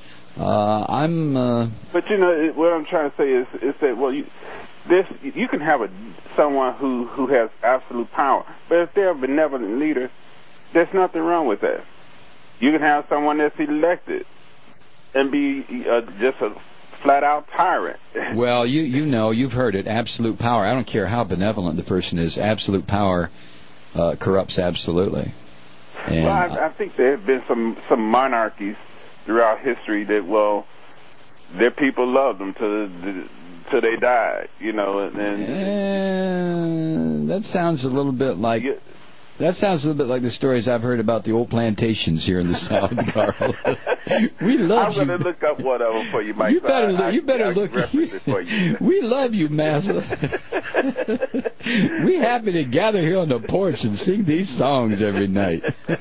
But what I'm trying to say is that you can have someone who has absolute power, but if they're a benevolent leader, there's nothing wrong with that. You can have someone that's elected and be just a flat-out tyrant. Well, you've heard it, absolute power. I don't care how benevolent the person is. Absolute power corrupts absolutely. And, I think there have been some monarchies throughout history that, their people loved them till they died, and that sounds a little bit like That sounds a little bit like the stories I've heard about the old plantations here in the South, Carl. We love you. I'm going to look up one of them for you, Mike. You better look. It for you. We love you, Massa. We happy to gather here on the porch and sing these songs every night.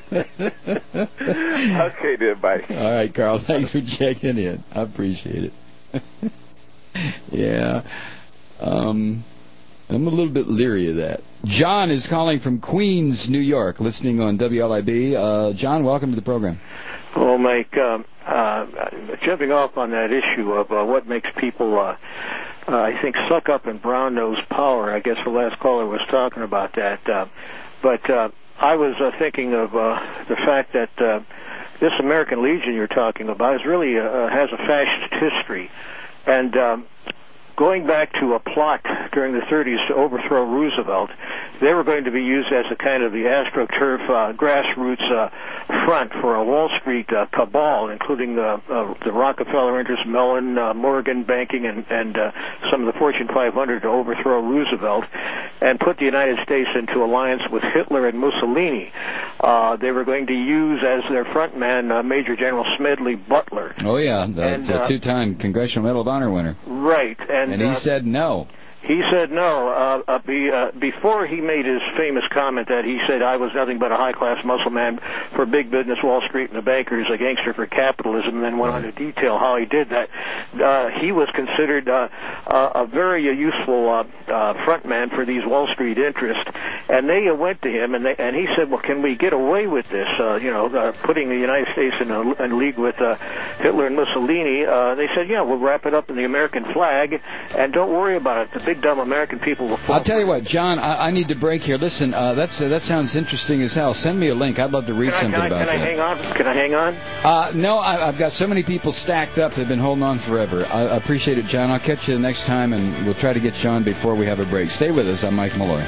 Okay, then, Mike. All right, Carl. Thanks for checking in. I appreciate it. Yeah. I'm a little bit leery of that. John is calling from Queens, New York, listening on WLIB. John, welcome to the program. Well, Mike, jumping off on that issue of what makes people, I think, suck up and brown-nose power, I guess the last caller was talking about that. But I was thinking of the fact that this American Legion you're talking about is really has a fascist history. And going back to a plot during the 30s to overthrow Roosevelt, they were going to be used as a kind of the AstroTurf grassroots front for a Wall Street cabal, including the Rockefeller interests, Mellon, Morgan banking, and some of the Fortune 500 to overthrow Roosevelt and put the United States into alliance with Hitler and Mussolini. They were going to use as their front man Major General Smedley Butler. Oh, yeah, the two-time Congressional Medal of Honor winner. Right. And he said no. He said no. Before he made his famous comment that he said, I was nothing but a high-class muscle man for big business, Wall Street, and the bankers, a gangster for capitalism, and then went on to detail how he did that. He was considered a very useful front man for these Wall Street interests. And they went to him, and he said, well, can we get away with this, putting the United States in league with Hitler and Mussolini? They said, yeah, we'll wrap it up in the American flag, and don't worry about it. The big dumb American people will fall. I'll tell you what, John, I need to break here. Listen, that sounds interesting as hell. Send me a link. I'd love to read something about that. Can I hang on? Can I hang on? No, I've got so many people stacked up. They've been holding on forever. I appreciate it, John. I'll catch you the next time, and we'll try to get John before we have a break. Stay with us. I'm Mike Malloy.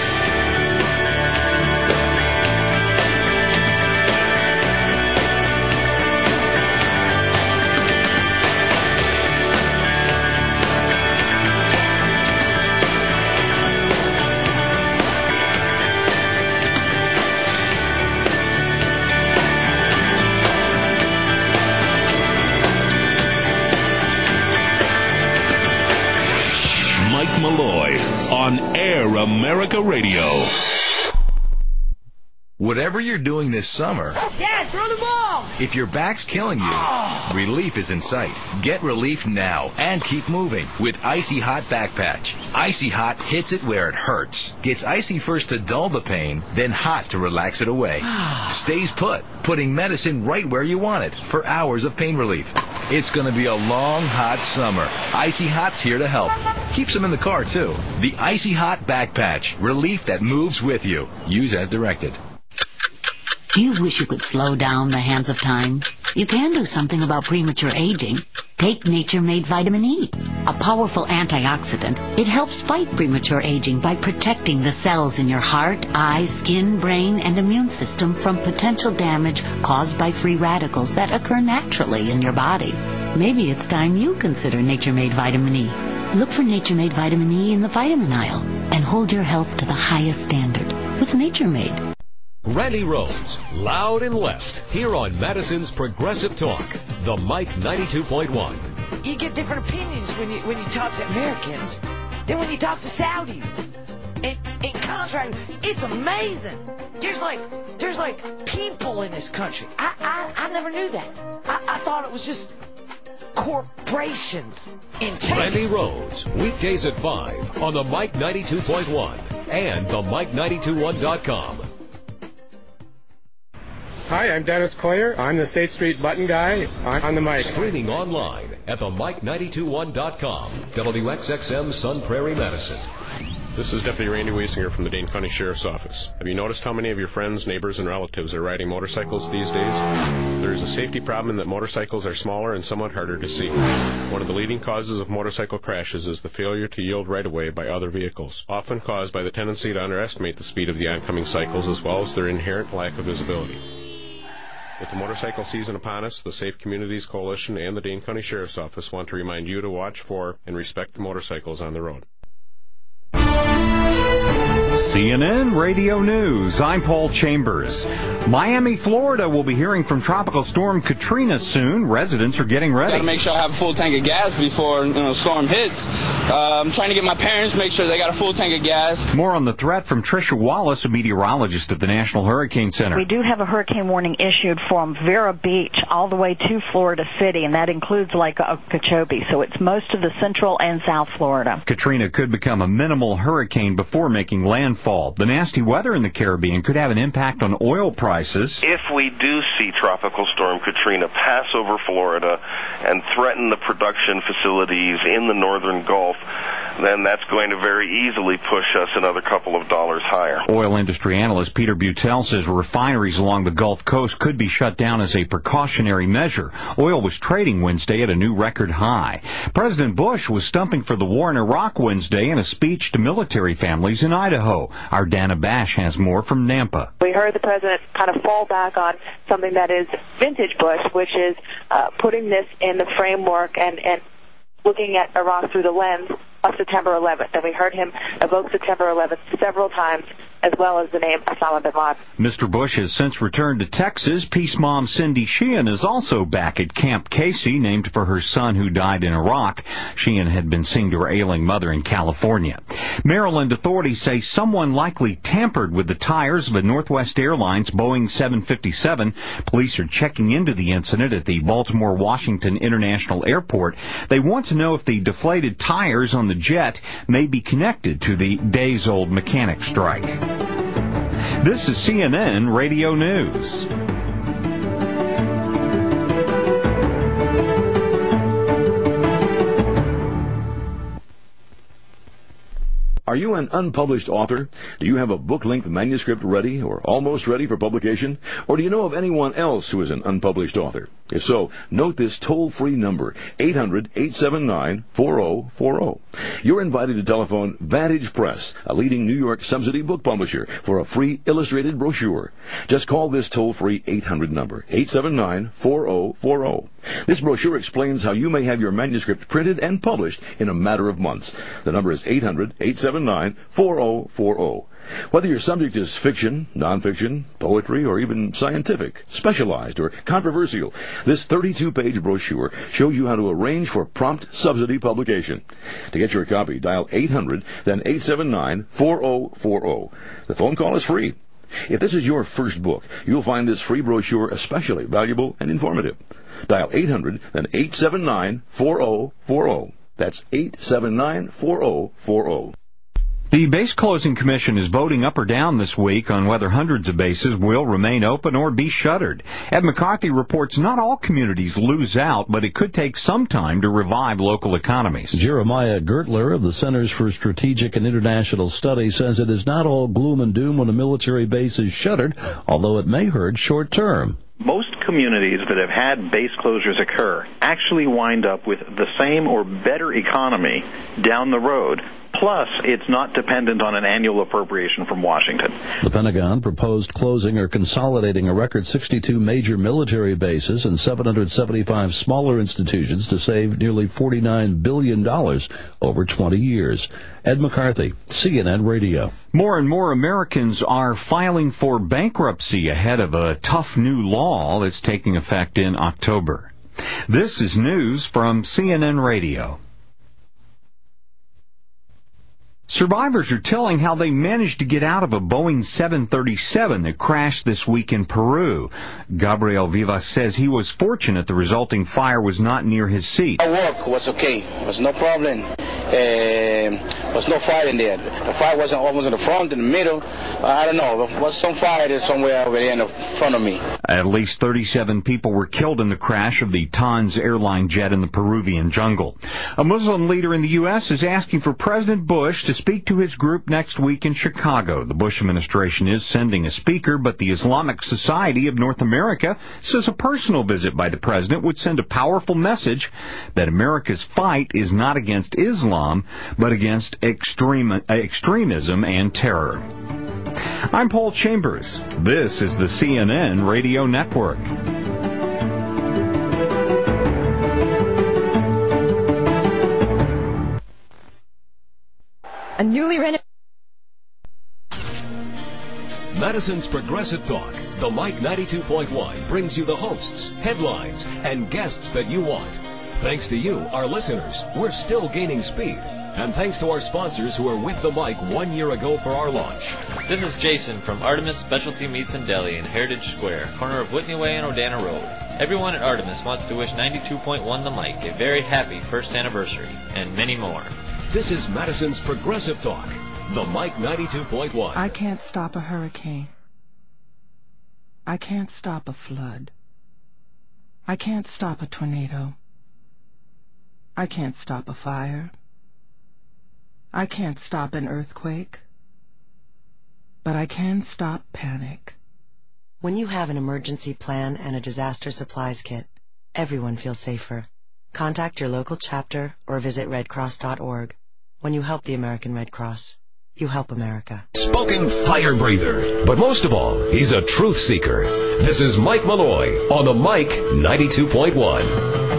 America Radio. Whatever you're doing this summer, Dad, throw the ball! If your back's killing you, relief is in sight. Get relief now and keep moving with Icy Hot Back Patch. Icy Hot hits it where it hurts. Gets icy first to dull the pain, then hot to relax it away. Stays put, putting medicine right where you want it for hours of pain relief. It's going to be a long, hot summer. Icy Hot's here to help. Keeps them in the car, too. The Icy Hot Back Patch. Relief that moves with you. Use as directed. Do you wish you could slow down the hands of time? You can do something about premature aging. Take Nature Made Vitamin E, a powerful antioxidant. It helps fight premature aging by protecting the cells in your heart, eye, skin, brain, and immune system from potential damage caused by free radicals that occur naturally in your body. Maybe it's time you consider Nature Made Vitamin E. Look for Nature Made Vitamin E in the vitamin aisle and hold your health to the highest standard with Nature Made. Randy Rhodes, loud and left, here on Madison's Progressive Talk, the Mike 92.1. You get different opinions when you talk to Americans than when you talk to Saudis. In contrast, it's amazing. There's like people in this country. I never knew that. I thought it was just corporations in China. Randy Rhodes, weekdays at 5 on the Mike 92.1 and the Mike921.com. Hi, I'm Dennis Coyer. I'm the State Street Button Guy on the mic. Streaming online at the Mike921.com. WXXM Sun Prairie, Madison. This is Deputy Randy Wiesinger from the Dane County Sheriff's Office. Have you noticed how many of your friends, neighbors, and relatives are riding motorcycles these days? There is a safety problem in that motorcycles are smaller and somewhat harder to see. One of the leading causes of motorcycle crashes is the failure to yield right-of-way by other vehicles, often caused by the tendency to underestimate the speed of the oncoming cycles as well as their inherent lack of visibility. With the motorcycle season upon us, the Safe Communities Coalition and the Dane County Sheriff's Office want to remind you to watch for and respect the motorcycles on the road. CNN Radio News. I'm Paul Chambers. Miami, Florida will be hearing from Tropical Storm Katrina soon. Residents are getting ready. Got to make sure I have a full tank of gas before storm hits. I'm trying to get my parents, make sure they got a full tank of gas. More on the threat from Tricia Wallace, a meteorologist at the National Hurricane Center. We do have a hurricane warning issued from Vero Beach all the way to Florida City, and that includes Lake Okeechobee. So it's most of the central and south Florida. Katrina could become a minimal hurricane before making landfall. The nasty weather in the Caribbean could have an impact on oil prices. If we do see Tropical Storm Katrina pass over Florida and threaten the production facilities in the northern Gulf, then that's going to very easily push us another couple of dollars higher. Oil industry analyst Peter Butel says refineries along the Gulf Coast could be shut down as a precautionary measure. Oil was trading Wednesday at a new record high. President Bush was stumping for the war in Iraq Wednesday in a speech to military families in Idaho. Our Dana Bash has more from Nampa. We heard the president kind of fall back on something that is vintage Bush, which is putting this in the framework and looking at Iraq through the lens of September 11th. And we heard him evoke September 11th several times, as well as the name Osama bin Laden. Mr. Bush has since returned to Texas. Peace mom Cindy Sheehan is also back at Camp Casey, named for her son who died in Iraq. Sheehan had been seen to her ailing mother in California. Maryland authorities say someone likely tampered with the tires of a Northwest Airlines Boeing 757. Police are checking into the incident at the Baltimore-Washington International Airport. They want to know if the deflated tires on the jet may be connected to the days-old mechanic strike. This is CNN Radio News. Are you an unpublished author? Do you have a book-length manuscript ready or almost ready for publication? Or do you know of anyone else who is an unpublished author? If so, note this toll-free number, 800-879-4040. You're invited to telephone Vantage Press, a leading New York subsidy book publisher, for a free illustrated brochure. Just call this toll-free 800 number, 879-4040. This brochure explains how you may have your manuscript printed and published in a matter of months. The number is 800-879-4040. Whether your subject is fiction, nonfiction, poetry, or even scientific, specialized, or controversial, this 32-page brochure shows you how to arrange for prompt subsidy publication. To get your copy, dial 800, then 879-4040. The phone call is free. If this is your first book, you'll find this free brochure especially valuable and informative. Dial 800, then 879-4040. That's 879-4040. The Base Closing Commission is voting up or down this week on whether hundreds of bases will remain open or be shuttered. Ed McCarthy reports not all communities lose out, but it could take some time to revive local economies. Jeremiah Gertler of the Centers for Strategic and International Studies says it is not all gloom and doom when a military base is shuttered, although it may hurt short term. Most communities that have had base closures occur actually wind up with the same or better economy down the road. Plus, it's not dependent on an annual appropriation from Washington. The Pentagon proposed closing or consolidating a record 62 major military bases and 775 smaller institutions to save nearly $49 billion over 20 years. Ed McCarthy, CNN Radio. More and more Americans are filing for bankruptcy ahead of a tough new law that's taking effect in October. This is news from CNN Radio. Survivors are telling how they managed to get out of a Boeing 737 that crashed this week in Peru. Gabriel Vivas says he was fortunate the resulting fire was not near his seat. My work was okay. There was no problem. There was no fire in there. The fire wasn't almost in the front, in the middle. I don't know. There was some fire there somewhere over there in the front of me. At least 37 people were killed in the crash of the TANS airline jet in the Peruvian jungle. A Muslim leader in the U.S. is asking for President Bush to speak to his group next week in Chicago. The Bush administration is sending a speaker, but the Islamic Society of North America says a personal visit by the president would send a powerful message that America's fight is not against Islam, but against extremism and terror. I'm Paul Chambers. This is the CNN Radio Network. A newly renovated Madison's Progressive Talk, the Mike 92.1 brings you the hosts, headlines, and guests that you want. Thanks to you, our listeners, we're still gaining speed. And thanks to our sponsors who were with the mic 1 year ago for our launch. This is Jason from Artemis Specialty Meats and Deli in Heritage Square, corner of Whitney Way and Odana Road. Everyone at Artemis wants to wish 92.1 The Mike a very happy first anniversary, and many more. This is Madison's Progressive Talk, the Mike 92.1. I can't stop a hurricane. I can't stop a flood. I can't stop a tornado. I can't stop a fire. I can't stop an earthquake. But I can stop panic. When you have an emergency plan and a disaster supplies kit, everyone feels safer. Contact your local chapter or visit redcross.org. When you help the American Red Cross, you help America. Spoken fire breather, but most of all, he's a truth seeker. This is Mike Malloy on the Mike 92.1.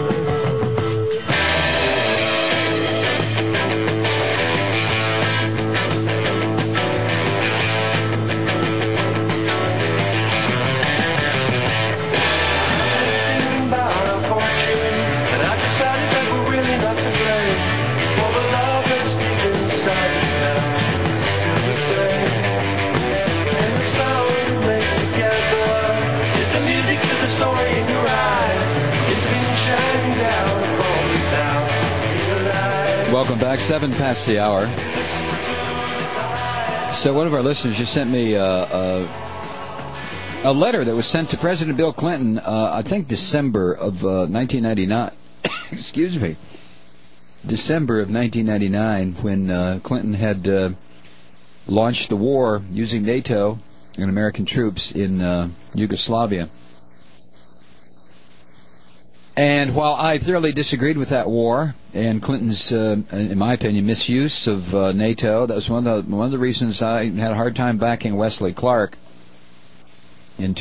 Welcome back, 7 past the hour. So one of our listeners just sent me a letter that was sent to President Bill Clinton, I think December of 1999. Excuse me. December of 1999, when Clinton had launched the war using NATO and American troops in Yugoslavia. And while I thoroughly disagreed with that war and Clinton's, in my opinion, misuse of NATO, that was one of the reasons I had a hard time backing Wesley Clark in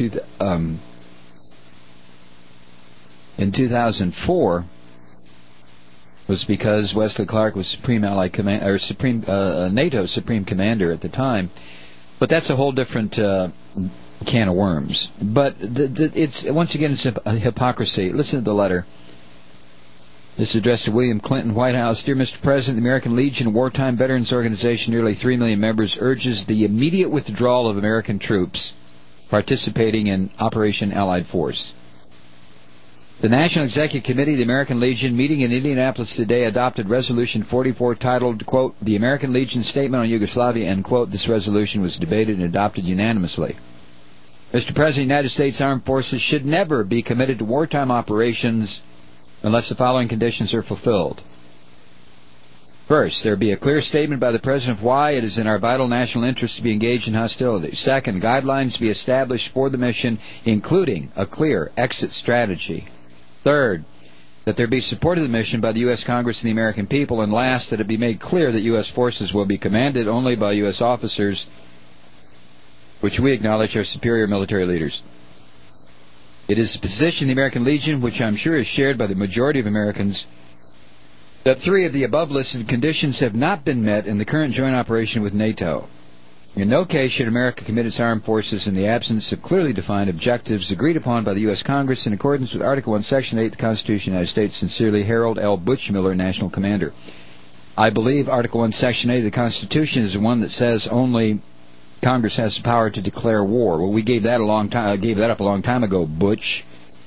2004, was because Wesley Clark was Supreme Allied Command or NATO Supreme Commander at the time. But that's a whole different can of worms. But it's once again, it's a hypocrisy. Listen to the letter. This is addressed to William Clinton, White House. Dear Mr. President, the American Legion, a wartime veterans organization, nearly 3 million members, urges the immediate withdrawal of American troops participating in Operation Allied Force. The National Executive Committee of the American Legion, meeting in Indianapolis today, adopted Resolution 44 titled, quote, The American Legion Statement on Yugoslavia, end quote. This resolution was debated and adopted unanimously. Mr. President, the United States Armed Forces should never be committed to wartime operations unless the following conditions are fulfilled. First, there be a clear statement by the President of why it is in our vital national interest to be engaged in hostilities. Second, guidelines be established for the mission, including a clear exit strategy. Third, that there be support of the mission by the U.S. Congress and the American people. And last, that it be made clear that U.S. forces will be commanded only by U.S. officers, which we acknowledge are superior military leaders. It is the position of the American Legion, which I'm sure is shared by the majority of Americans, that 3 of the above-listed conditions have not been met in the current joint operation with NATO. In no case should America commit its armed forces in the absence of clearly defined objectives agreed upon by the U.S. Congress in accordance with Article 1, Section 8 of the Constitution of the United States. Sincerely, Harold L. Buchmiller, National Commander. I believe Article 1, Section 8 of the Constitution is the one that says only Congress has the power to declare war. Well, we gave that up a long time ago, Butch.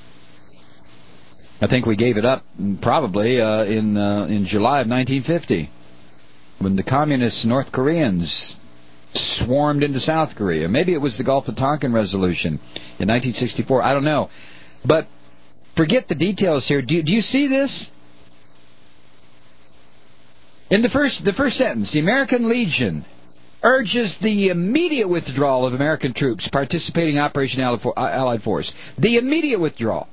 I think we gave it up probably in July of 1950, when the communist North Koreans swarmed into South Korea. Maybe it was the Gulf of Tonkin Resolution in 1964. I don't know. But forget the details here. Do you see this? In the first sentence, the American Legion urges the immediate withdrawal of American troops participating in Operation Allied Force. The immediate withdrawal.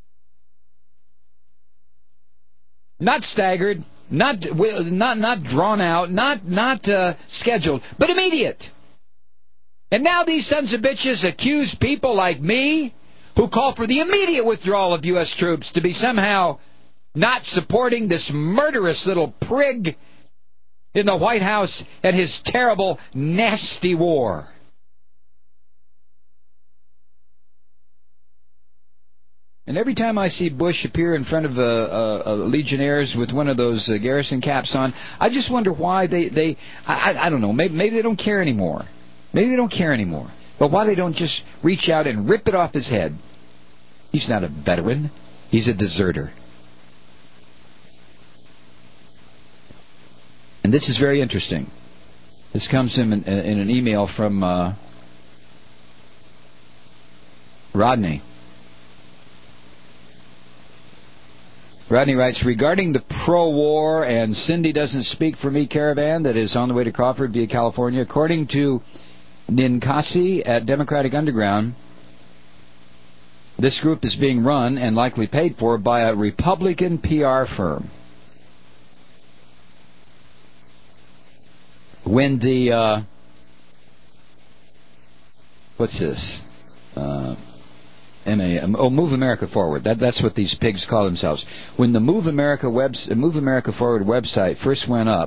Not staggered, not drawn out, not scheduled, but immediate. And now these sons of bitches accuse people like me, who call for the immediate withdrawal of U.S. troops, to be somehow not supporting this murderous little prig in the White House and his terrible, nasty war. And every time I see Bush appear in front of Legionnaires with one of those Garrison caps on, I just wonder why I don't know, maybe they don't care anymore. Maybe they don't care anymore. But why they don't just reach out and rip it off his head. He's not a veteran. He's a deserter. And this is very interesting. This comes in an email from Rodney. Rodney writes, regarding the pro-war and Cindy doesn't speak for me caravan that is on the way to Crawford via California, according to Ninkasi at Democratic Underground, this group is being run and likely paid for by a Republican PR firm. When the, what's this? Move America Forward. That's what these pigs call themselves. When the Move America Forward website first went up,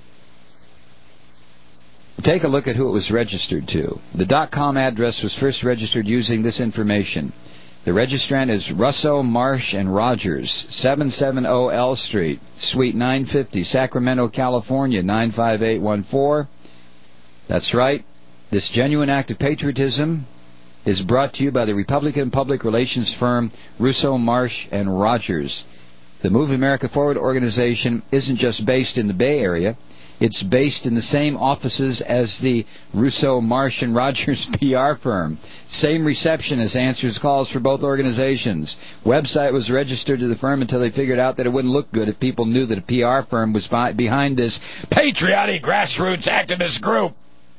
take a look at who it was registered to. The .com address was first registered using this information. The registrant is Russo, Marsh, and Rogers, 770 L Street, Suite 950, Sacramento, California, 95814. That's right. This genuine act of patriotism is brought to you by the Republican public relations firm Russo, Marsh, and Rogers. The Move America Forward organization isn't just based in the Bay Area. It's based in the same offices as the Russo, Marsh, and Rogers PR firm. Same receptionist answers calls for both organizations. Website was registered to the firm until they figured out that it wouldn't look good if people knew that a PR firm was behind this patriotic grassroots activist group.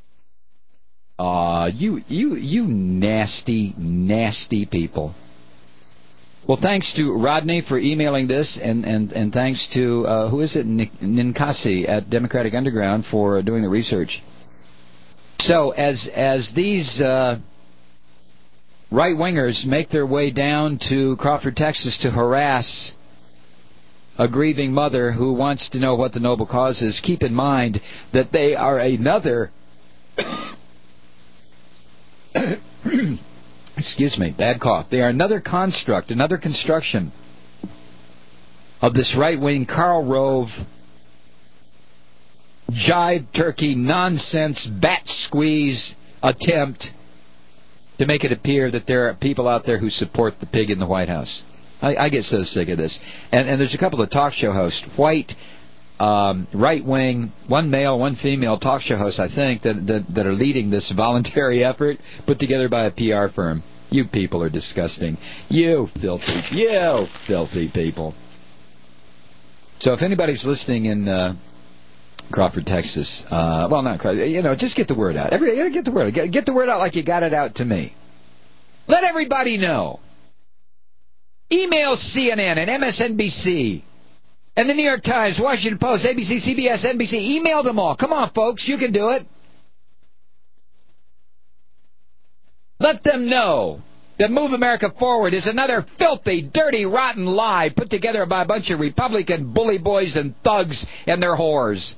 You nasty, nasty people. Well, thanks to Rodney for emailing this, and thanks to, who is it, Ninkasi at Democratic Underground for doing the research. So, as these right-wingers make their way down to Crawford, Texas to harass a grieving mother who wants to know what the noble cause is, keep in mind that they are another... Excuse me, bad cough. They are another construct, another construction of this right-wing Karl Rove, jive turkey, nonsense, bat squeeze attempt to make it appear that there are people out there who support the pig in the White House. I get so sick of this. And there's a couple of talk show hosts, white, right-wing, one male, one female talk show hosts, I think, that are leading this voluntary effort put together by a PR firm. You people are disgusting. You filthy people. So if anybody's listening in Crawford, Texas, well, not Crawford, just get the word out. Get the word out. Get the word out like you got it out to me. Let everybody know. Email CNN and MSNBC. And the New York Times, Washington Post, ABC, CBS, NBC, email them all. Come on, folks, you can do it. Let them know that Move America Forward is another filthy, dirty, rotten lie put together by a bunch of Republican bully boys and thugs and their whores.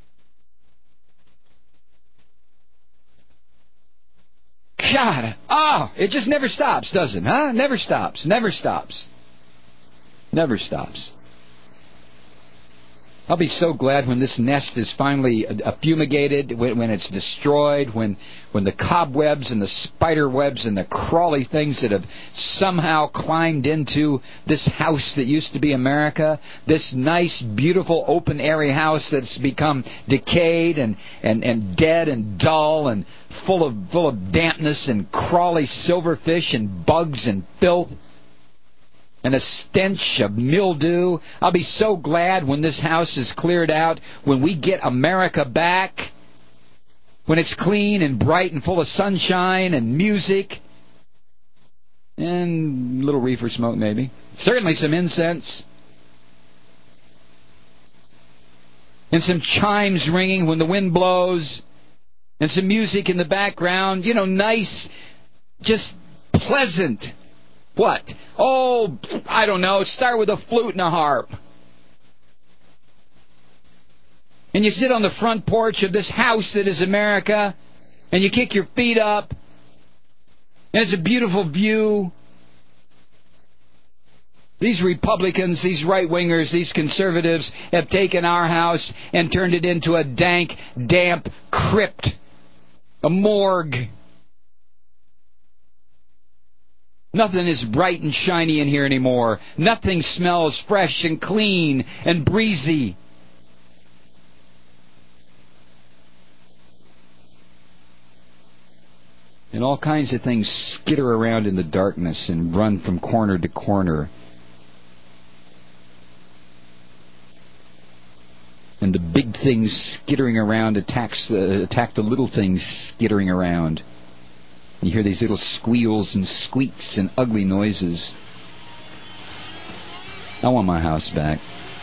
God, it just never stops, does it, huh? Never stops, never stops. Never stops. I'll be so glad when this nest is finally fumigated, when it's destroyed, when the cobwebs and the spider webs and the crawly things that have somehow climbed into this house that used to be America, this nice, beautiful, open-area house that's become decayed and dead and dull and full of dampness and crawly silverfish and bugs and filth, and a stench of mildew. I'll be so glad when this house is cleared out, when we get America back, when it's clean and bright and full of sunshine and music, and a little reefer smoke maybe. Certainly some incense. And some chimes ringing when the wind blows, and some music in the background, nice, just pleasant. What? Oh, I don't know. Start with a flute and a harp. And you sit on the front porch of this house that is America, and you kick your feet up, and it's a beautiful view. These Republicans, these right-wingers, these conservatives have taken our house and turned it into a dank, damp crypt, a morgue. Nothing is bright and shiny in here anymore. Nothing smells fresh and clean and breezy. And all kinds of things skitter around in the darkness and run from corner to corner. And the big things skittering around attack the little things skittering around. You hear these little squeals and squeaks and ugly noises. I want my house back.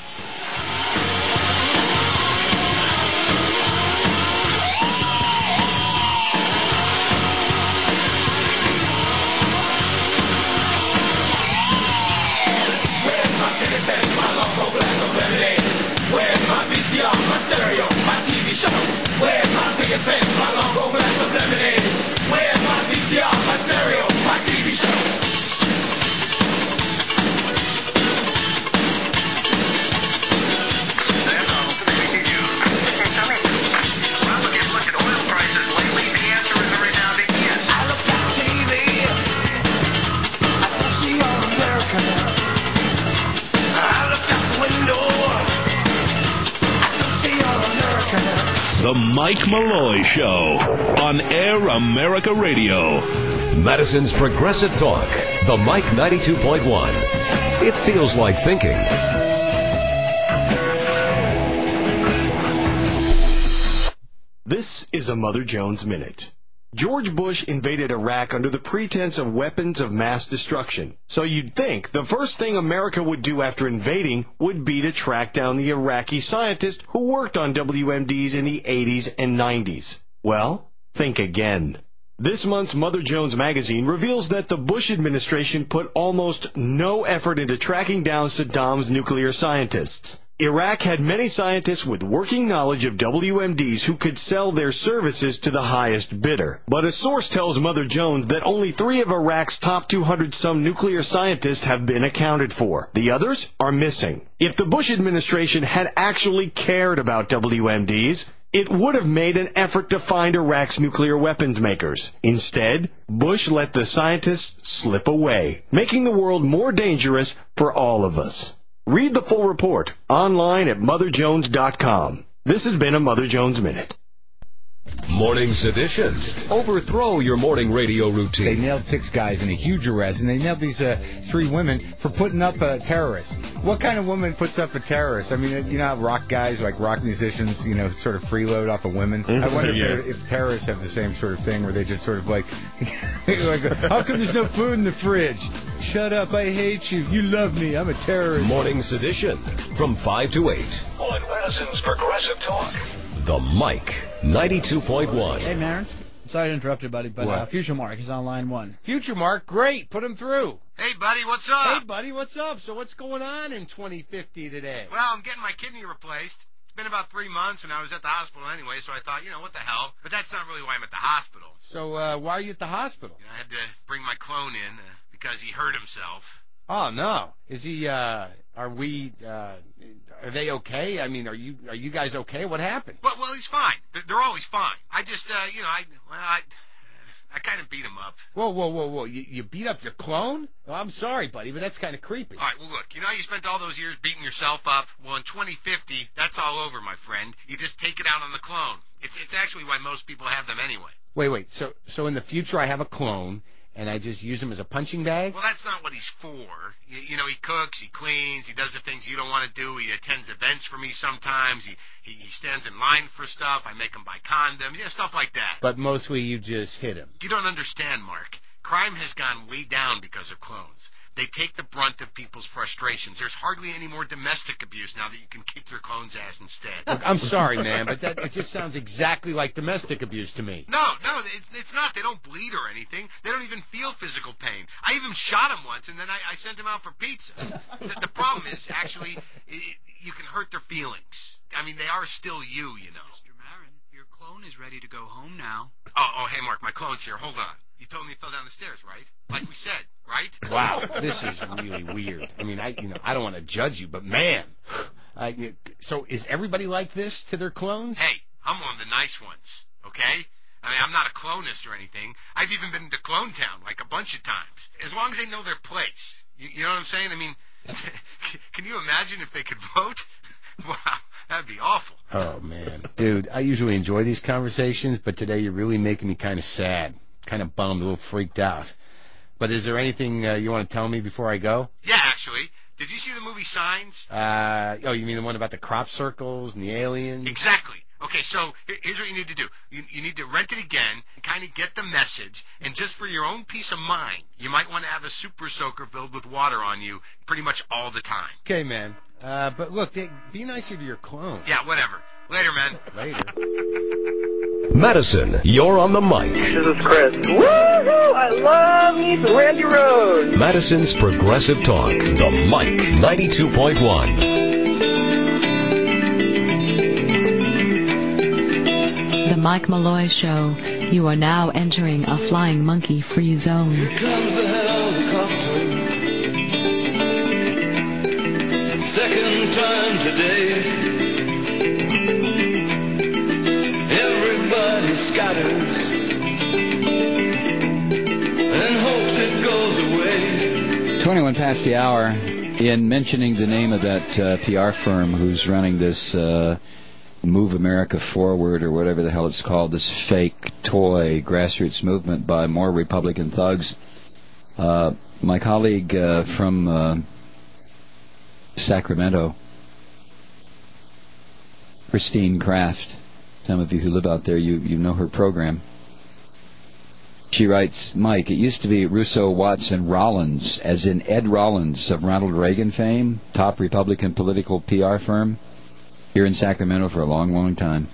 The Mike Malloy Show on Air America Radio. Madison's Progressive Talk, the Mike 92.1. It feels like thinking. This is a Mother Jones Minute. George Bush invaded Iraq under the pretense of weapons of mass destruction. So you'd think the first thing America would do after invading would be to track down the Iraqi scientist who worked on WMDs in the 80s and 90s. Well, think again. This month's Mother Jones magazine reveals that the Bush administration put almost no effort into tracking down Saddam's nuclear scientists. Iraq had many scientists with working knowledge of WMDs who could sell their services to the highest bidder. But a source tells Mother Jones that only 3 of Iraq's top 200-some nuclear scientists have been accounted for. The others are missing. If the Bush administration had actually cared about WMDs, it would have made an effort to find Iraq's nuclear weapons makers. Instead, Bush let the scientists slip away, making the world more dangerous for all of us. Read the full report online at MotherJones.com. This has been a Mother Jones Minute. Morning Sedition. Overthrow your morning radio routine. They nailed 6 guys in a huge arrest, and they nailed these 3 women for putting up a terrorist. What kind of woman puts up a terrorist? I mean, you know how rock guys, like rock musicians, you know, sort of freeload off of women? I wonder if terrorists have the same sort of thing where they just sort of like how come there's no food in the fridge? Shut up, I hate you. You love me. I'm a terrorist. Morning Sedition from 5 to 8 on Madison's Progressive Talk. The Mike 92.1. Hey, Marin. Sorry to interrupt you, buddy, but Future Mark is on line 1. Future Mark, great. Put him through. Hey, buddy, what's up? Hey, buddy, what's up? So what's going on in 2050 today? Well, I'm getting my kidney replaced. It's been about 3 months, and I was at the hospital anyway, so I thought, you know, what the hell? But that's not really why I'm at the hospital. So why are you at the hospital? I had to bring my clone in because he hurt himself. Oh, no. Is he, are they okay? I mean, are you guys okay? What happened? Well, he's fine. They're always fine. I just, I kind of beat him up. Whoa. You beat up your clone? Oh, I'm sorry, buddy, but that's kind of creepy. All right, well, look, you know how you spent all those years beating yourself up? Well, in 2050, that's all over, my friend. You just take it out on the clone. It's actually why most people have them anyway. Wait. So in the future, I have a clone, and I just use him as a punching bag? Well, that's not what he's for. You know, he cooks, he cleans, he does the things you don't want to do. He attends events for me sometimes. He stands in line for stuff. I make him buy condoms, stuff like that. But mostly you just hit him. You don't understand, Mark. Crime has gone way down because of clones. They take the brunt of people's frustrations. There's hardly any more domestic abuse now that you can kick your clone's ass instead. Look, I'm sorry, man, but it just sounds exactly like domestic abuse to me. No, it's not. They don't bleed or anything. They don't even feel physical pain. I even shot him once, and then I sent him out for pizza. The problem is, actually, you can hurt their feelings. I mean, they are still you know. Mr. Marin, Your clone is ready to go home now. Oh, hey, Mark, my clone's here. Hold on. You told me he fell down the stairs, right? Like we said, right? Wow, this is really weird. I mean, I don't want to judge you, but man, so is everybody like this to their clones? Hey, I'm one of the nice ones, okay? I mean, I'm not a clonist or anything. I've even been to Clone Town, like, a bunch of times. As long as they know their place. You know what I'm saying? I mean, can you imagine if they could vote? Wow, that'd be awful. Oh, man. Dude, I usually enjoy these conversations, but today you're really making me kind of sad, kind of bummed, a little freaked out. But is there anything you want to tell me before I go? Yeah, actually. Did you see the movie Signs? You mean the one about the crop circles and the aliens? Exactly. Okay, so here's what you need to do. You need to rent it again, kind of get the message, and just for your own peace of mind, you might want to have a super soaker filled with water on you pretty much all the time. Okay, man. But look, be nicer to your clone. Yeah, whatever. Later, man. Later. Madison, you're on the mic. This is Chris. Woohoo! I love me some Randy Rhoads. Madison's Progressive Talk, the Mic 92.1. The Mike Malloy Show. You are now entering a flying monkey-free zone. Here comes the helicopter. Second time today. Everybody scatters and hopes it goes away. 21 past the hour. In mentioning the name of that PR firm who's running this Move America Forward, or whatever the hell it's called, this fake toy grassroots movement by more Republican thugs. My colleague from Sacramento, Christine Kraft, some of you who live out there, you know her program. She writes, Mike, it used to be Russo, Watson, Rollins, as in Ed Rollins of Ronald Reagan fame, top Republican political PR firm, here in Sacramento for a long, long time.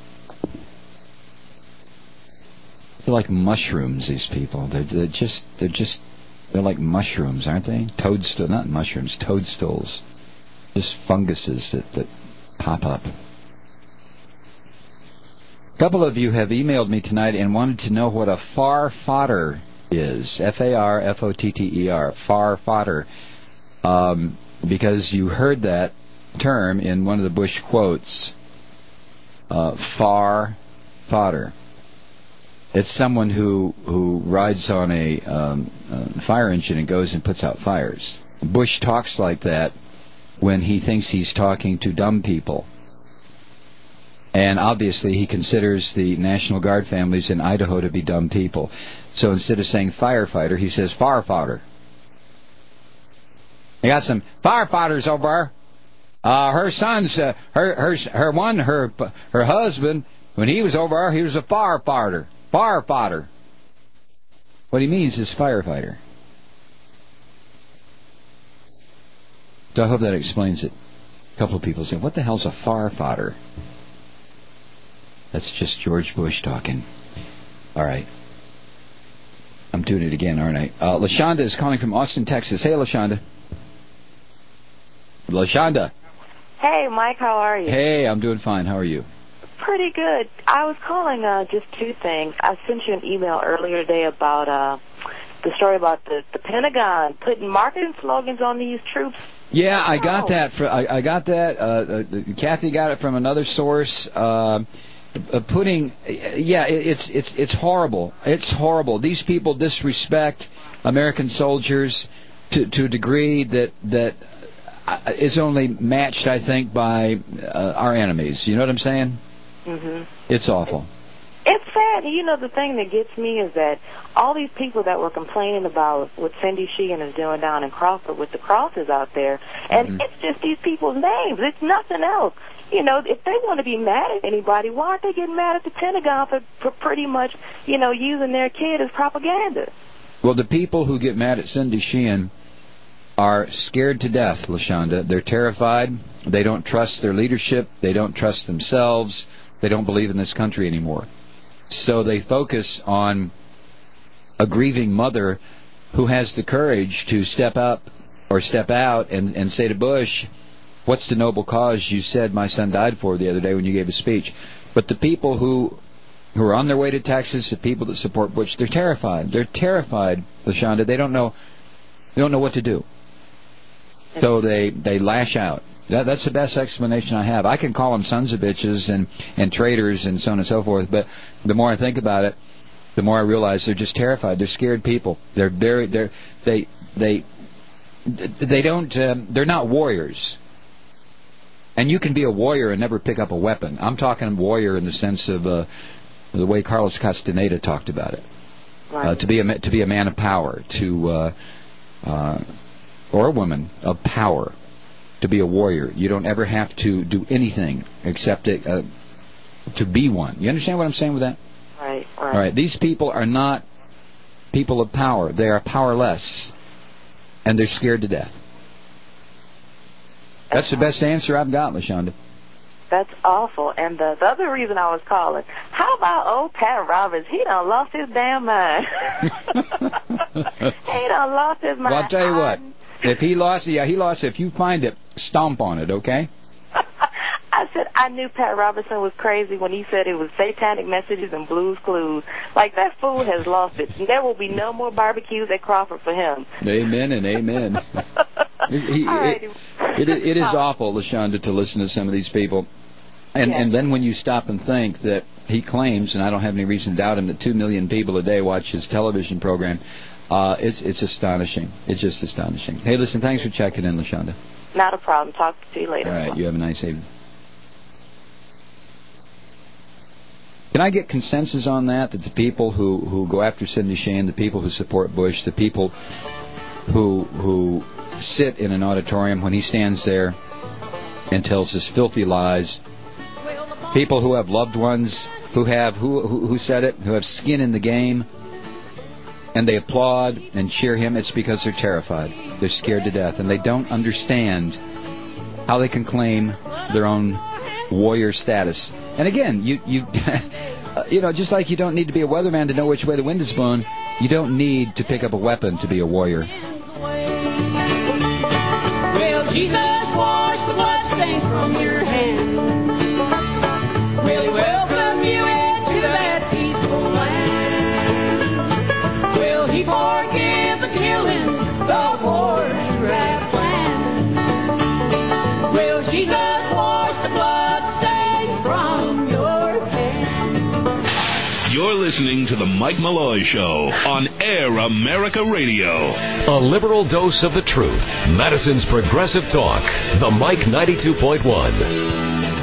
They're like mushrooms, these people. They're like mushrooms, aren't they? Toadstool, not mushrooms, toadstools. Just funguses that pop up. A couple of you have emailed me tonight and wanted to know what a far fodder is. F-A-R-F-O-T-T-E-R, far fodder. Because you heard that term in one of the Bush quotes. Far fodder. It's someone who rides on a fire engine and goes and puts out fires. Bush talks like that when he thinks he's talking to dumb people. And obviously he considers the National Guard families in Idaho to be dumb people. So instead of saying firefighter, he says far fodder. They got some firefighters over there. Her son's, her husband, when he was over there, he was a firefighter. Firefighter. What he means is firefighter. So I hope that explains it. A couple of people say, what the hell's a firefighter? That's just George Bush talking. All right. I'm doing it again, aren't I? LaShonda is calling from Austin, Texas. Hey, LaShonda. LaShonda. Hey, Mike, how are you? Hey, I'm doing fine. How are you? Pretty good. I was calling just two things. I sent you an email earlier today about the story about the Pentagon putting marketing slogans on these troops. Yeah, I got that. I got that. Kathy got it from another source. It's horrible. It's horrible. These people disrespect American soldiers to a degree that is only matched, I think, by our enemies. You know what I'm saying? Mm-hmm. It's awful. It's sad. You know, the thing that gets me is that all these people that were complaining about what Cindy Sheehan is doing down in Crawford with the crosses out there, and it's just these people's names. It's nothing else. You know, if they want to be mad at anybody, why aren't they getting mad at the Pentagon for pretty much, using their kid as propaganda? Well, the people who get mad at Cindy Sheehan are scared to death, LaShonda. They're terrified. They don't trust their leadership. They don't trust themselves. They don't believe in this country anymore. So they focus on a grieving mother who has the courage to step up or step out and say to Bush, what's the noble cause you said my son died for the other day when you gave a speech? But the people who who are on their way to Texas, the people that support Bush, they're terrified. They're terrified, LaShonda. They don't know what to do. So they lash out. That's the best explanation I have. I can call them sons of bitches and traitors and so on and so forth, but the more I think about it, the more I realize they're just terrified. They're scared people. They're not warriors. And you can be a warrior and never pick up a weapon. I'm talking warrior in the sense of the way Carlos Castaneda talked about it. Right. To be a man of power, or a woman of power, to be a warrior. You don't ever have to do anything except to be one. You understand what I'm saying with that? Right. All right. These people are not people of power. They are powerless, and they're scared to death. That's the best answer I've got, LaShonda. That's awful. And the other reason I was calling, how about old Pat Roberts? He done lost his damn mind. He done lost his mind. Well, I'll tell you what. If he lost it. If you find it, stomp on it, okay? I said I knew Pat Robertson was crazy when he said it was Satanic Messages and Blues Clues. Like, that fool has lost it. There will be no more barbecues at Crawford for him. Amen and amen. It is awful, LaShonda, to listen to some of these people. And then when you stop and think that he claims, and I don't have any reason to doubt him, that 2 million people a day watch his television program, it's astonishing. It's just astonishing. Hey, listen, thanks for checking in, LaShonda. Not a problem. Talk to you later. All right, you have a nice evening. Can I get consensus on that the people who go after Cindy Sheehan, the people who support Bush, the people who sit in an auditorium when he stands there and tells his filthy lies, people who have loved ones, who said it, who have skin in the game, and they applaud and cheer him, it's because they're terrified. They're scared to death, and they don't understand how they can claim their own warrior status. And again, you know, just like you don't need to be a weatherman to know which way the wind is blowing, you don't need to pick up a weapon to be a warrior. Well, Jesus washed the bloodstains from your hands. Will He welcome you into that peaceful land? Will He forgive the killing, the wars you have planned? Will Jesus wash the bloodstains from your hands? You're listening to The Mike Malloy Show on Air America Radio. A liberal dose of the truth. Madison's Progressive Talk. The Mike 92.1.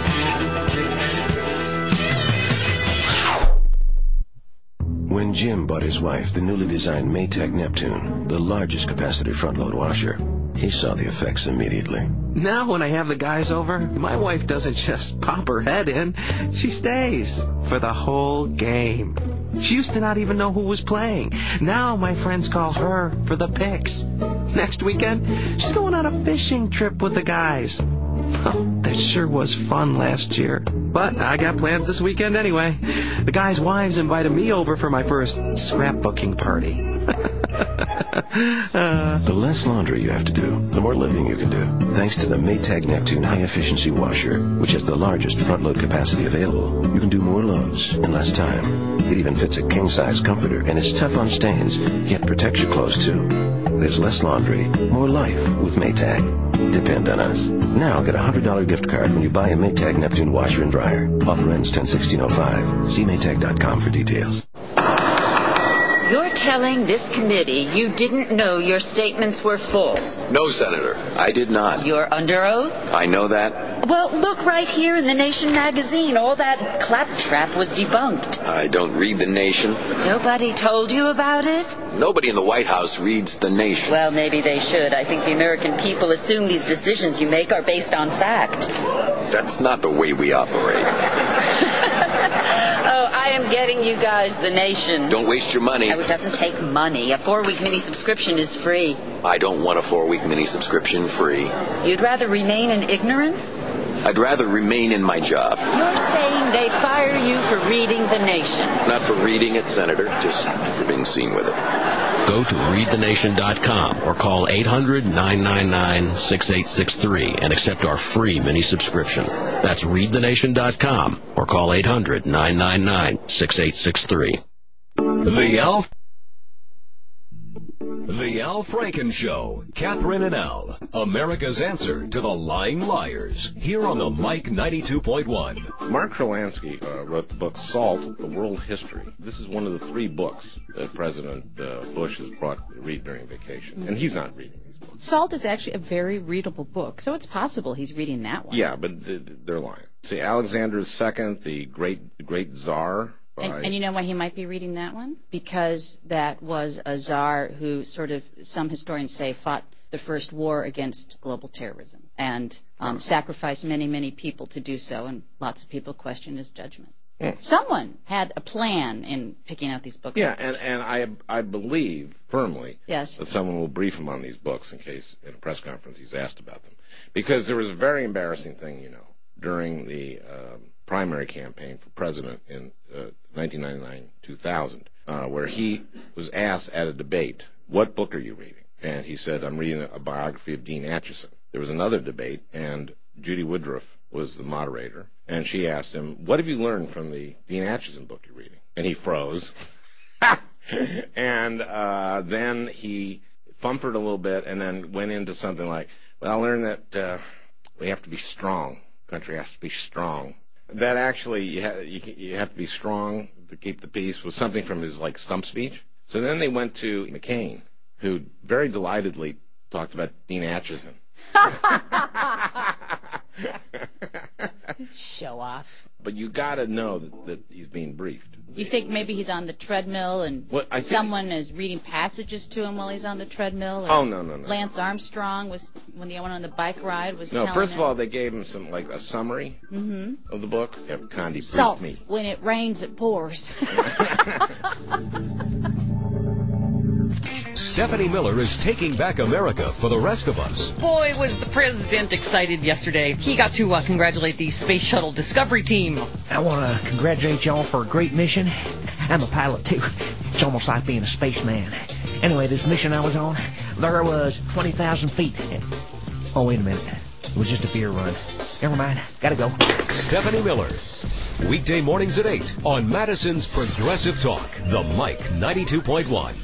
When Jim bought his wife the newly designed Maytag Neptune, the largest capacity front-load washer, he saw the effects immediately. Now when I have the guys over, my wife doesn't just pop her head in. She stays for the whole game. She used to not even know who was playing. Now my friends call her for the picks. Next weekend, she's going on a fishing trip with the guys. Oh, that sure was fun last year. But I got plans this weekend anyway. The guys' wives invited me over for my first scrapbooking party. The less laundry you have to do, the more living you can do. Thanks to the Maytag Neptune high-efficiency washer, which has the largest front-load capacity available. You can do more loads in less time. It even fits a king-size comforter and is tough on stains, yet protects your clothes too. There's less laundry, more life with Maytag. Depend on us. Now get a $100 gift card when you buy a Maytag Neptune washer and dryer. Offer ends 10/16/05. See Maytag.com for details. You're telling this committee you didn't know your statements were false? No, Senator, I did not. You're under oath? I know that. Well, look right here in the Nation magazine. All that claptrap was debunked. I don't read the Nation. Nobody told you about it? Nobody in the White House reads the Nation. Well, maybe they should. I think the American people assume these decisions you make are based on fact. That's not the way we operate. Oh, I am getting you guys the Nation. Don't waste your money. No, it doesn't take money. A 4-week mini subscription is free. I don't want a 4-week mini subscription free. You'd rather remain in ignorance? I'd rather remain in my job. You're saying they'd fire you for reading the Nation? Not for reading it, Senator, just for being seen with it. Go to readthenation.com or call 800-999-6863 and accept our free mini subscription. That's readthenation.com or call 800-999-6863. The Al Franken Show. Catherine and Al. America's answer to the lying liars. Here on the Mike 92.1. Mark Kurlansky wrote the book Salt, The World History. This is one of the 3 books that President Bush has brought to read during vacation. And he's not reading these books. Salt is actually a very readable book, so it's possible he's reading that one. Yeah, but they're lying. See, Alexander II, the great Tsar. And you know why he might be reading that one? Because that was a czar who sort of, some historians say, fought the first war against global terrorism and sacrificed many, many people to do so, and lots of people questioned his judgment. Someone had a plan in picking out these books. Yeah, and I believe firmly that someone will brief him on these books in case in a press conference he's asked about them. Because there was a very embarrassing thing, during the primary campaign for president in 1999-2000, where he was asked at a debate, what book are you reading? And he said, I'm reading a biography of Dean Acheson. There was another debate, and Judy Woodruff was the moderator, and she asked him, what have you learned from the Dean Acheson book you're reading? And he froze. And then he fumpered a little bit and then went into something like, well, I learned that we have to be strong. The country has to be strong. That actually, you have to be strong to keep the peace, was something from his stump speech. So then they went to McCain, who very delightedly talked about Dean Acheson. Show off. But you got to know that he's being briefed. You think maybe he's on the treadmill and someone is reading passages to him while he's on the treadmill? Or no. Lance Armstrong was, when he went on the bike ride, was telling him. No, first of all, they gave him some a summary of the book. Yeah, Condi Salt. briefed me. When it rains, it pours. Stephanie Miller is taking back America for the rest of us. Boy, was the president excited yesterday. He got to congratulate the Space Shuttle Discovery team. I want to congratulate y'all for a great mission. I'm a pilot, too. It's almost like being a spaceman. Anyway, this mission I was on, there was 20,000 feet. Oh, wait a minute. It was just a beer run. Never mind. Gotta go. Stephanie Miller. Weekday mornings at 8 on Madison's Progressive Talk. The Mike 92.1.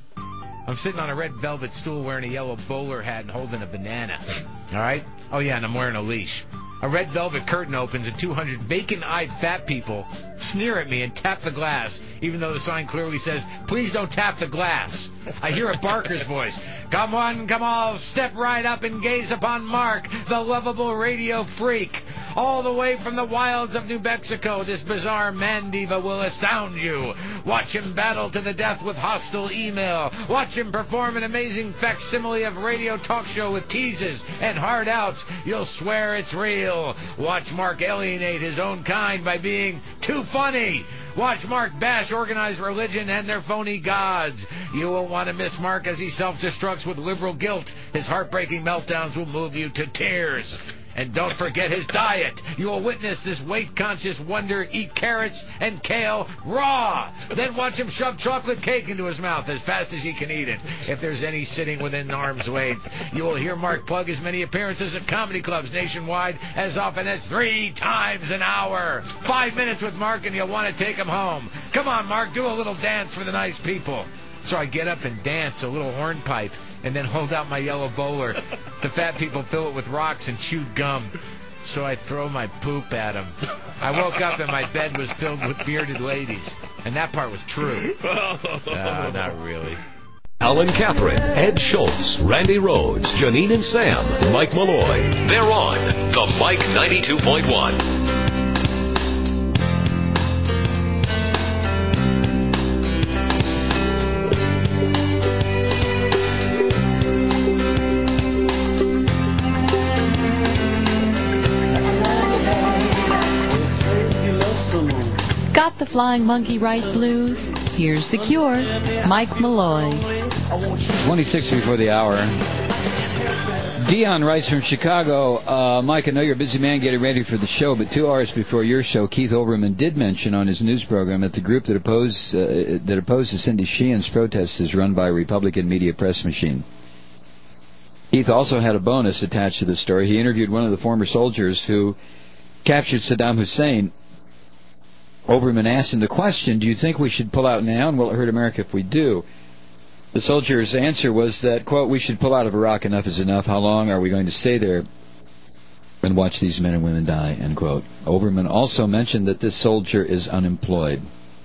I'm sitting on a red velvet stool wearing a yellow bowler hat and holding a banana. All right? Oh, yeah, and I'm wearing a leash. A red velvet curtain opens and 200 vacant-eyed fat people sneer at me and tap the glass, even though the sign clearly says, please don't tap the glass. I hear a barker's voice. Come on, come all, step right up and gaze upon Mark, the lovable radio freak. All the way from the wilds of New Mexico, this bizarre man diva will astound you. Watch him battle to the death with hostile email. Watch him perform an amazing facsimile of radio talk show with teases and hard outs. You'll swear it's real. Watch Mark alienate his own kind by being too funny. Watch Mark bash organized religion and their phony gods. You won't want to miss Mark as he self-destructs with liberal guilt. His heartbreaking meltdowns will move you to tears. And don't forget his diet. You will witness this weight-conscious wonder eat carrots and kale raw. Then watch him shove chocolate cake into his mouth as fast as he can eat it. If there's any sitting within arm's length, you will hear Mark plug as many appearances at comedy clubs nationwide as often as 3 times an hour. 5 minutes with Mark and you'll want to take him home. Come on, Mark, do a little dance for the nice people. So I get up and dance a little hornpipe and then hold out my yellow bowler. The fat people fill it with rocks and chewed gum. So I throw my poop at them. I woke up and my bed was filled with bearded ladies. And that part was true. Not really. Alan Catherine, Ed Schultz, Randy Rhodes, Janine and Sam, Mike Malloy. They're on the Mike 92.1. Got the Flying Monkey Right blues? Here's the cure. Mike Malloy. 26 before the hour. Dion writes from Chicago, Mike, I know you're a busy man getting ready for the show, but 2 hours before your show, Keith Olbermann did mention on his news program that the group that opposes Cindy Sheehan's protest is run by a Republican media press machine. Keith also had a bonus attached to the story. He interviewed one of the former soldiers who captured Saddam Hussein. Olbermann asked him the question, do you think we should pull out now, and will it hurt America if we do? The soldier's answer was that, quote, we should pull out of Iraq, enough is enough. How long are we going to stay there and watch these men and women die, end quote. Olbermann also mentioned that this soldier is unemployed.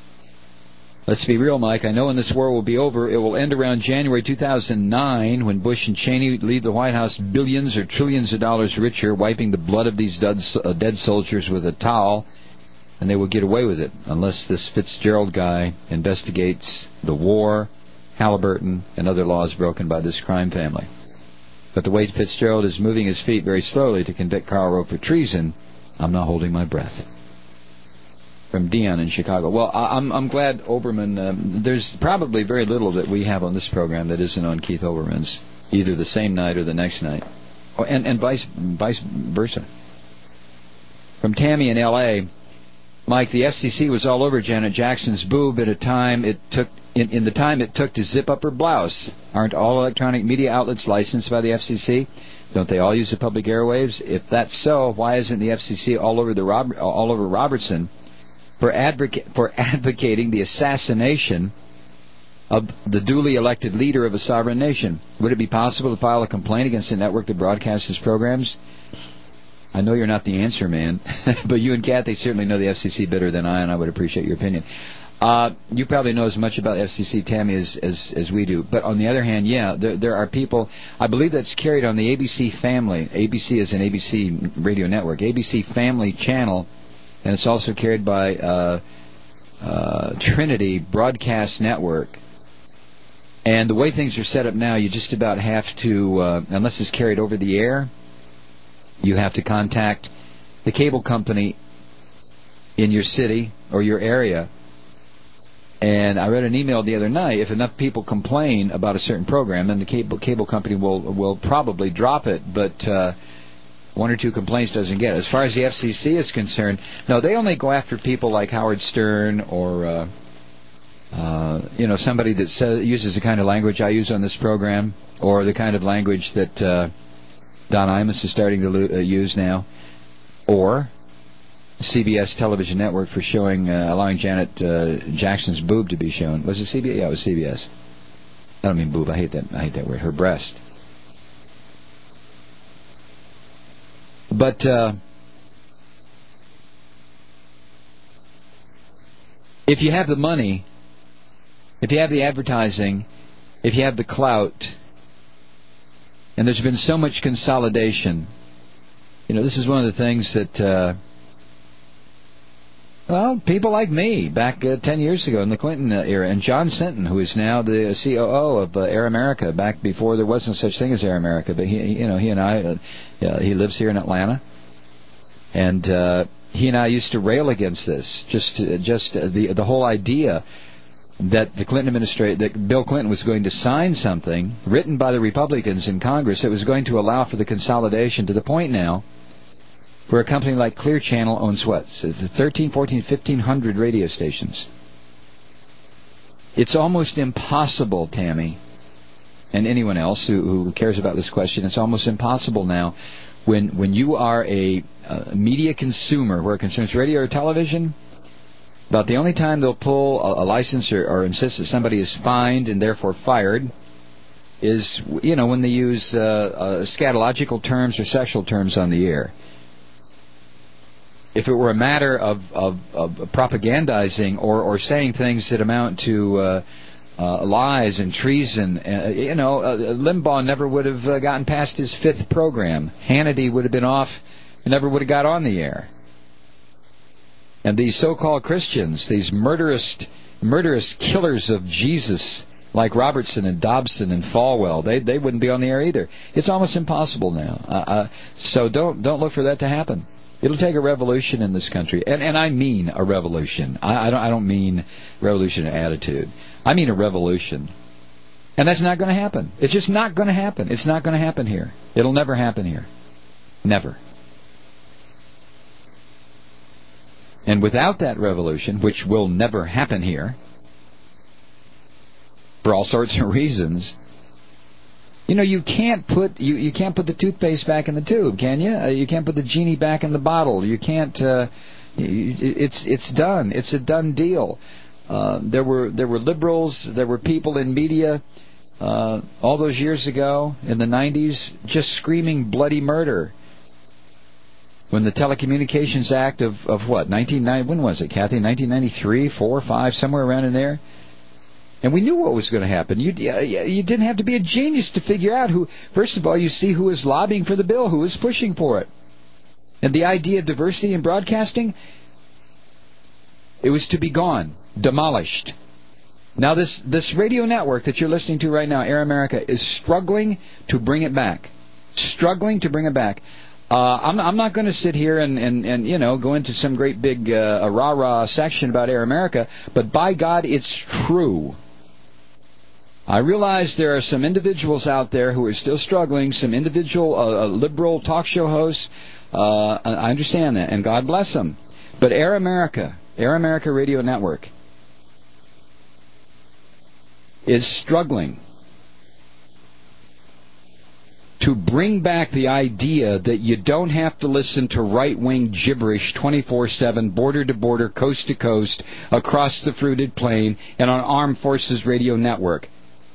Let's be real, Mike. I know when this war will be over, it will end around January 2009 when Bush and Cheney leave the White House billions or trillions of dollars richer, wiping the blood of these dead soldiers with a towel, and they will get away with it unless this Fitzgerald guy investigates the war, Halliburton, and other laws broken by this crime family. But the way Fitzgerald is moving his feet very slowly to convict Karl Rove for treason, I'm not holding my breath. From Dion in Chicago. Well, I'm glad Olbermann, there's probably very little that we have on this program that isn't on Keith Olbermann's, either the same night or the next night. Oh, and vice versa. From Tammy in L.A., Mike, the FCC was all over Janet Jackson's boob at a time it took in the time it took to zip up her blouse. Aren't all electronic media outlets licensed by the FCC? Don't they all use the public airwaves? If that's so, why isn't the FCC all over Robertson for advocating the assassination of the duly elected leader of a sovereign nation? Would it be possible to file a complaint against a network that broadcasts his programs? I know you're not the answer man, but you and Kathy certainly know the FCC better than I, and I would appreciate your opinion. You probably know as much about FCC, Tammy, as we do. But on the other hand, yeah, there are people, I believe that's carried on the ABC Family. ABC is an ABC radio network. ABC Family channel, and it's also carried by Trinity Broadcast Network. And the way things are set up now, you just about have to, unless it's carried over the air, you have to contact the cable company in your city or your area. And I read an email the other night, if enough people complain about a certain program, then the cable company will probably drop it, but one or two complaints doesn't get it. As far as the FCC is concerned, no, they only go after people like Howard Stern or somebody that uses the kind of language I use on this program, or the kind of language that Don Imus is starting to use now, or CBS television network for showing, allowing Janet Jackson's boob to be shown. Was it CBS? Yeah, it was CBS. I don't mean boob. I hate that word. Her breast. But if you have the money, if you have the advertising, if you have the clout, and there's been so much consolidation, this is one of the things that. Well, people like me back 10 years ago in the Clinton era, and John Sinton, who is now the COO of Air America, back before there wasn't such thing as Air America, but he and I, he lives here in Atlanta, and he and I used to rail against this, just the whole idea that the Clinton administration, that Bill Clinton was going to sign something written by the Republicans in Congress that was going to allow for the consolidation to the point now where a company like Clear Channel owns what? 13, 14, 1,500 radio stations. It's almost impossible, Tammy, and anyone else who cares about this question, it's almost impossible now when you are a media consumer, where it concerns radio or television, about the only time they'll pull a license or insist that somebody is fined and therefore fired is, when they use scatological terms or sexual terms on the air. If it were a matter of propagandizing or saying things that amount to lies and treason, Limbaugh never would have gotten past his 5th program. Hannity would have been off and never would have got on the air. And these so-called Christians, these murderous killers of Jesus, like Robertson and Dobson and Falwell, they wouldn't be on the air either. It's almost impossible now. So don't look for that to happen. It'll take a revolution in this country, and I mean a revolution. I don't mean revolution in attitude. I mean a revolution. And that's not going to happen. It's just not going to happen. It's not going to happen here. It'll never happen here. Never. And without that revolution, which will never happen here, for all sorts of reasons, you can't put the toothpaste back in the tube, can you? You can't put the genie back in the bottle. You can't. It's done. It's a done deal. There were liberals. There were people in media all those years ago in the 90s just screaming bloody murder. When the Telecommunications Act of what, 1990, when was it, Kathy? 1993, 4, 5, somewhere around in there. And we knew what was going to happen. You didn't have to be a genius to figure out who. First of all, you see who was lobbying for the bill, who was pushing for it. And the idea of diversity in broadcasting, it was to be gone, demolished. Now this radio network that you're listening to right now, Air America, is struggling to bring it back. Struggling to bring it back. I'm not going to sit here and go into some great big rah-rah section about Air America, but by God, it's true. I realize there are some individuals out there who are still struggling, some individual liberal talk show hosts. I understand that, and God bless them. But Air America Radio Network, is struggling to bring back the idea that you don't have to listen to right-wing gibberish 24/7, border to border, coast to coast, across the fruited plain, and on Armed Forces Radio Network.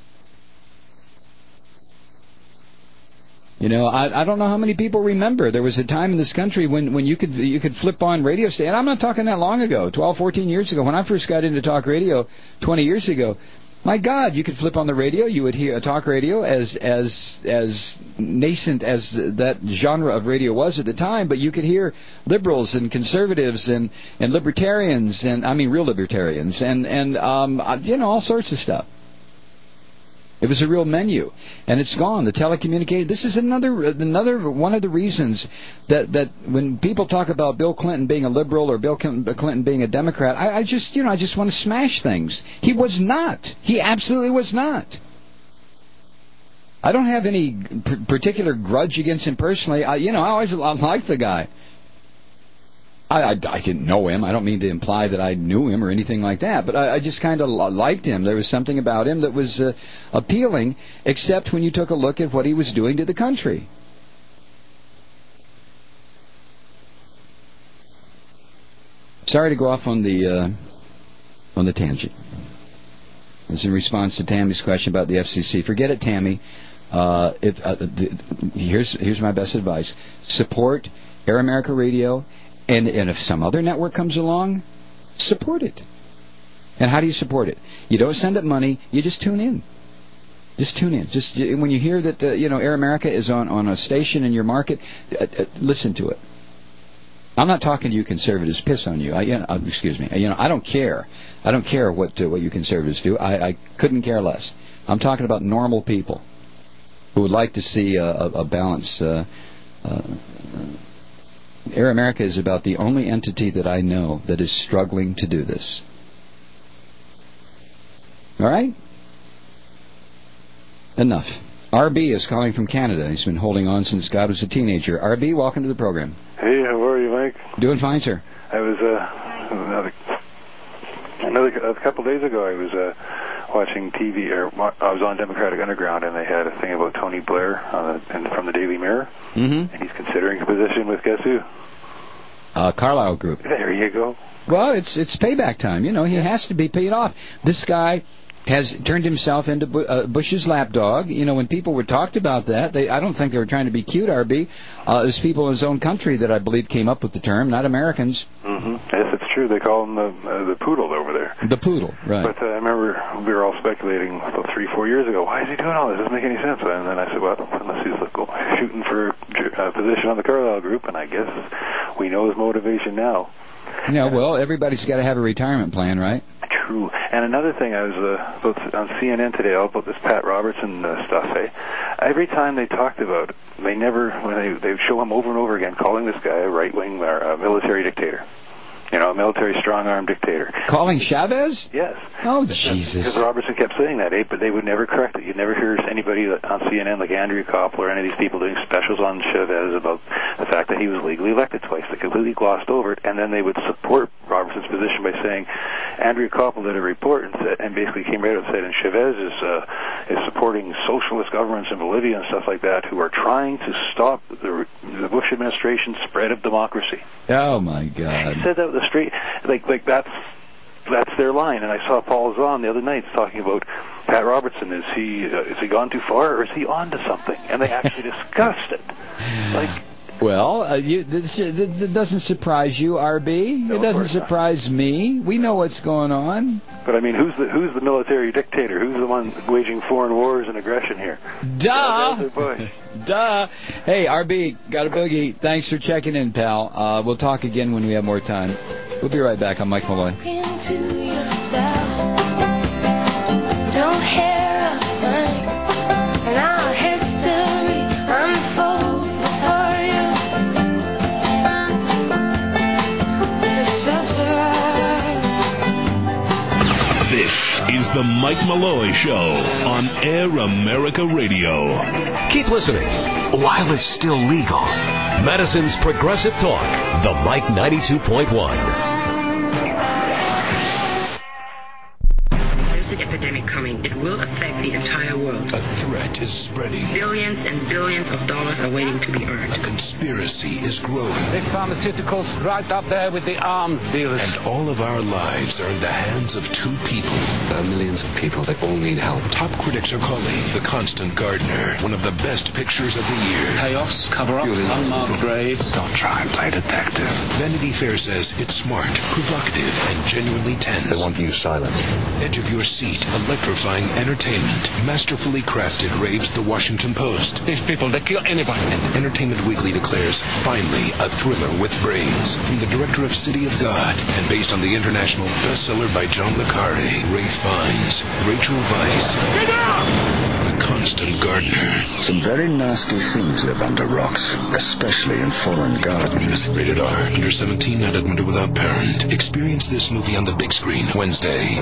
I don't know how many people remember. There was a time in this country when you could flip on radio stations. And I'm not talking that long ago, 12, 14 years ago. When I first got into talk radio 20 years ago, my God, you could flip on the radio. You would hear talk radio as nascent as that genre of radio was at the time, but you could hear liberals and conservatives and libertarians, and I mean real libertarians, and all sorts of stuff. It was a real menu, and it's gone. The telecommunications. This is another one of the reasons that when people talk about Bill Clinton being a liberal or Bill Clinton being a Democrat, I just want to smash things. He was not. He absolutely was not. I don't have any particular grudge against him personally. I always liked the guy. I didn't know him. I don't mean to imply that I knew him or anything like that, but I just kind of liked him. There was something about him that was appealing, except when you took a look at what he was doing to the country. Sorry to go off on the tangent. It's in response to Tammy's question about the FCC. Forget it, Tammy. Here's my best advice: support Air America Radio. And if some other network comes along, support it. And how do you support it? You don't send it money. You just tune in. Just tune in. Just when you hear that Air America is on a station in your market, listen to it. I'm not talking to you conservatives. Piss on you. Excuse me. I don't care. I don't care what you conservatives do. I couldn't care less. I'm talking about normal people who would like to see a balance. Air America is about the only entity that I know that is struggling to do this. All right? Enough. RB is calling from Canada. He's been holding on since God was a teenager. RB, welcome to the program. Hey, how are you, Mike? Doing fine, sir. I was a couple days ago. I was watching TV, or I was on Democratic Underground, and they had a thing about Tony Blair from the Daily Mirror, and he's considering a position with guess who? Carlyle Group. There you go. Well, it's payback time. He has to be paid off. This guy has turned himself into Bush's lapdog. When people were talked about that, I don't think they were trying to be cute, RB. There's people in his own country that I believe came up with the term, not Americans. Mm-hmm. Yes, it's true. They call him the poodle over there. The poodle, right. But I remember we were all speculating about 3-4 years ago, why is he doing all this? It doesn't make any sense. And then I said, well, unless he's shooting for a position on the Carlyle Group, and I guess we know his motivation now. Yeah, well, everybody's got to have a retirement plan, right? True. And another thing, I was on CNN today all about this Pat Robertson stuff. Every time they talked about it, they show him over and over again calling this guy a right-wing or a military dictator. a military strong-arm dictator. Calling Chavez? Yes. Oh, Jesus. Because Robertson kept saying that, but they would never correct it. You'd never hear anybody on CNN like Andrea Koppel or any of these people doing specials on Chavez about the fact that he was legally elected twice. They completely glossed over it, and then they would support Robertson's position by saying Andrea Koppel did a report and basically came right out and said, and Chavez is supporting socialist governments in Bolivia and stuff like that who are trying to stop the Bush administration's spread of democracy. Oh, my God. He said that with the street, like that's their line. And I saw Paul Zahn the other night talking about Pat Robertson. Is he gone too far, or is he on to something? And they actually discussed it. Well, that doesn't surprise you, RB. No, it doesn't surprise me. We know what's going on. But I mean, who's the military dictator? Who's the one waging foreign wars and aggression here? Duh. Duh. Hey, RB, got a boogie. Thanks for checking in, pal. We'll talk again when we have more time. We'll be right back on Mike Malloy. Don't hear a thing, and our history unfolds before you. This is the Mike Malloy Show on Air America Radio. Keep listening while it's still legal. Madison's Progressive Talk, the Mike 92.1. Epidemic coming. It will affect the entire world. A threat is spreading. Billions and billions of dollars are waiting to be earned. A conspiracy is growing. Big pharmaceuticals right up there with the arms dealers. And all of our lives are in the hands of two people. There are millions of people that all need help. Top critics are calling The Constant Gardener one of the best pictures of the year. Chaos, cover-ups, unmarked graves. Don't try and play detective. Vanity Fair says it's smart, provocative, and genuinely tense. They want you silenced. Edge of your seat, electrifying entertainment, masterfully crafted, raves The Washington Post. These people, they kill anybody. And Entertainment Weekly declares, finally, a thriller with brains. From the director of City of God, and based on the international bestseller by John le Carre, Ralph Fiennes, Rachel Weisz. Get out! The Constant Gardener. Some very nasty things live under rocks, especially in foreign gardens. Rated R. Under 17, not admitted without parent. Experience this movie on the big screen Wednesday.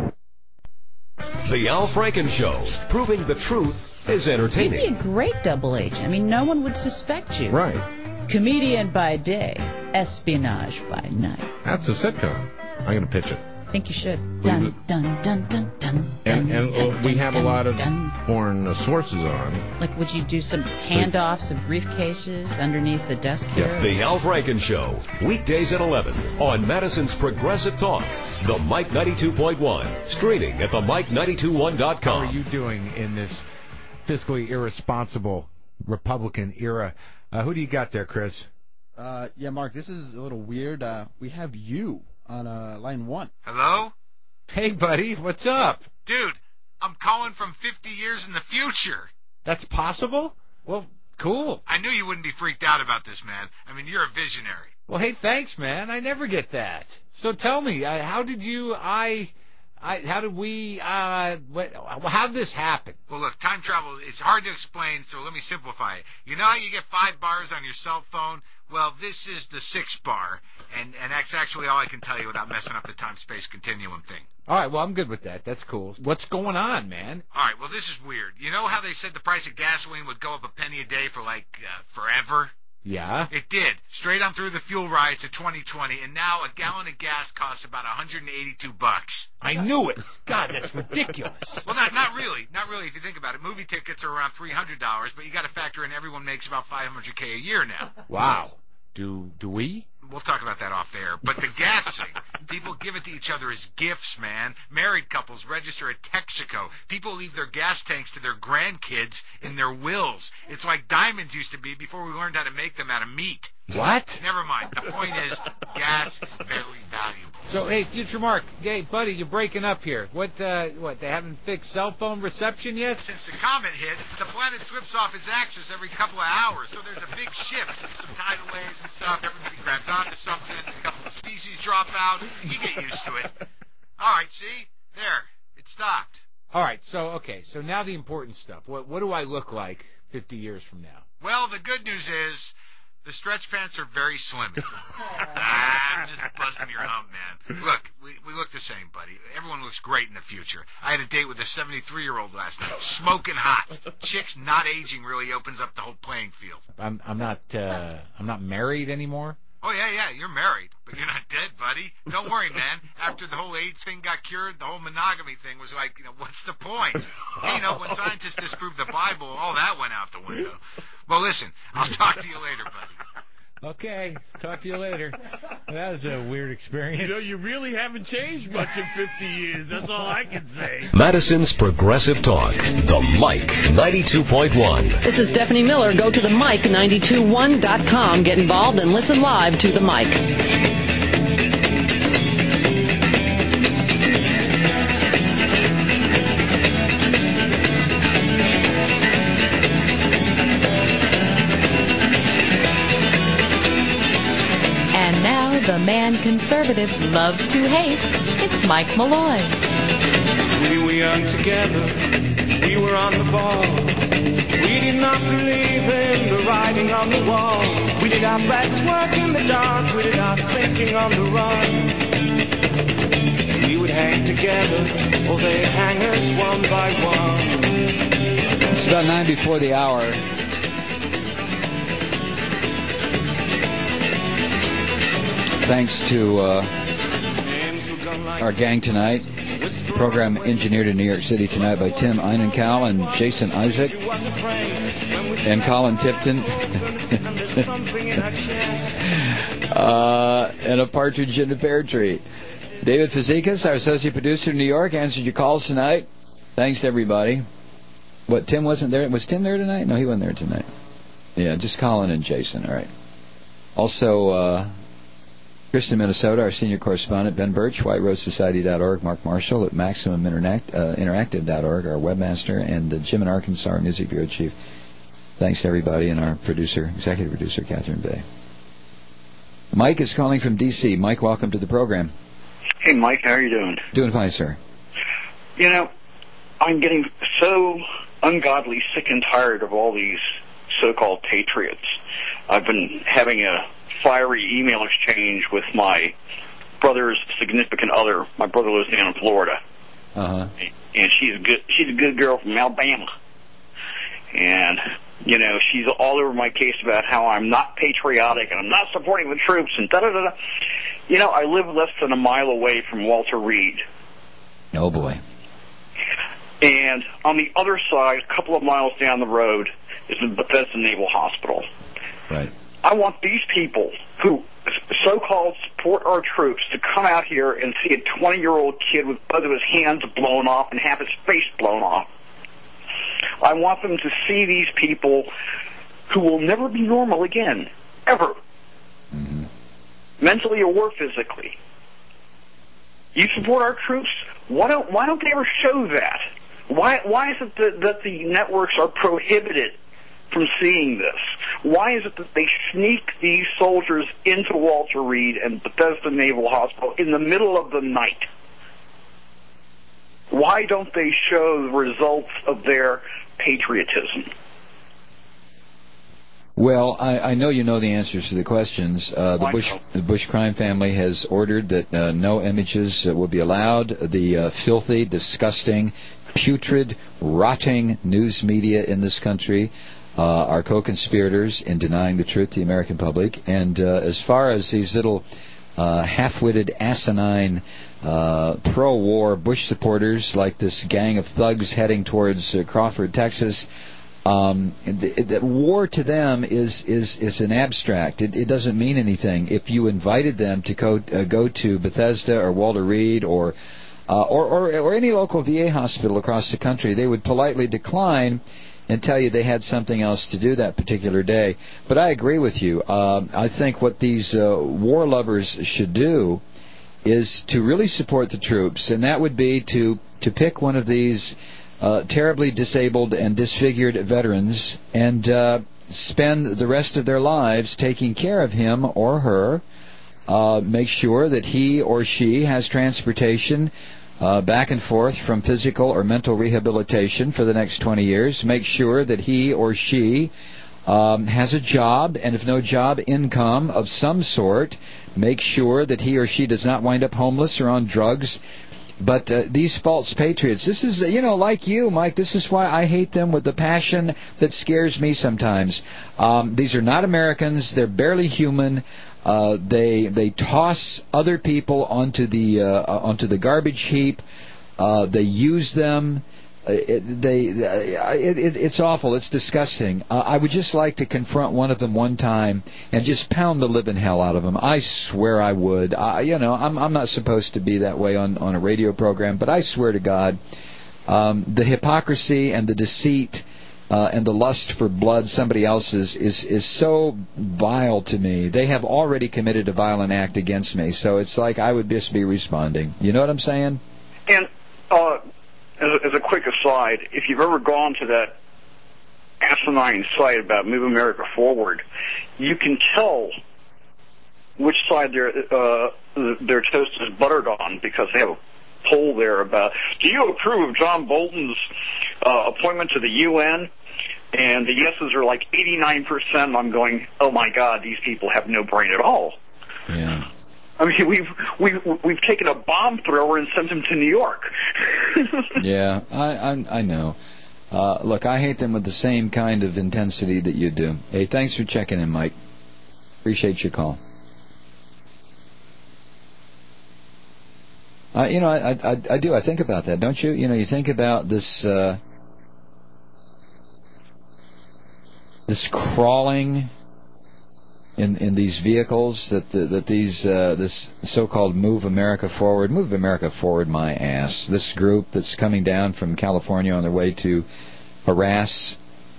The Al Franken Show, proving the truth is entertaining. You'd be a great double agent. I mean, no one would suspect you. Right. Comedian by day, espionage by night. That's a sitcom. I'm going to pitch it. I think you should. Dun, dun, dun, dun, dun. And we have a lot of foreign sources on. Like, would you do some handoffs of briefcases underneath the desk here? Yes. The Al Franken Show, weekdays at 11 on Madison's Progressive Talk, the Mike 92.1, streaming at themike921.com. How are you doing in this fiscally irresponsible Republican era? Who do you got there, Chris? Yeah, Mark, this is a little weird. We have you on line 1. Hello? Hey, buddy, what's up? Dude, I'm calling from 50 years in the future. That's possible? Well, cool. I knew you wouldn't be freaked out about this, man. I mean, you're a visionary. Well, hey, thanks, man. I never get that. So tell me, how did this happen? Well, look, time travel, it's hard to explain, so let me simplify it. You know how you get 5 bars on your cell phone? Well, this is the 6th bar, and that's actually all I can tell you without messing up the time-space continuum thing. All right, well, I'm good with that. That's cool. What's going on, man? All right, well, this is weird. You know how they said the price of gasoline would go up a penny a day for, forever? Yeah? It did. Straight on through the fuel riots of 2020, and now a gallon of gas costs about $182. I knew it. God, that's ridiculous. Well, not really. Not really if you think about it. Movie tickets are around $300, but you got to factor in everyone makes about $500K a year now. Wow. Do we? We'll talk about that off air. But the gas thing, people give it to each other as gifts, man. Married couples register at Texaco. People leave their gas tanks to their grandkids in their wills. It's like diamonds used to be before we learned how to make them out of meat. What? Never mind. The point is, gas is very valuable. So, hey, Future Mark, hey, buddy, you're breaking up here. What, they haven't fixed cell phone reception yet? Since the comet hit, the planet slips off its axis every couple of hours, so there's a big shift. Some tidal waves and stuff, everybody grabs onto something, a couple of species drop out. You get used to it. All right, see? There. It stopped. All right, so now the important stuff. What do I look like 50 years from now? Well, the good news is The stretch pants are very slim. I'm just busting your hump, man. Look, we look the same, buddy. Everyone looks great in the future. I had a date with a 73-year-old last night, smoking hot. Chicks not aging really opens up the whole playing field. I'm not married anymore. Oh, yeah, you're married, but you're not dead, buddy. Don't worry, man. After the whole AIDS thing got cured, the whole monogamy thing was like, what's the point? Hey, when scientists disproved the Bible, all that went out the window. Well, listen, I'll talk to you later, buddy. Okay, talk to you later. That was a weird experience. You really haven't changed much in 50 years. That's all I can say. Madison's Progressive Talk, the Mike 92.1. This is Stephanie Miller. Go to the Mike921.com. Get involved and listen live to the Mike. The man conservatives love to hate. It's Mike Malloy. We were young together. We were on the ball. We did not believe in the writing on the wall. We did our best work in the dark. We did our thinking on the run. We would hang together, or they'd hang us one by one. It's about 9 before the hour. Thanks to our gang tonight. Program engineered in New York City tonight by Tim Einenkel and Jason Isaac and Colin Tipton. And a partridge in a pear tree. David Fazekas, our associate producer in New York, answered your calls tonight. Thanks to everybody. What, Tim wasn't there? Was Tim there tonight? No, he wasn't there tonight. Yeah, just Colin and Jason. All right. Also, Kristen, Minnesota, our senior correspondent, Ben Birch, WhiteRoseSociety.org, Mark Marshall at MaximumInteractive.org, our webmaster, and Jim in Arkansas, our music bureau chief. Thanks to everybody, and our executive producer, Catherine Bay. Mike is calling from D.C. Mike, welcome to the program. Hey, Mike, how are you doing? Doing fine, sir. I'm getting so ungodly sick and tired of all these so-called patriots. I've been having a fiery email exchange with my brother's significant other. My brother lives down in Florida, and she's a good girl from Alabama, and she's all over my case about how I'm not patriotic and I'm not supporting the troops and da da da da. I live less than a mile away from Walter Reed. Oh boy. And on the other side, a couple of miles down the road, is the Bethesda Naval Hospital. Right. I want these people who so-called support our troops to come out here and see a 20-year-old kid with both of his hands blown off and half his face blown off. I want them to see these people who will never be normal again, ever, mentally or physically. You support our troops? Why don't they ever show that? Why is it that the networks are prohibited from seeing this? Why is it that they sneak these soldiers into Walter Reed and Bethesda Naval Hospital in the middle of the night? Why don't they show the results of their patriotism? Well, I know you know the answers to the questions. The Bush crime family has ordered that no images will be allowed. The filthy, disgusting, putrid, rotting news media in this country are co-conspirators in denying the truth to the American public. And as far as these little half-witted, asinine, pro-war Bush supporters like this gang of thugs heading towards Crawford, Texas, the war to them is an abstract. It doesn't mean anything. If you invited them to go to Bethesda or Walter Reed or any local VA hospital across the country, they would politely decline and tell you they had something else to do that particular day. But I agree with you. I think what these war lovers should do is to really support the troops, and that would be to pick one of these terribly disabled and disfigured veterans and spend the rest of their lives taking care of him or her, make sure that he or she has transportation back and forth from physical or mental rehabilitation for the next 20 years, make sure that he or she has a job, and if no job, income of some sort. Make sure that he or she does not wind up homeless or on drugs. But these false patriots, this is, like you, Mike, this is why I hate them with the passion that scares me sometimes. These are not Americans. They're barely human. They toss other people onto the garbage heap. They use them. It's awful. It's disgusting. I would just like to confront one of them one time and just pound the living hell out of him. I swear I would. I'm not supposed to be that way on a radio program, but I swear to God, the hypocrisy and the deceit and the lust for blood, somebody else's, is so vile to me. They have already committed a violent act against me, so it's like I would just be responding. You know what I'm saying? And as a quick aside, if you've ever gone to that asinine site about Move America Forward, you can tell which side their toast is buttered on, because they have a poll there about, do you approve of John Bolton's appointment to the UN? And the yeses are like 89%. I'm going, oh my God, these people have no brain at all. Yeah. I mean, we've taken a bomb thrower and sent him to New York. Yeah, I know. Look, I hate them with the same kind of intensity that you do. Hey, thanks for checking in, Mike. Appreciate your call. I do. I think about that, don't you? You think about this this crawling in these vehicles this so-called Move America Forward, my ass. This group that's coming down from California on their way to harass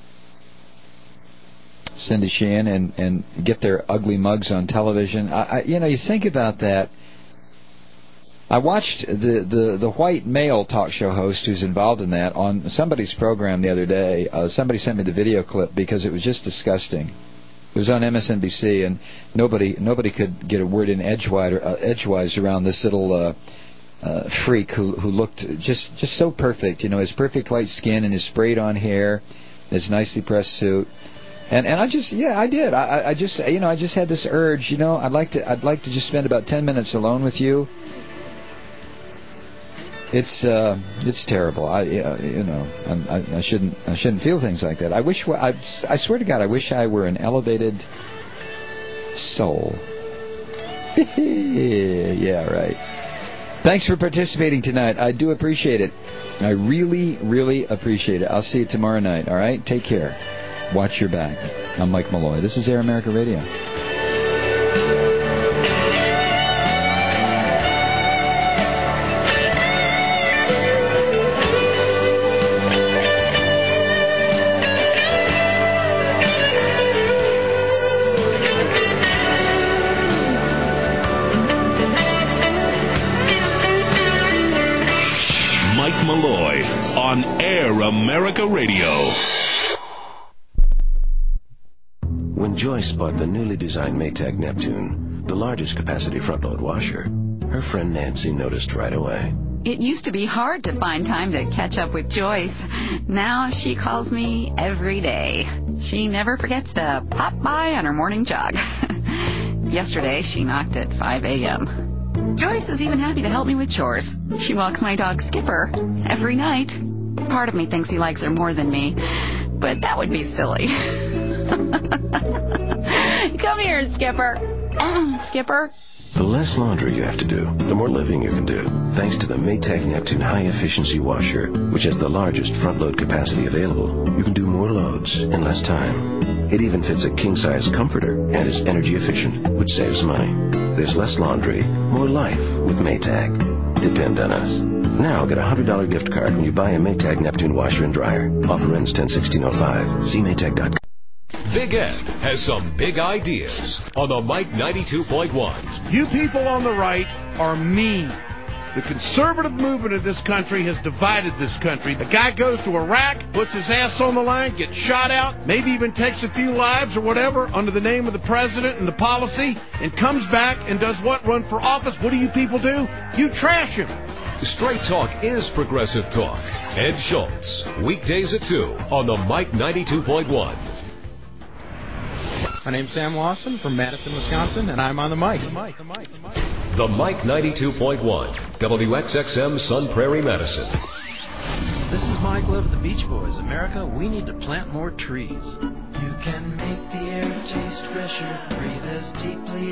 Cindy Sheehan and get their ugly mugs on television. You think about that. I watched the white male talk show host who's involved in that on somebody's program the other day. Somebody sent me the video clip because it was just disgusting. It was on MSNBC, and nobody could get a word in edgewise around this little freak who looked just so perfect. His perfect white skin and his sprayed-on hair, his nicely pressed suit. And I just did. I just had this urge. I'd like to just spend about 10 minutes alone with you. It's terrible. I shouldn't feel things like that. I swear to God, I wish I were an elevated soul. Yeah, right. Thanks for participating tonight. I do appreciate it. I really, really appreciate it. I'll see you tomorrow night. All right? Take care. Watch your back. I'm Mike Malloy. This is Air America Radio. Malloy on Air America Radio. When Joyce bought the newly designed Maytag Neptune, the largest capacity front-load washer, her friend Nancy noticed right away. It used to be hard to find time to catch up with Joyce. Now she calls me every day. She never forgets to pop by on her morning jog. Yesterday, she knocked at 5 a.m. Joyce is even happy to help me with chores. She walks my dog Skipper every night. Part of me thinks he likes her more than me, but that would be silly. Come here, Skipper. Skipper. The less laundry you have to do, the more living you can do. Thanks to the Maytag Neptune high-efficiency washer, which has the largest front-load capacity available, you can do more loads in less time. It even fits a king-size comforter and is energy efficient, which saves money. There's less laundry, more life with Maytag. Depend on us. Now get a $100 gift card when you buy a Maytag Neptune washer and dryer. Offer ends 10/16/05. See Maytag.com. Big Ed has some big ideas on the Mike 92.1. You people on the right are mean. The conservative movement of this country has divided this country. The guy goes to Iraq, puts his ass on the line, gets shot out, maybe even takes a few lives or whatever under the name of the president and the policy, and comes back and does what? Run for office? What do you people do? You trash him. Straight Talk is progressive talk. Ed Schultz, weekdays at 2 on the Mike 92.1. My name's Sam Lawson from Madison, Wisconsin, and I'm on the mic. The Mike 92.1, WXXM Sun Prairie, Madison. This is Mike Love of the Beach Boys. America, we need to plant more trees. You can make the air taste fresher, breathe as deeply